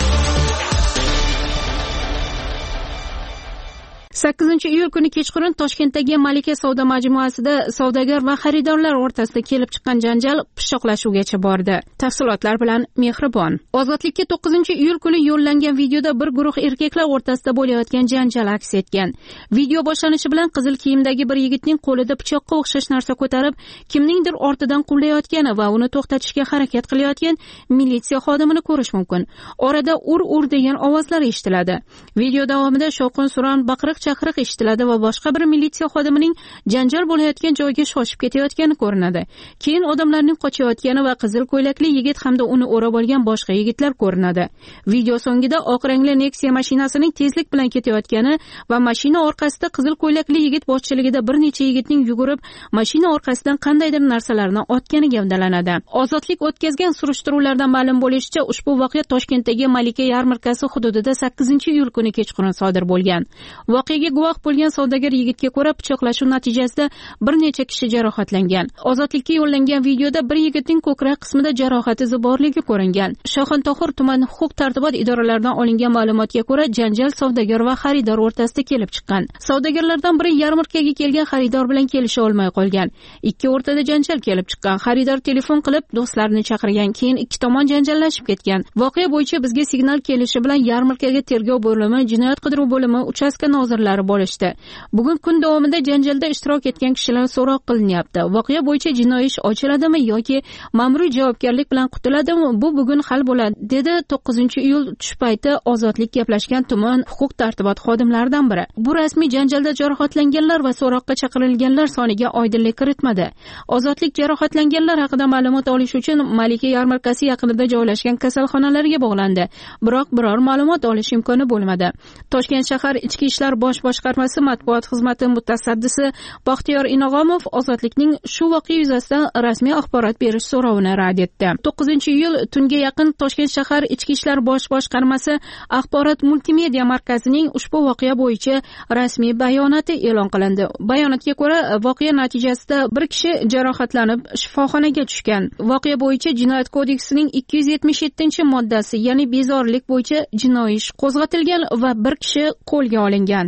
sakkizinchi iyul kuni kechqurun Toshkentdagi Malika savdo majmuasida savdogar va xaridorlar o'rtasida kelib chiqqan janjal pichoqlashuvgacha bordi. Tafsilotlar bilan Mehribon. Ozodlikka to'qqizinchi iyul kuni yo'llangan videoda bir guruh erkaklar o'rtasida bo'layotgan janjal aks etgan. Video boshlanishi bilan qizil kiyimdagi bir yigitning qo'lida pichoqqa o'xshash narsa ko'tarib, kimningdir ortidan quvlayotgani va uni to'xtatishga harakat qilayotgan militsiya xodimini ko'rish mumkin. Orada ur-ur degan ovozlar eshitiladi. Video davomida shovqin-suron, baqiriq chaqiriq eshitiladi va boshqa bir militsiya xodimining janjal bo'layotgan joyga shoshib ketayotgani ko'rinadi. Keyin odamlarning qochayotgani va qizil ko'ylakli yigit hamda uni o'rab olgan boshqa yigitlar ko'rinadi. Video so'ngida oq rangli Nexia mashinasining tezlik bilan ketayotgani va mashina orqasida qizil ko'ylakli yigit boshchiligida bir necha yigitning yugurib, mashina orqasidan qandaydir narsalarni otgani gavdalanadi. Ozodlik o'tkazgan surishtiruvlardan ma'lum bo'lishicha, ushbu voqea Toshkentdagi Malika yarmarkasi hududida sakkizinchi iyul kuni kechqurun sodir bo'lgan. Voqeaga guvoh bo'lgan savdogar yigitga ko'ra, pichoqlashuv natijasida bir necha kishi jarohatlangan. Ozodlikka yo'llangan videoda bir yigitning ko'krak qismida jarohat izi borligi ko'ringan. Shoxintohur tuman huquq-tartibot idoralaridan olingan ma'lumotga ko'ra, janjal savdogar va xaridor o'rtasida kelib chiqqan. Savdogarlardan biri yarmarkaga kelgan xaridor bilan kelisha olmay qolgan. Ikki o'rtada janjal kelib chiqqan. Xaridor telefon qilib do'stlarini chaqirgan, keyin ikki tomon janjallashib ketgan. Voqea bo'yicha bizga signal kelishi bilan yarmarkaga tergov bo'limi, jinoyat qidiruv bo'limi, uchastka nozirlari bo'lishdi. Bugun kun davomida janjalda ishtirok etgan kishilar so'roq qilinyapti. Voqea bo'yicha jinoiy ish ochiladimi yoki ma'muriy javobgarlik bilan qutuladimi? Bu bugun hal bo'ladi, dedi to'qqizinchi iyul tush payti Ozodlik gaplashgan tuman huquq-tartibot xodimlaridan biri. Bu rasmiy janjalda jarohatlanganlar va so'roqqa chaqirilganlar soniga oydinlik kiritmadi. Ozodlik jarohatlanganlar haqida ma'lumot olish uchun Malika yarmarkasi yaqinida joylashgan kasalxonalarga bog'landi. Biroq biror ma'lumot olish imkoni bo'lmadi. Toshkent shahar ichki ishlar bosh boshqarmasi matbuot xizmati mutasaddisi Baxtiyor Inog'omov Ozodlikning shu voqea yuzasidan rasmiy axborot berish so'rovini rad etdi. to'qqizinchi iyul tunga yaqin Toshkent shahar ichki ishlar bosh boshqarmasi axborot multimedia markazining ushbu voqea bo'yicha rasmiy bayonoti e'lon qilindi. Bayonotga ko'ra, voqea natijasida bir kishi jarohatlanib shifoxonaga tushgan. Voqea bo'yicha Jinoyat kodeksining ikki yuz yetmish yettinchi moddasi, ya'ni bezorilik bo'yicha jinoiy ish qo'zg'atilgan va bir kishi qo'lga olingan.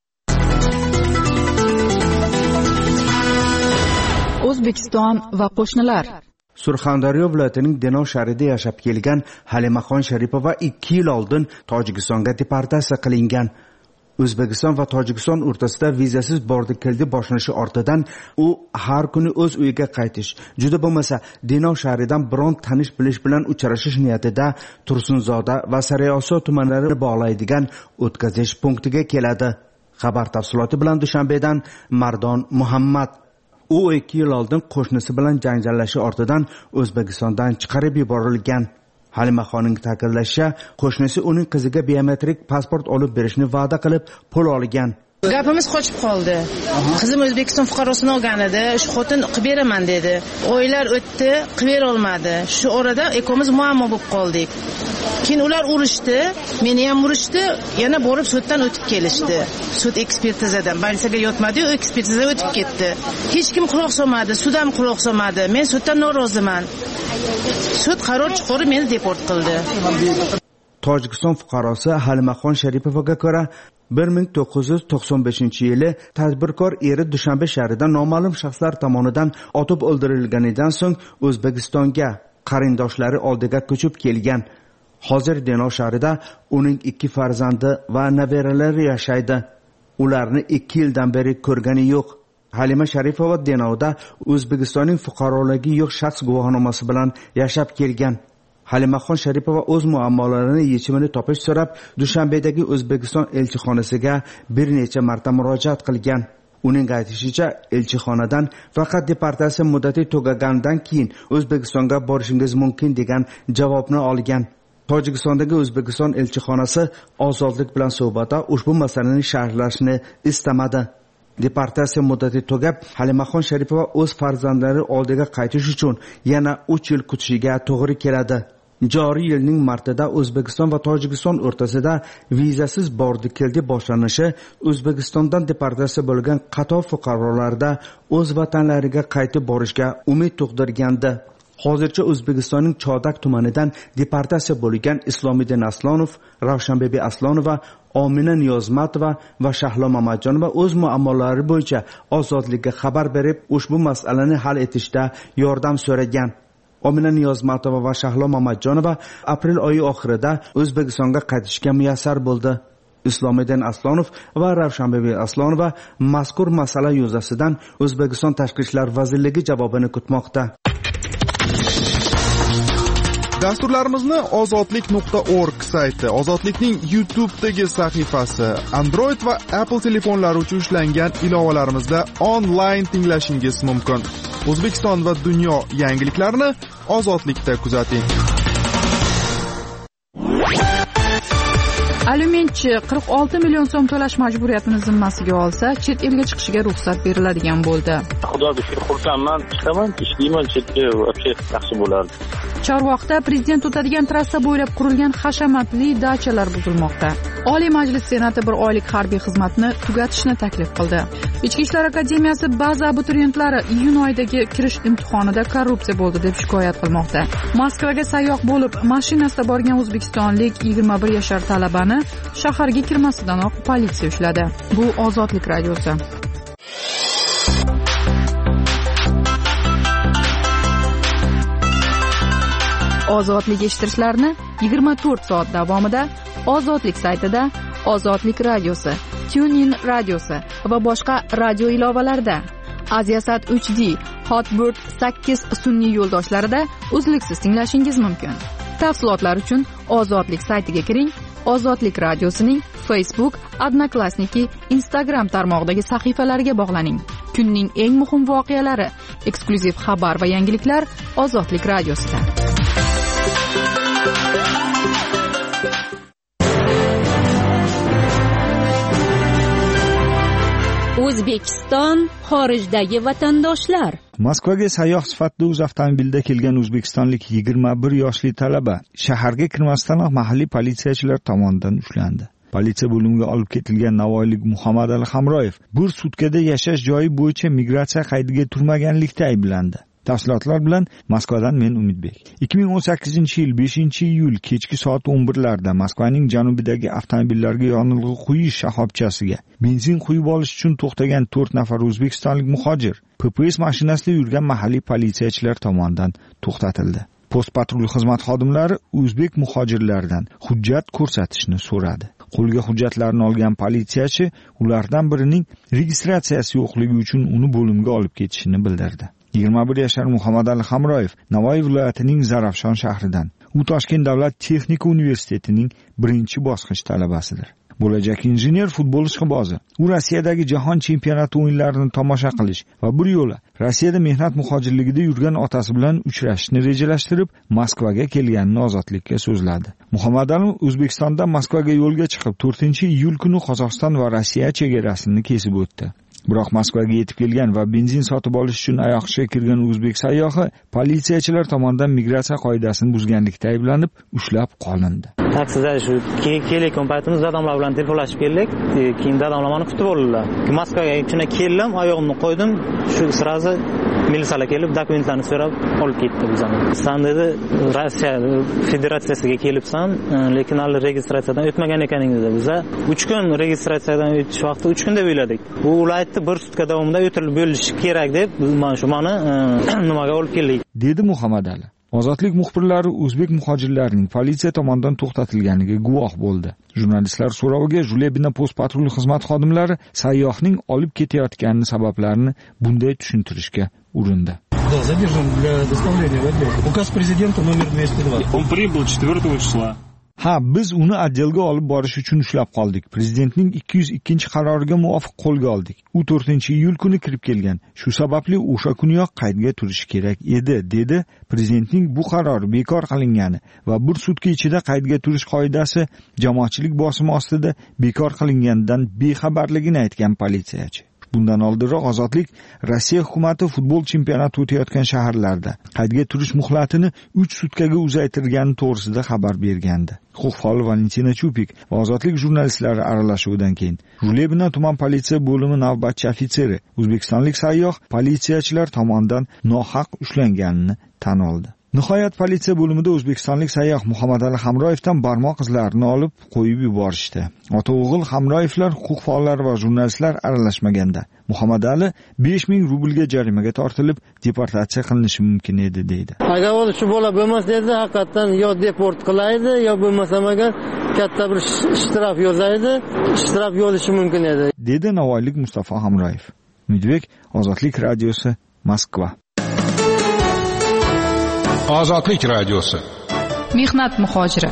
O'zbekiston va qo'shnilar. Surxondaryo viloyatining Denov shahrida yashab kelgan Halimaxon Sharipova ikki yil oldin Tojikistonga deportatsiya qilingan. O'zbekiston va Tojikiston o'rtasida vizasiz bordi-keldi boshlanishi ortidan u har kuni o'z uyiga qaytish, juda bo'lmasa Denov shahridan biron tanish bilish bilan uchrashish niyatida Tursunzoda va Sariosiyo tumanlarini bog'laydigan o'tkazish punktiga keladi. Xabar tafsiloti bilan Dushanbedan Mardon Muhammad. U ikki yil oldin qo'shnisi bilan janjallashi ortidan O'zbekistondan chiqarib yuborilgan. Halimaxonning ta'kidlashicha, qo'shnisi uning qiziga biometrik pasport olib berishni va'da qilib pul olgan. Gapimiz qochib qoldi. Qizim O'zbekiston fuqarosini olgan edi. Shu xotin qilib beraman dedi. Oylar o'tdi, qilib bera olmadi. Shu orada ikkomiz muammo bo'lib qoldik. Keyin ular urishdi, meni ham urishdi, yana borib suddan o'tib kelishdi. Sud ekspertizadan, balsaga yotmadi-yu, ekspertizaga o'tib ketdi. Hech kim quloq solmadi, sud ham quloq solmadi. Men suddan noroziman. Sud qaror chiqarib meni deport qildi. Tojikiston fuqarosi Halimaxon Sharipovaga ko'ra bir ming to'qqiz yuz to'qson beshinchi yili tadbirkor eri Dushanbe shahrida noma'lum shaxslar tomonidan otib o'ldirilganidan so'ng O'zbekistonga qarindoshlari oldiga ko'chib kelgan. hozir Denov shahrida uning ikki farzandi va nabiralari yashaydi. Ularni ikki yildan beri ko'rgani yo'q. Halima Sharipova Denovda O'zbekistonning fuqaroligi yo'q shaxs guvohnomasi bilan yashab kelgan. Halimaxon Sharipova o'z muammolarini yechimini topish so'rab Dushanbedagi O'zbekiston elchixonasiga bir necha marta murojaat qilgan. Uning aytishicha, elchixonadan faqat deportatsiya muddati tugagandan keyin O'zbekistonga borishingiz mumkin degan javobni olgan. Tojikistondagi O'zbekiston elchixonasi Ozodlik bilan suhbatda ushbu masalani sharhlashni istamadi. Deportatsiya muddati tugab, Halimaxon Sharipova o'z farzandlari oldiga qaytish uchun yana uch yil kutishiga to'g'ri keladi. Joriy yilning martida O'zbekiston va Tojikiston o'rtasida vizasiz bordi-keldi boshlanishi O'zbekistondan deportatsiya bo'lgan qator fuqarolarda o'z vatanlariga qaytib borishga umid tug'dirgandi. Hozircha O'zbekistonning Chodak tumanidan deportatsiya bo'lgan Islomiddin Aslonov, Ravshanbebi Aslonova, Omina Niyozmatova va Shahlo Mamatjonova o'z muammolari bo'yicha Ozodlikka xabar berib, ushbu masalani hal etishda yordam so'ragan. Omina Niyozmatova va Shahlo Mamatjonova aprel oyi oxirida O'zbekistonga qaytishga muyassar bo'ldi. Islomiddin Aslonov va Ravshanbebi Aslonova mazkur masala yuzasidan O'zbekiston Tashqi ishlar vazirligi javobini kutmoqda. Dasturlarimizni ozodlik nuqta org sayti, Ozodlikning YouTube'dagi sahifasi, Android va Apple telefonlari uchun ishlangan ilovalarimizda onlayn tinglashingiz mumkin. O'zbekiston va dunyo yangiliklarini Ozodlikda kuzating. Alimentchi qirq olti million so'm to'lash majburiyatini zimmasiga olsa, chet elga chiqishiga ruxsat beriladigan bo'ldi. Xudoga shukr, xursandman, chiqaman, ishlayman, chetga yaxshi bo'lardi. Chorvoqda prezident o'tadigan trassa bo'ylab qurilgan hashamatli dachalar buzilmoqda. Oliy Majlis Senati bir oylik harbiy xizmatni tugatishni taklif qildi. Ichki ishlar akademiyasi ba'zi abituriyentlari iyun oyidagi kirish imtihonida korrupsiya bo'ldi deb shikoyat qilmoqda. Moskvaga sayyoh bo'lib, mashinasida borgan o'zbekistonlik yigirma bir yashar talabani shaharga kirmasidanoq politsiya ushladi. Bu Ozodlik radiosi. Ozodlik eshittirishlarni yigirma to'rt soat davomida Ozodlik saytida, Ozodlik radiosi, TuneIn radiosi va boshqa radio ilovalarda, Aziasat uch D, Hotbird sakkiz sun'iy yo'ldoshlarida uzluksiz tinglashingiz mumkin. Tafsilotlar uchun Ozodlik saytiga kiring. Ozodlik radiosining Facebook, Odnoklassniki, Instagram tarmog'idagi sahifalariga bog'laning. Kunning eng muhim voqealari, eksklyuziv xabar va yangiliklar Ozodlik radiosida. O'zbekiston xorijdagi vatandoshlar. Moskvaga sayyoh sifatida o'z avtomobilida kelgan o'zbekistonlik yigirma bir yoshli talaba shaharga kirmasdanoq mahalliy politsiyachilar tomonidan ushlandi. Politsiya bo'limiga olib ketilgan navoiylik Muhammadali Hamroyev bir sutkada yashash joyi bo'yicha migratsiya qaydiga turmaganlikda ayblandi. Tafsilotlar bilan Moskvadan men Umidbek. ikki ming o'n sakkizinchi yil beshinchi iyul kechki soat o'n birlarda Moskvaning janubidagi avtomobillarga yonilg'i quyish shoxobchasiga benzin quyib olish uchun to'xtagan to'rt nafar o'zbekistonlik muhojir P P S mashinasida yurgan mahalliy politsiyachilar tomonidan to'xtatildi. Post patrul xizmat xodimlari o'zbek muhojirlardan hujjat ko'rsatishni so'radi. Qo'lga hujjatlarni olgan politsiyachi ulardan birining registratsiyasi yo'qligi uchun uni bo'limga olib ketishini bildirdi. yigirma bir yashar Muhammadali Hamroyev Navoiy viloyatining Zarafshon shahridan. U Toshkent davlat texnika universitetining birinchi bosqich talabasidir. Bo'lajak injener futbol ishqibozi. U Rossiyadagi jahon chempionati o'yinlarini tomosha qilish va bir yo'la Rossiyada mehnat muhojirligida yurgan otasi bilan uchrashishni rejalashtirib, Moskvaga kelganini Ozodlikka so'zladi. Muhammadali O'zbekistondan Moskvaga yo'lga chiqib, to'rtinchi iyul kuni Qozog'iston va Rossiya chegarasini kesib o'tdi. Biroq Moskvaga yetib kelgan va benzin sotib olish uchun oyoqqa kirgan o'zbek sayyohi politsiyachilar tomonidan migratsiya qoidasini buzganlikda ayblanib, ushlab qolindi. Taksida shu kelayotgan paytimizda odamlar bilan telefonlashib keldik. Keyin dadamlar meni kutib oldilar. Moskvaga shuna keldim, oyog'imni qo'ydim, shu sirazi militsiyalar kelib dokumentlarni so'rab olib ketdi bizani. San dedi, Rossiya federatsiyasiga kelibsan, lekin hali registratsiyadan o'tmagan ekaningni biza uch kun registratsiyadan o'tish vaqti uch kun deb o'yladik. Bu ular bir sutka davomida o'tirib bo'lish kerak deb mana shu meni nimaga olib keldik, dedi Muhammadali. Ozodlik muxbirlari o'zbek muhojirlarining politsiya tomonidan to'xtatilganiga guvoh bo'ldi. Jurnalistlar so'roviga Julebina post patrul xizmat xodimlari sayyohning olib ketayotgani sabablarini bunday tushuntirishga urindi. Да, задержан для доставления в отдел. Указ президента номер двести двадцать. Он прибыл четвёртого числа. Ha, biz uni отделga olib borish uchun ushlab qoldik. Prezidentning ikki yuz ikkinchi qaroriga muvofiq qo'lga oldik. U to'rtinchi iyul kuni kirib kelgan. Shu sababli o'sha kuniyoq qaydga turishi kerak edi, dedi. Prezidentning bu qarori bekor qilingani va bir sutka ichida qaydga turish qoidasi jamoatchilik bosimi ostida bekor qilinganidan bexabarligini aytgan politsiyachi. Bundan oldinroq Ozodlik Rossiya hukumati futbol chempionati o'tayotgan shaharlarda qaydga turish muhlatini uch sutkaga uzaytirgani to'g'risida xabar bergandi. Huquq faoli Valentina Chupik va Ozodlik jurnalistlari aralashuvidan keyin Julebina tuman politsiya bo'limi navbatchi ofitseri o'zbekistonlik sayyoh politsiyachilar tomonidan nohaq ushlanganini tan oldi. Nihoyat politsiya bo'limida o'zbekistonlik sayyoh Muhammadali Hamroyevdan barmoq izlarini olib qo'yib yuborishdi. Ota-o'g'il Hamroyevlar huquq faollari va jurnalistlar aralashmaganda Muhammadali besh ming rublga jarimaga tortilib deportatsiya qilinishi mumkin edi deydi. Agar u shu bola bo'lmasa edi, haqiqatan yo deport qilaydi, yo bo'lmasa agar katta bir shtraf yozaydi, shtraf yozishi mumkin edi, dedi navoiylik Mustafa Hamroyev. Umidbek, Ozodlik radiosi, Moskva. Ozodlik radiosi. Mehnat muhojiri.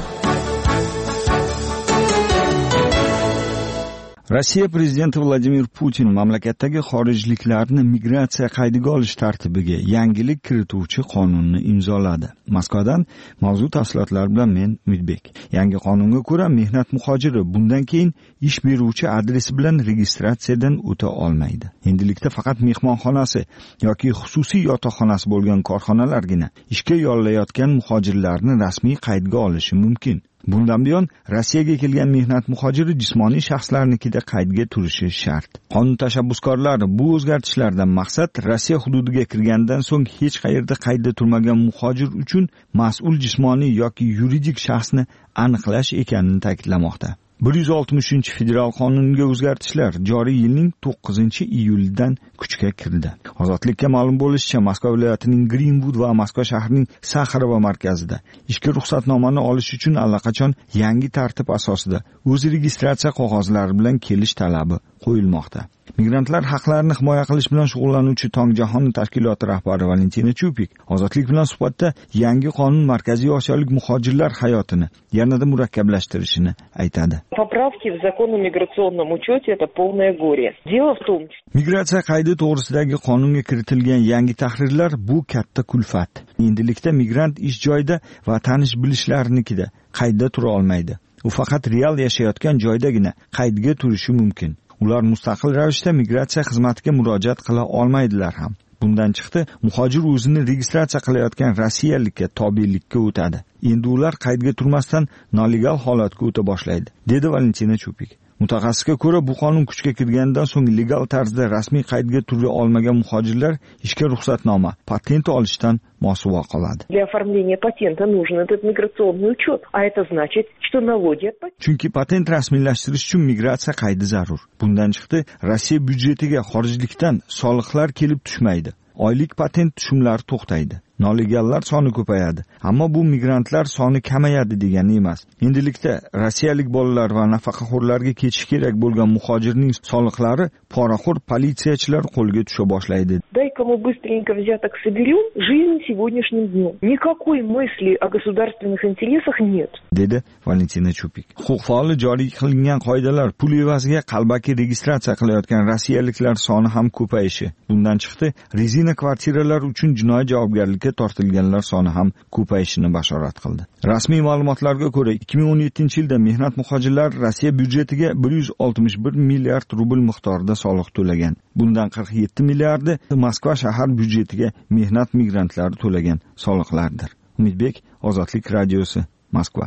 Rossiya prezidenti Vladimir Putin mamlakatdagi xorijliklarni migratsiya qaydiga olish tartibiga yangilik kirituvchi qonunni imzoladi. Moskvadan mavzu tafsilotlari bilan men Umidbek. Yangi qonunga ko'ra mehnat muhojiri bundan keyin ish beruvchi adresi bilan registratsiyadan o'ta olmaydi. Endilikda faqat mehmonxonasi yoki xususiy yotoqxonasi bo'lgan korxonalargina ishga yollayotgan muhojirlarni rasmiy qaydga olishi mumkin. Bundan buyon Rossiyaga kelgan mehnat muhojiri jismoniy shaxslarnikida qaydga turishi shart. Qonun tashabbuskorlari bu o'zgartishlardan maqsad Rossiya hududiga kirgandan so'ng hech qayerda qaydda turmagan muhojir uchun mas'ul jismoniy yoki yuridik shaxsni aniqlash ekanini ta'kidlamoqda. bir yuz oltmish uchinchi federal qonunga o'zgartishlar joriy yilning to'qqizinchi iyulidan kuchga kirdi. Ozodlikka ma'lum bo'lishicha, Moskva viloyatining Greenwood va Moskva shahrining Saxarova markazida ishga ruxsatnomani olish uchun allaqachon yangi tartib asosida o'z registratsiya qog'ozlari bilan kelish talabi qo'yilmoqda. Migrantlar haqlarini himoya qilish bilan shug'ullanuvchi Tongijahon tashkiloti rahbari Valentina Chupik Ozodlik bilan suhbatda yangi qonun markaziy osiyolik muhojirlar hayotini yanada murakkablashtirishini aytadi. Поправки в закон о миграционном учете это полное горе. Дело в том, migratsiya qaydi to'g'risidagi qonunga kiritilgan yangi tahrirlar bu katta kulfat. Endilikda migrant ish joyida va tanish bilishlarnikida qaydda tura olmaydi. U faqat real yashayotgan joydagina qaydga turishi mumkin. Ular mustaqil ravishda migratsiya xizmatiga murojaat qila olmaydilar ham. Bundan chiqdi, muhojir o'zini registratsiya qilayotgan rossiyalikka tobelikka o'tadi. Endi ular qaydga turmasdan nolegal holatga o'ta boshlaydi, dedi Valentina Chupik. Mutaxassisga ko'ra, bu qonun kuchga kirgandan so'ng legal tarzda rasmiy qaydga tura olmagan muhojirlar ishga ruxsatnoma, patent olishdan mosuvo qoladi. Для оформления патента нужен этот миграционный учет, а это значит, что налоги от патента. Chunki patent rasmiylashtirish uchun migratsiya qaydi zarur. Bundan chiqdi, Rossiya byudjetiga xorijlikdan soliqlar kelib tushmaydi. Oylik patent tushumlari to'xtaydi. Nolegallar soni ko'payadi, ammo bu migrantlar soni kamayadi degani emas. Endilikda rossiyalik bolalar va nafaqaxo'rlarga ketish kerak bo'lgan muhojirning soliqlari poraxo'r politsiyachilar qo'lga tusha boshlaydi. Дай-ка мы быстренько взяток соберем, жизнь сегодняшним днем. Никакой мысли о государственных интересах нет, dedi Valentina Chupik. Huquq faoli joriy qilingan qoidalar pul evaziga qalbaki registratsiya qilayotgan rossiyaliklar soni ham ko'payishi. Bundan chiqdi, rezina kvartiralar uchun jinoiy javobgarlikka tortilganlar soni ham ko'payishini bashorat qildi. Rasmiy ma'lumotlarga ko'ra, ikki ming o'n yettinchi yilda mehnat muhojirlari Rossiya byudjetiga bir yuz oltmish bir milliard rubl miqdorida soliq to'lagan. Bundan qirq yetti milliardi Moskva shahar byudjetiga mehnat migrantlari to'lagan soliqlardir. Umidbek, Ozodlik radiosi, Moskva.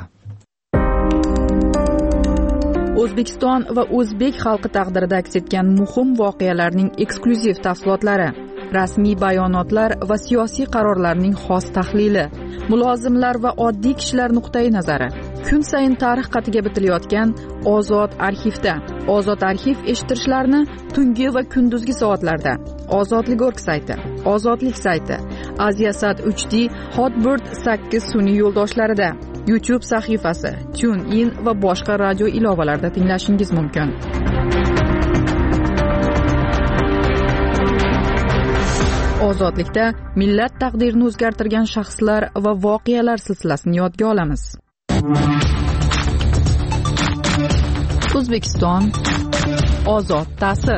O'zbekiston va o'zbek xalqi taqdirida aks etgan muhim voqealarning eksklyuziv tafsilotlari, rasmiy bayonotlar va siyosiy qarorlarning xos tahlili, mulozimlar va oddiy kishilar nuqtai nazari. Kun sayin tarix qatiga bitilayotgan Ozod arxivda. Ozod arxiv eshittirishlarni tungi va kunduzgi soatlarda Ozodlik org sayti, Ozodlik sayti, Aziasat uch D, Hotbird sakkiz sun'iy yo'ldoshlarida, YouTube sahifasi, TuneIn va boshqa radio ilovalarida tinglashingiz mumkin. Ozodlikda millat taqdirini o'zgartirgan shaxslar va voqealar silsilasini yodga olamiz. O'zbekiston ozod ta'sir.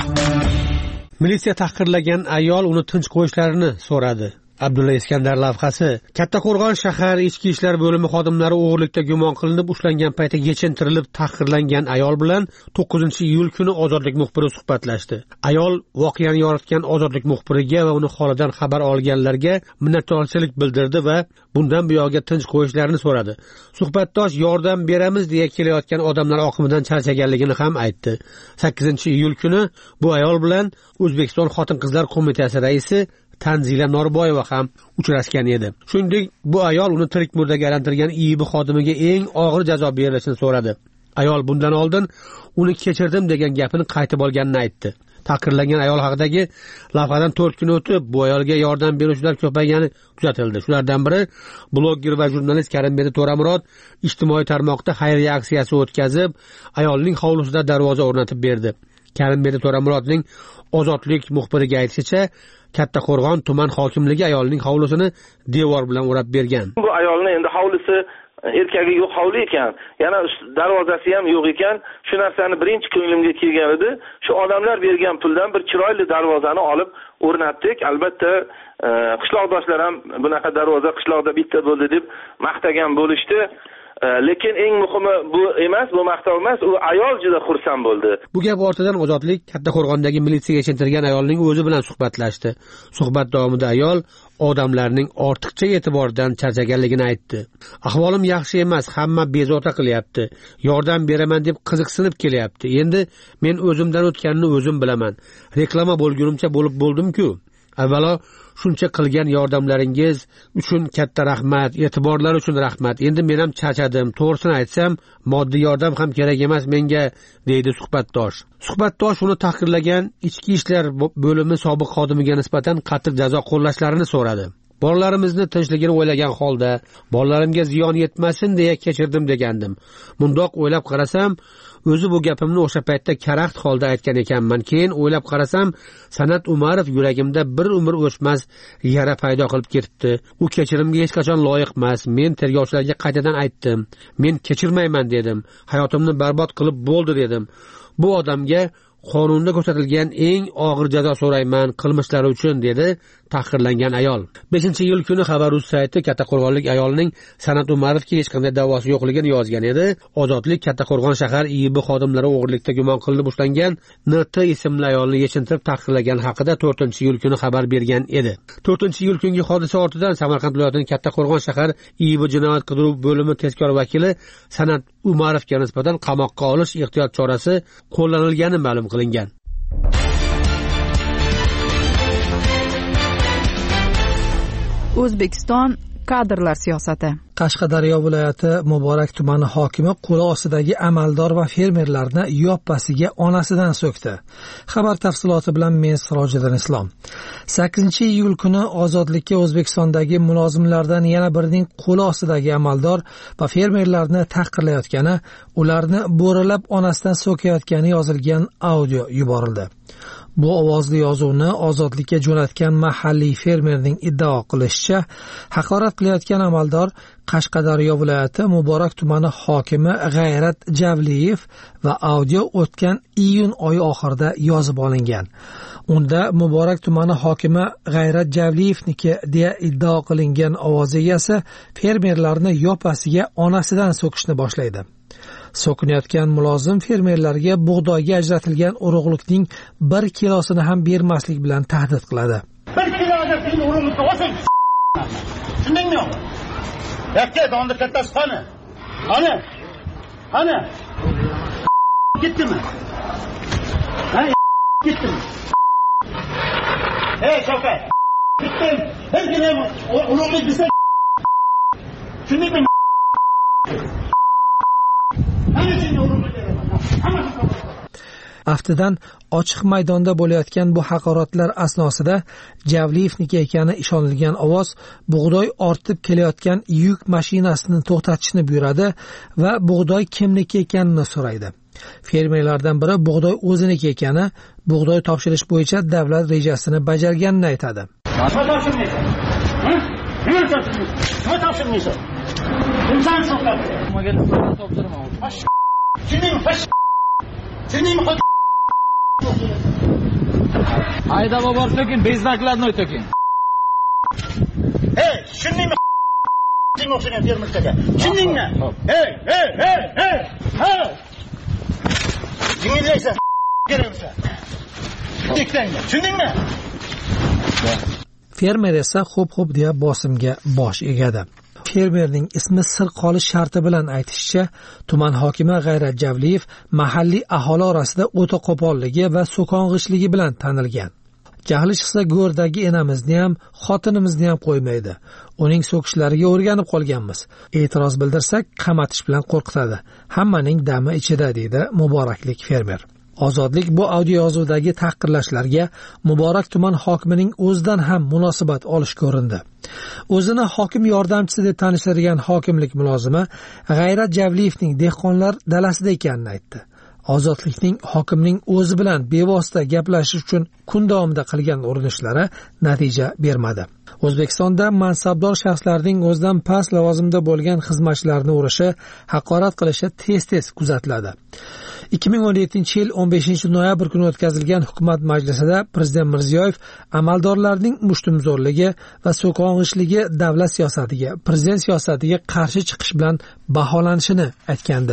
Militsiya tahqirlagan ayol uni tinch qo'yishlarini so'radi. Abdulla Iskandar lavhasi. Kattaqo'rg'on shahar ichki ishlar bo'limi xodimlari o'g'irlikda gumon qilinib ushlangan paytda yechintirilib tahqirlangan ayol bilan to'qqizinchi iyul kuni Ozodlik muxbiri suhbatlashdi. Ayol voqeani yoritgan Ozodlik muxbiriga va uni holidan xabar olganlarga minnatdorchilik bildirdi va bundan buyog'iga tinch qo'yishlarini so'radi. Suhbatdosh yordam beramiz deya kelayotgan odamlar oqimidan charchaganligini ham aytdi. sakkizinchi iyul kuni bu ayol bilan O'zbekiston Xotin-qizlar qo'mitasi raisi Tanzila Norboyeva ham uchrashgan edi. Shuningdek, bu ayol uni tirik murdaga aylantirgan I I B xodimiga eng og'ir jazo berilishini so'radi. Ayol bundan oldin uni kechirdim degan gapini qaytib olganini aytdi. Tahqirlangan ayol haqidagi lavhadan to'rt kun o'tib, bu ayolga yordam beruvchilar ko'paygani kuzatildi. Shulardan biri blogger va jurnalist Karimbek To'ramurod ijtimoiy tarmoqda xayriya aksiyasi o'tkazib, ayolning hovlisida darvoza o'rnatib berdi. Karimbek To'ramurodning Ozodlik muxbiriga aytishicha, Kattaqo'rg'on tuman hokimligi ayolning hovlisini devor bilan o'rab bergan. Bu ayolning endi hovlisi erkagi yo'q hovli ekan, yana darvozasi ham yo'q ekan. Shu narsani birinchi ko'nglimga kelgan edi. Shu odamlar bergan puldan bir chiroyli darvozani olib o'rnatdik. Albatta, qishloqdoshlar ham bunaqa darvoza qishloqda bitta bo'ldi deb maqtagan bo'lishdi. Lekin eng muhimi bu emas, bu maqtov emas, u ayol juda xursand bo'ldi. Bu gap ortidan Ozodlik Kattaqo'rg'ondagi militsiyaga yechintirgan ayolning o'zi bilan suhbatlashdi. Suhbat davomida ayol odamlarning ortiqcha e'tiboridan charchaganligini aytdi. Ahvolim yaxshi emas, hamma bezovta qilyapti. Yordam beraman deb qiziqsinib kelyapti. Endi men o'zimdan o'tganini o'zim bilaman. Reklama bo'lgunimcha bo'lib bo'ldim-ku. Avvalo shuncha qilgan yordamlaringiz uchun katta rahmat, e'tiborlar uchun rahmat. Endi men ham charchadim. To'g'risini aytsam, moddiy yordam ham kerak emas menga, deydi suhbatdosh. Suhbatdosh uni tahqirlagan ichki ishlar bo'limi sobiq xodimiga nisbatan qattiq jazo qo'llashlarini so'radi. Bolalarimizni tinchligini o'ylagan holda, bolalarimga ziyon yetmasin deya kechirdim degandim. Mundoq o'ylab qarasam, o'zi bu gapimni o'sha paytda karaxt holda aytgan ekanman. Keyin o'ylab qarasam, San'at Umarov yuragimda bir umr o'chmas yara paydo qilib ketibdi. U kechirimga hech qachon loyiq emas. Men tergovchilarga qaytadan aytdim. Men kechirmayman dedim. Hayotimni barbod qilib bo'ldi dedim. Bu odamga qonunda ko'rsatilgan eng og'ir jazo so'rayman qilmishlari uchun, dedi tahqirlangan ayol. beshinchi iyul kuni Xabar.uz sayti Kattaqo'rg'onlik ayolning San'at Umarovga hech qanday da'vosi yo'qligini yozgan edi. Ozodlik Kattaqo'rg'on shahar I I B xodimlari o'g'irlikda gumon qilinib ushlangan N T ismli ayolni yechintirib tahqirlagan haqida to'rtinchi iyul kuni xabar bergan edi. to'rtinchi iyul kungi hodisa ortidan Samarqand viloyatining Kattaqo'rg'on shahar I I B jinoyat qidiruv bo'limi tezkor vakili San'at Umarovga nisbatan qamoqqa olish ehtiyot chorasi qo'llanilgani ma'lum qilingan. O'zbekiston kadrlar siyosati. Qashqadaryo viloyati Muborak tumani hokimi qo'li ostidagi amaldor va fermerlarni yoppasiga onasidan so'kdi. Xabar tafsiloti bilan men Sirojiddin Islom. sakkizinchi iyul kuni Ozodlikka O'zbekistondagi mulozimlardan yana birining qo'li ostidagi amaldor va fermerlarni tahqirlayotgani, ularni bo'ralab onasidan so'kayotgani yozilgan audio yuborildi. Bu ovozli yozuvni Ozodlikka jo'natgan mahalliy fermerning iddao qilishicha, haqorat qilayotgan amaldor Qashqadaryo viloyati Muborak tumani hokimi G'ayrat Javliyev va audio o'tgan iyun oyi oxirida yozib olingan. Unda Muborak tumani hokimi G'ayrat Javliyevniki deya iddao qilingan ovoz egasi fermerlarni yoppasiga onasidan so'kishni boshlaydi. So'kinayotgan mulozim fermerlarga bug'doyga ajratilgan urug'likning bir kilosini ham bermaslik bilan tahdid qiladi. Bir kiloga qiyin urug'likni olsang, tushundingmi? Yakka donda kattasi qani? Qani? Qani? Ketdimi? Ha, ketdimi? Hey, Shavkat. Ketdim. Bir kilo urug'lik desa, tushundingmi? Aftidan ochiq maydonda bo'layotgan bu haqoratlar asnosida Javliyevniki ekani ishonilgan ovoz bug'doy ortib kelayotgan yuk mashinasini to'xtatishni buyuradi va bug'doy kimniki ekanini so'raydi. Fermerlardan biri bug'doy o'ziniki ekani, bug'doy topshirish bo'yicha davlat rejasini bajarganini aytadi. Nima topshirmaysan? Ha? Nima topshirmaysan? Nima topshirmaysan? Inson so'qadi. Nimaga topshirmayman? Shuningmi? Shuningmi? Haydab olib to'kin, beznaklarni o'tokin. Hey, shuningmi? Sen o'xshagan fermerlarga. Shuningmi? Hey, hey, hey, hey. Hey! Jingillaysan. Keraksa. Tekdanglar. Shundingmi? Fermer esa xo'p-xo'p deya bosimga bosh egadi. Fermerning ismi sir qolish sharti bilan aytishicha, tuman hokimi G'ayrat Javliyev mahalliy aholi orasida o'ta qo'polligi va so'kong'ichligi bilan tanilgan. Jahli chiqsa go'rdagi enamizni ham, xotinimizni ham qo'ymaydi. Uning so'kishlariga o'rganib qolganmiz. E'tiroz bildirsak, qamatish bilan qo'rqitadi. Hammaning dami ichida, deydi Muboraklik fermer. Ozodlik bu audio yozuvdagi tahqirlashlarga Muborak tuman hokimining o'zidan ham munosabat olish ko'rindi. O'zini hokim yordamchisi deb tanishtirgan hokimlik mulozimi G'ayrat Javliyevning dehqonlar dalasida ekanini aytdi. Ozodlikning hokimning o'zi bilan bevosita gaplashish uchun kun davomida qilgan urinishlari natija bermadi. O'zbekistonda mansabdor shaxslarning o'zidan past lavozimda bo'lgan xizmatchilarni urishi, haqorat qilishi tez-tez kuzatiladi. ikki ming o'n yettinchi yil o'n beshinchi noyabr kuni o'tkazilgan hukumat majlisida Prezident Mirziyoyev amaldorlarning mushtumzo'rligi va so'kong'ichligi davlat siyosatiga, prezident siyosatiga qarshi chiqish bilan baholanishini aytgandi.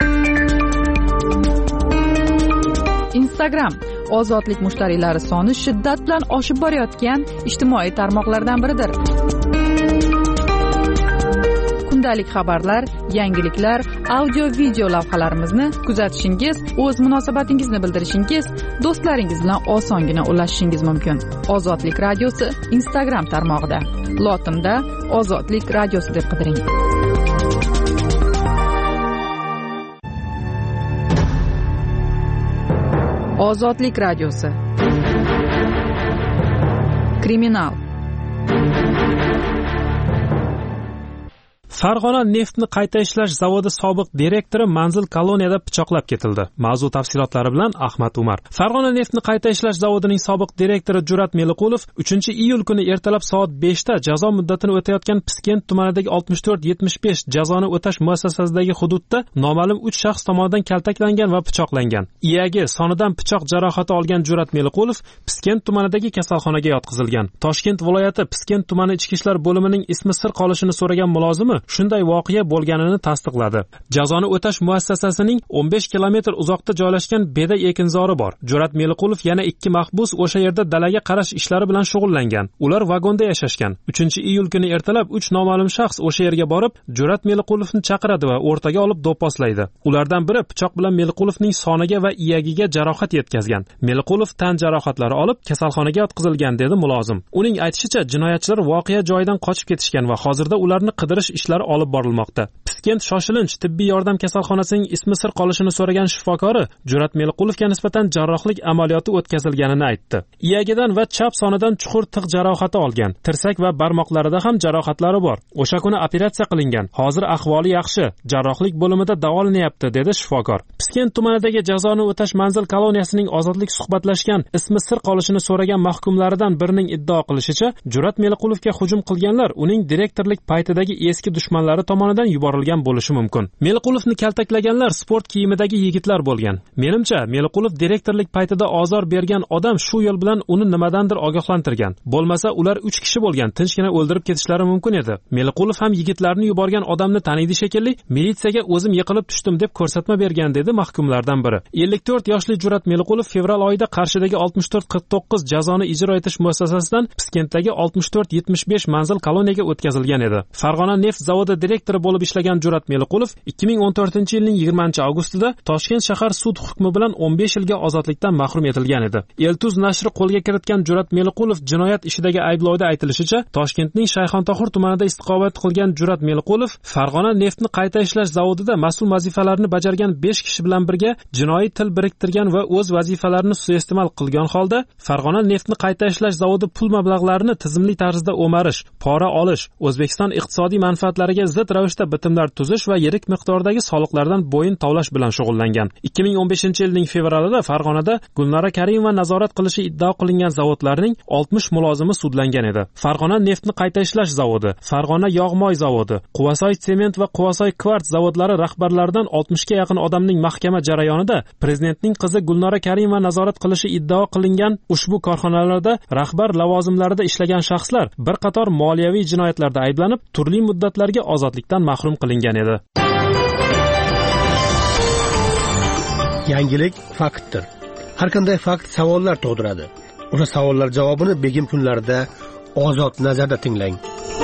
Instagram ozodlik mushtariylari soni shiddat bilan oshib borayotgan ijtimoiy tarmoqlardan biridir. Kundalik xabarlar, yangiliklar, audio video lavhalarimizni kuzatishingiz, o'z munosabatingizni bildirishingiz, do'stlaringiz bilan osongina ulashishingiz mumkin. Ozodlik radiosi Instagram tarmog'ida. Lotinda Ozodlik radiosi deb qidiring. Ozodlik radiosi. Kriminal. Farg'ona neftni qayta ishlash zavodi sobiq direktori Manzil koloniyada pichoqlab ketildi. Mavzu tafsilotlari bilan Ahmad Umar. Farg'ona neftni qayta ishlash zavodining sobiq direktori Jurat Meliqulov uchinchi iyul kuni ertalab soat beshda jazo muddatini o'tayotgan Piskent tumanidagi oltmish to'rt yetmish besh jazoni o'tash muassasasidagi hududda noma'lum uch shaxs tomonidan kaltaklangan va pichoqlangan. Iyagi sonidan pichoq jarohati olgan Jurat Meliqulov Piskent tumanidagi kasalxonaga yotqizilgan. Toshkent viloyati Piskent tumani ichki ishlar bo'limining ismi sir qolishini so'ragan mulozimi shunday voqea bo'lganini tasdiqladi. Jazoni o'tash muassasasining o'n besh kilometr uzoqda joylashgan Beda ekinzori bor. Jurat Meliqulov yana ikki mahbus o'sha yerda dalaga qarash ishlari bilan shug'ullangan. Ular vagonda yashashgan. uchinchi iyul kuni ertalab uch noma'lum shaxs o'sha yerga borib, Jurat Meliqulovni chaqiradi va o'rtaga olib do'pposlaydi. Ulardan biri pichoq bilan Meliqulovning soniga va iyagiga jarohat yetkazgan. Meliqulov tan jarohatlari olib kasalxonaga yotqizilgan, dedi mulozim. Uning aytishicha, jinoyatchilar voqea joyidan qochib ketishgan va hozirda ularni qidirish ishlari olib borilmoqda. Piskent shoshilinch tibbiy yordam kasalxonasining ismi sir qolishini so'ragan shifokori Jurat Meliqulovga nisbatan jarrohlik amaliyoti o'tkazilganini aytdi. Iyagidan va chap sonidan chuqur tig' jarohati olgan. Tirsak va barmoqlarida ham jarohatlari bor. O'sha kuni operatsiya qilingan. Hozir ahvoli yaxshi. Jarrohlik bo'limida davolanyapti, dedi shifokor. Piskent tumanidagi jazoni o'tash Manzil koloniyasining ozodlik suhbatlashgan ismi sir qolishini so'ragan mahkumlaridan birining iddao qilishicha, Jurat Meliqulovga hujum qilganlar uning direktorlik paytidagi eski dushmanlari tomonidan yuborilgan bo'lishi mumkin. Meliqulovni kaltaklaganlar sport kiyimidagi yigitlar bo'lgan. Menimcha, Meliqulov direktorlik paytida ozor bergan odam shu yo'l bilan uni nimadandir ogohlantirgan. Bo'lmasa ular uch kishi bo'lgan, tinchgina o'ldirib ketishlari mumkin edi. Meliqulov ham yigitlarni yuborgan odamni taniydi shekilli, militsiyaga o'zim yiqilib tushdim deb ko'rsatma bergan, dedi mahkumlardan biri. ellik to'rt yoshli Jurat Meliqulov fevral oyida Qarshidagi oltmish to'rt qirq to'qqiz jazoni ijro etish muassasasidan Piskentdagi oltmish to'rt yetmish besh Manzil koloniyaga o'tkazilgan edi. Farg'ona neft zavodi direktori bo'lib ishlagan Jurat Meliqulov ikki ming o'n to'rtinchi yilning yigirmanchi avgustida Toshkent shahar sud hukmi bilan o'n besh yilga ozodlikdan mahrum etilgan edi. Eltuz nashri qo'lga kiritgan Jurat Meliqulov jinoyat ishidagi ayblovda aytilishicha, Toshkentning Shayxontohur tumanida istiqomat qilgan Jurat Meliqulov Farg'ona neftni qayta ishlash zavodida mas'ul vazifalarni bajargan besh kishi bilan birga jinoiy til biriktirgan va o'z vazifalarini suiiste'mol qilgan holda Farg'ona neftni qayta ishlash zavodi pul mablag'larini tizimli tarzda o'marish, pora olish, O'zbekiston iqtisodiy manfaatlariga zid ravishda bitimlar tuzish va yirik miqdordagi soliqlardan bo'yin tovlash bilan shug'ullangan. ikki ming o'n beshinchi yilning fevralida Farg'onada Gulnora Karimova nazorat qilishi iddao qilingan zavodlarning oltmish mulozimi sudlangan edi. Farg'ona neftni qayta ishlash zavodi, Farg'ona yog'moy zavodi, Quvasoy sement va Quvasoy kvarts zavodlari rahbarlaridan oltmishga yaqin odamning mahkama jarayonida prezidentning qizi Gulnora Karimova nazorat qilishi iddao qilingan ushbu korxonalarda rahbar lavozimlarida ishlagan shaxslar bir qator moliyaviy jinoyatlarda ayblanib, turli muddatlarga ozodlikdan mahrum qilingan edi. Yangilik faktdir. Har qanday fakt savollar tug'diradi. O'sha savollar javobini begim kunlarida ozod nazarda tinglang.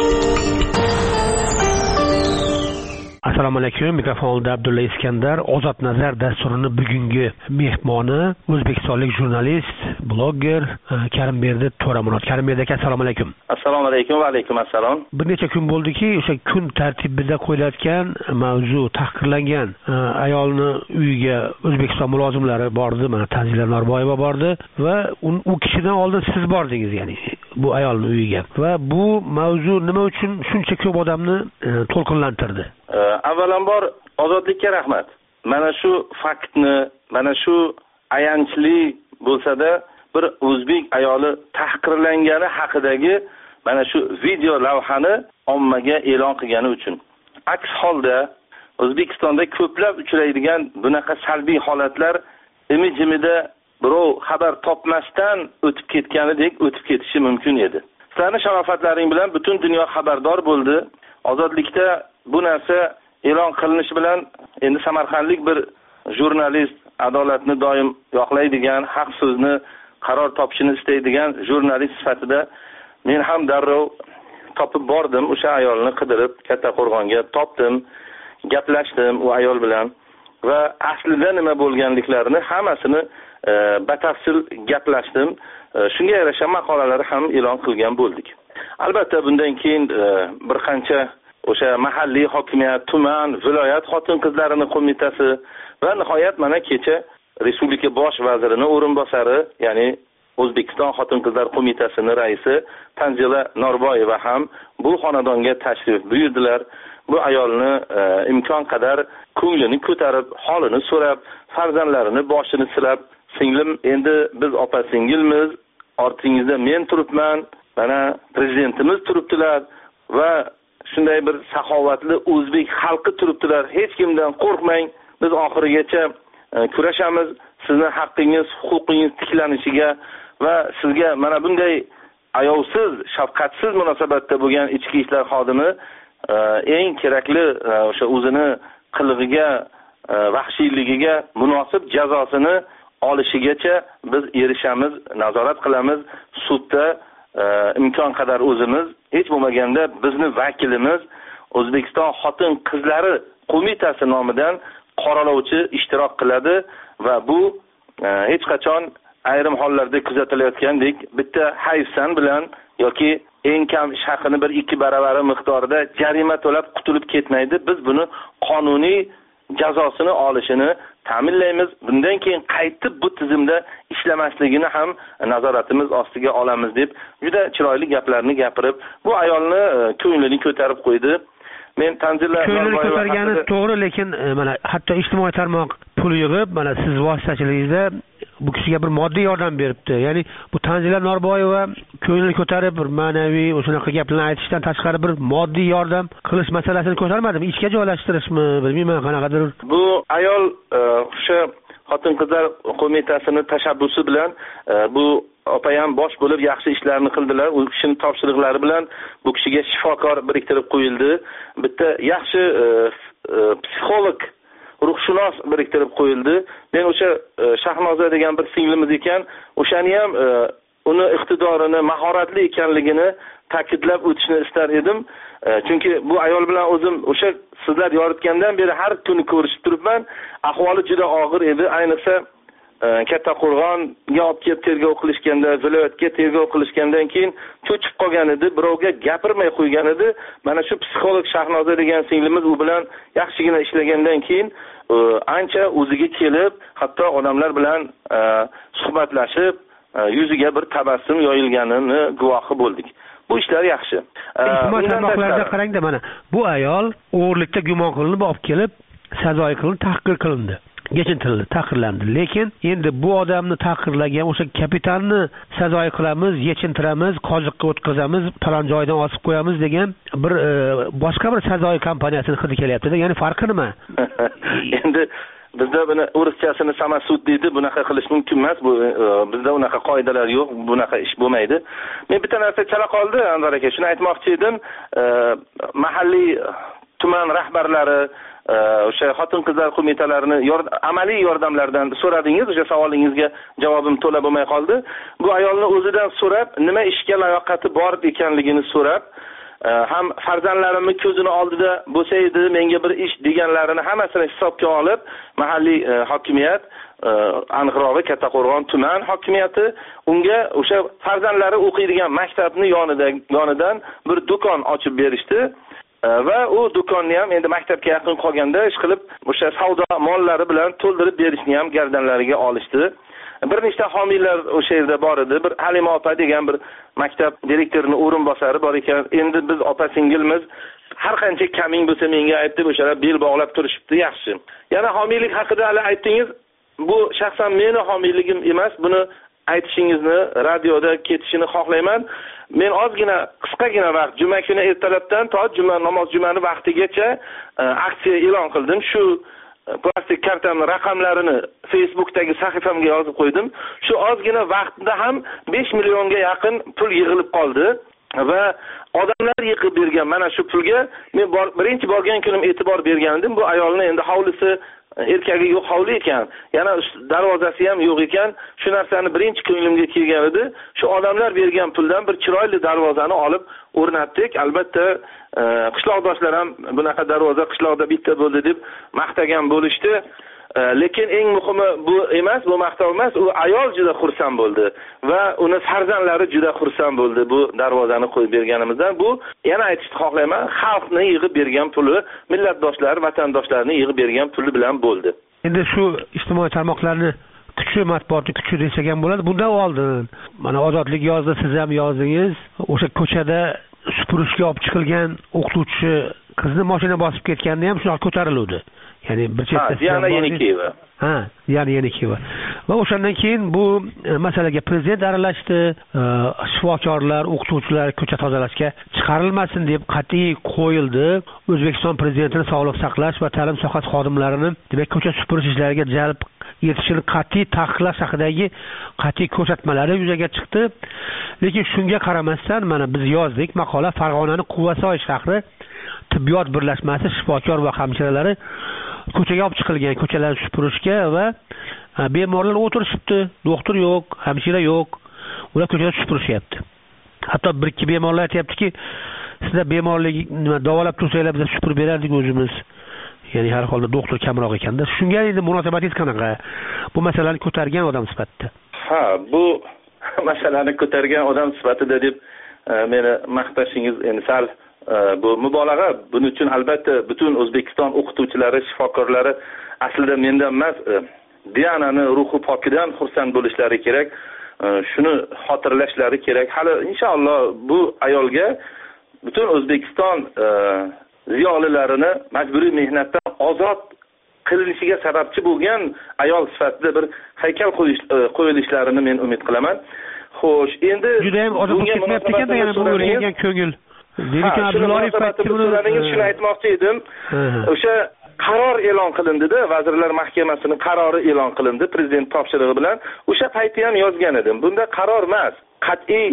Assalomu alaykum. Mikrofonda Abdulla Iskandar. Ozod nazar dasturini bugungi mehmoni o'zbekistonlik jurnalist, blogger Karimberdi To'ramurod. Karimberdi aka, assalomu alaykum. Assalomu alaykum va alaykum assalom. Bir necha kun bo'ldiki, o'sha kun tartibida qo'yilayotgan mavzu tahqirlangan ayolni uyiga O'zbekiston mulozimlari bordi, mana Tanzila Norboyeva bordi va u kishidan oldin siz bordingiz, ya'ni bu ayolni uyiga. Va bu mavzu nima uchun shuncha ko'p odamni to'lqinlantirdi? Avvalambor ozodlikka rahmat. Mana shu faktni, mana shu ayanchli bo'lsa-da bir o'zbek ayoli tahqirlangani haqidagi mana shu video lavhani ommaga e'lon qilgani uchun. Aks holda O'zbekistonda ko'plab uchraydigan bunaqa salbiy holatlar imi-jimida birov xabar topmasdan o'tib ketganidek o'tib ketishi mumkin edi. Sizlarning sharofatlaring bilan butun dunyo xabardor bo'ldi. Ozodlikda bu narsa e'lon qilinishi bilan endi samarqandlik bir jurnalist, adolatni doim yoqlaydigan, haq so'zni qaror topishini istaydigan jurnalist sifatida men ham darrov topib bordim. O'sha ayolni qidirib Kattaqo'rg'onga topdim, gaplashdim u ayol bilan va aslida nima bo'lganliklarini hammasini e, batafsil gaplashdim. E, shunga yarasha maqolalar ham e'lon qilgan bo'ldik. Albatta bundan keyin e, bir qancha o'sha mahalliy hokimiyat, tuman, viloyat xotin-qizlarining qo'mitasi va nihoyat mana kecha Respublika bosh vazirining o'rinbosari, ya'ni O'zbekiston xotin-qizlar qo'mitasining raisi Tanzila Norboyeva ham bu xonadonga tashrif buyurdilar. Bu ayolni e, imkon qadar ko'nglini ko'tarib, holini so'rab, farzandlarini boshini silab, singlim, endi biz opa-singilmiz, ortingizda men turibman, mana prezidentimiz turibdilar va shunday bir saxovatli o'zbek xalqi turibdilar. Hech kimdan qo'rqmang. Biz oxirigacha e, kurashamiz. Sizni haqqingiz, huquqingiz tiklanishiga va sizga mana bunday ayovsiz, shafqatsiz munosabatda bo'lgan ichki ishlar xodimi e, eng kerakli e, o'sha o'zini qilig'iga, e, vahshiyligiga munosib jazosini olishigacha biz erishamiz, nazorat qilamiz. Sudda e, imkon qadar o'zimiz, hech bo'lmaganda bizni vakilimiz O'zbekiston xotin-qizlari qo'mitasi nomidan qoralovchi ishtirok qiladi va bu e, hech qachon ayrim hollarda kuzatilayotgandek bitta hayfsan bilan yoki eng kam ish haqini bir ikki baravari miqdorida jarima to'lab qutulib ketmaydi. Biz buni qonuniy jazosini olishini ta'minlaymiz. Bundan keyin qaytib bu tizimda ishlamasligini ham nazoratimiz ostiga olamiz deb juda chiroyli gaplarni gapirib, bu ayolni ko'nglini ko'tarib qo'ydi. Men Tanzila ko'nglini ko'targani to'g'ri, lekin mana hatto ijtimoiy tarmoq pul yig'ib, mana siz vositachiligingizda bu kishiga bir moddiy yordam beribdi. Ya'ni bu Tanzila Norboyeva ko'nglini ko'tarib, bir ma'naviy o'shunaqa gaplarni aytishdan tashqari bir moddiy yordam qilish masalasini ko'tarmadimi? Ishga joylashtirishmi, bilmayman, qanaqadir. Bu ayol o'sha xotin-qizlar qo'mitasining tashabbusi bilan bu opayam bosh bo'lib yaxshi ishlarni qildilar. U kishining topshiriqlari bilan bu kishiga shifokor biriktirib qo'yildi. Bitta yaxshi e, e, psixolog, ruhshunos biriktirib qo'yildi. Men o'sha e, Shahnoza degan bir singlimiz ekan, o'shani ham e, uni iqtidorini, mahoratli ekanligini ta'kidlab o'tishni istar edim. Chunki bu ayol bilan o'zim o'sha sizlar yoritgandan beri har kuni ko'rishib turibman. Ahvoli juda og'ir edi. Ayniqsa Kattaqo'rg'onga olib kelib tergov qilishganda, viloyatga tergov qilishgandan keyin cho'chib qolgan edi, birovga gapirmay qo'ygan edi. Mana shu psixolog Shahnoza degan singlimiz u bilan yaxshigina ishlagandan keyin ancha o'ziga kelib, hatto odamlar bilan suhbatlashib, yuziga bir tabassum yoyilganini guvohi bo'ldik. Bu ishlar yaxshi. Ijtimoiy tarmoqlarda qarangda, mana bu ayol o'g'irlikda gumon qilinib olib kelib, sazoyi qilinib, tahqir qilindi. Yechintirildi, tahqirlandi. Lekin endi bu odamni tahqirlagan o'sha kapitanni sazoyi qilamiz, yechintiramiz, qoziqqa o'tkazamiz, falon joydan osib qo'yamiz degan bir boshqa bir sazoyi kompaniyasini hidi kelyapti-da. Ya'ni farqi nima? Endi bizda buni o'rischasini samasud deydi, bunaqa qilish mumkin emas. Bu bizda unaqa qoidalar yo'q, bunaqa ish bo'lmaydi. Men bitta narsa chala qoldi, Anvar aka, shuni aytmoqchi edim. Mahalliy tuman rahbarlari, o'sha xotin-qizlar qo'mitalarini amaliy yordamlardan so'radingiz. O'sha savolingizga javobim to'la bo'lmay qoldi. Bu ayolni o'zidan so'rab, nima ishga layoqati bor ekanligini so'rab, ham farzandlarimni ko'zini oldida bo'lsa edi, menga bir ish deganlarini hammasini hisobga olib, mahalliy hokimiyat, aniqrog'i Kattaqo'rg'on tuman hokimiyati unga o'sha farzandlari o'qiydigan maktabni yonida yonidan bir do'kon ochib berishdi. Va u do'konni ham endi maktabga yaqin qolganda ish qilib, o'sha savdo mollari bilan to'ldirib berishni ham gardanlariga olishdi. Bir nechta homiylar o'sha yerda bor edi. Bir Halima opa degan bir maktab direktorining o'rinbosari bor ekan. Endi biz opa singilmiz, har qancha kaming bo'lsa menga ayt deb o'shalar bel bog'lab turishibdi, yaxshi. Yana homiylik haqida hali aytdingiz. Bu shaxsan meni homiyligim emas, buni aytishingizni, radioda ketishini xohlayman. Men ozgina, qisqagina vaqt, juma kuni ertalabdan to juma namoz jumani vaqtigacha aksiya e'lon qildim. Shu plastik kartamning raqamlarini Facebookdagi sahifamga yozib qo'ydim. Shu ozgina vaqtda ham besh millionga yaqin pul yig'ilib qoldi va odamlar yig'ib bergan mana shu pulga men birinchi borgan kunim e'tibor bergan edim. Bu ayolni endi hovlisi erkagi yo'q hovli ekan, yana darvozasi ham yo'q ekan. Shu narsani birinchi ko'nglimga kelgan edi. Shu odamlar bergan puldan bir chiroyli darvozani olib o'rnatdik. Albatta qishloqdoshlar ham bunaqa darvoza qishloqda bitta bo'ldi deb maqtagan bo'lishdi. Lekin eng muhimi bu emas, bu maqtov emas, u ayol juda xursand bo'ldi va uni farzandlari juda xursand bo'ldi bu darvozani qo'yib berganimizdan. Bu yana aytishni xohlayman, xalqni yig'ib bergan puli, millatdoshlar, vatandoshlarni yig'ib bergan puli bilan bo'ldi. Endi shu ijtimoiy tarmoqlarni kuchi, matbuotni kuchi desak ham bo'ladi. Bundan oldin mana Ozodlik yozdi, siz ham yozdingiz. O'sha ko'chada supurishga olib chiqilgan o'qituvchi qizni mashina bosib ketganda ham shunaqa ko'tariluvdi. Ya'ni bir chetda yana Yenikiyeva. Ha, yana Yenikiyeva. Va o'shandan keyin bu masalaga prezident aralashdi, shifokorlar, o'qituvchilar ko'cha tozalashga chiqarilmasin deb qat'iy qo'yildi. O'zbekiston prezidentining sog'liq saqlash va ta'lim sohasi xodimlarini demak ko'cha supurish ishlariga jalb etishini qat'iy taqiqlash haqidagi qat'iy ko'rsatmalari yuzaga chiqdi. Lekin shunga qaramasdan mana biz yozdik maqola, Farg'onaning Quvasoy shahri tibbiyot birlashmasi shifokor va hamshiralari ko'chaga olib chiqilgan, ko'chalarni supurishga va bemorlar o'tirishibdi. Doktor yo'q, hamshira yo'q. Ular ko'chada supurishyapti. Hatto bir ikki bemorlar aytayaptiki, sizlar bemorlik nima davolab tursanglar biz supurib berardik o'zimiz. Ya'ni har holda doktor kamroq ekanda. Shunga endi munosabatingiz qanaqa? Bu masalani ko'targan odam sifatida. Ha, bu masalani ko'targan odam sifatida deb meni maqtashingiz endi sal bu mubolag'a. Buning uchun albatta butun O'zbekiston o'qituvchilari, shifokorlari aslida mendan emas, Dianani ruhi pokidan xursand bo'lishlari kerak. Shuni xotirlashlari kerak. Hali inshaalloh bu ayolga butun O'zbekiston ziyolilarini majburiy mehnatdan ozod qilinishiga sababchi bo'lgan ayol sifatida bir haykal qo'yilishlarini men umid qilaman. Xo'sh, endi juda ham ozod ketmayapti ekan-da, yana bu o'rgangan ko'ngil. Lekin Abdullayev aytdi, shuni aytmoqchi edim. O'sha qaror e'lon qilindi-da, Vazirlar Mahkamasining qarori e'lon qilindi prezident topshirig'i bilan. O'sha paytda ham yozgan edim. Bunda qaror emas, qat'iy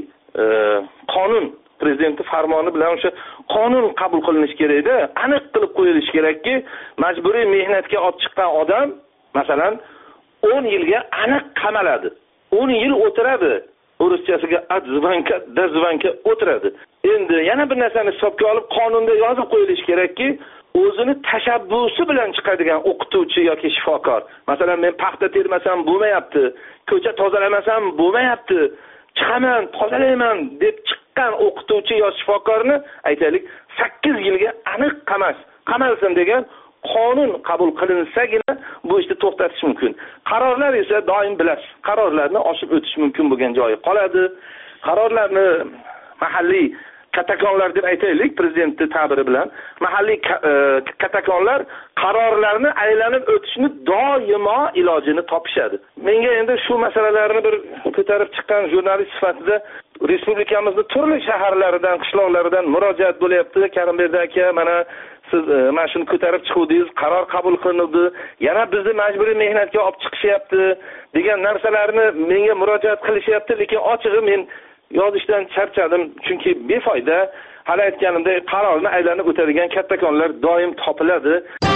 qonun, prezidentning farmoni bilan o'sha qonun qabul qilinishi kerak-da. Aniq qilib qo'yilishi kerakki, majburiy mehnatga olib chiqqan odam, masalan, o'n yilga aniq qamaladi. o'n yil o'tiradi. ruschasiga odzvanka dazvanka o'tiradi. Endi yana bir narsani hisobga olib qonunda yozib qo'yilishi kerakki, o'zini tashabbusi bilan chiqadigan o'qituvchi yoki shifokor. Masalan, men paxta termasam bo'lmayapti, ko'cha tozalamasam bo'lmayapti, chiqaman, tozalayman deb chiqqan o'qituvchi yoki shifokorni aytaylik sakkiz yilga aniq qamas, qamalsin degan qonun qabul qilinsagina bu ishni to'xtatish mumkin. Qarorlar esa doim bilasiz, qarorlarni oshib o'tish mumkin bo'lgan joyi qoladi. Qarorlarni mahalliy katakonlar deb aytaylik, prezidentning ta'biri bilan, mahalliy katakonlar qarorlarni aylanib o'tishni doimo ilojini topishadi. Menga endi shu masalalarni bir ko'tarib chiqqan jurnalist sifatida respublikamizning turli shaharlaridan, qishloqlaridan murojaat bo'lyapti. Karimberdi aka, mana siz mana shuni ko'tarib chiqdingiz, qaror qabul qilindi, yana bizni majburiy mehnatga olib chiqishyapti degan narsalarni menga murojaat qilishyapti, lekin ochig'i men yozishdan charchadim, chunki befoyda. Hali aytganimdek, qarorni aylanib o'tadigan kattakonlar doim topiladi.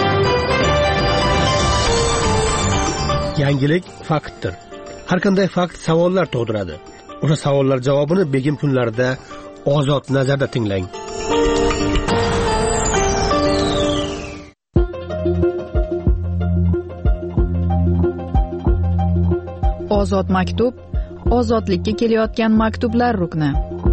Yangilik faktdir. Har qanday fakt savollar tug'diradi. O'sha savollar javobini begim kunlarida ozod nazarda tinglang. Ozod maktub, ozodlikka kelayotgan maktublar rukni.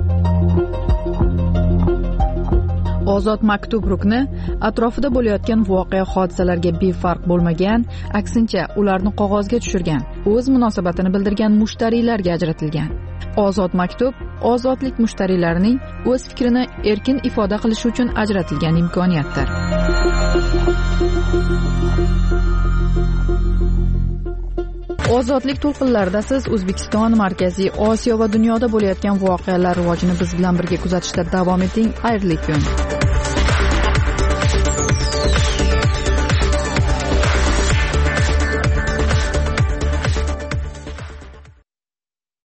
Ozod maktub rukni atrofida bo'layotgan voqea hodisalarga befarq bo'lmagan, aksincha ularni qog'ozga tushirgan, o'z munosabatini bildirgan mushtariylarga ajratilgan. Ozod maktub ozodlik mushtariylarining o'z fikrini erkin ifoda qilishi uchun ajratilgan imkoniyatdir. Ozodlik to'lqinlarida siz O'zbekiston, Markaziy Osiyo va dunyoda bo'layotgan voqealar rivojini biz bilan birga kuzatishda davom eting. Xayrli kun.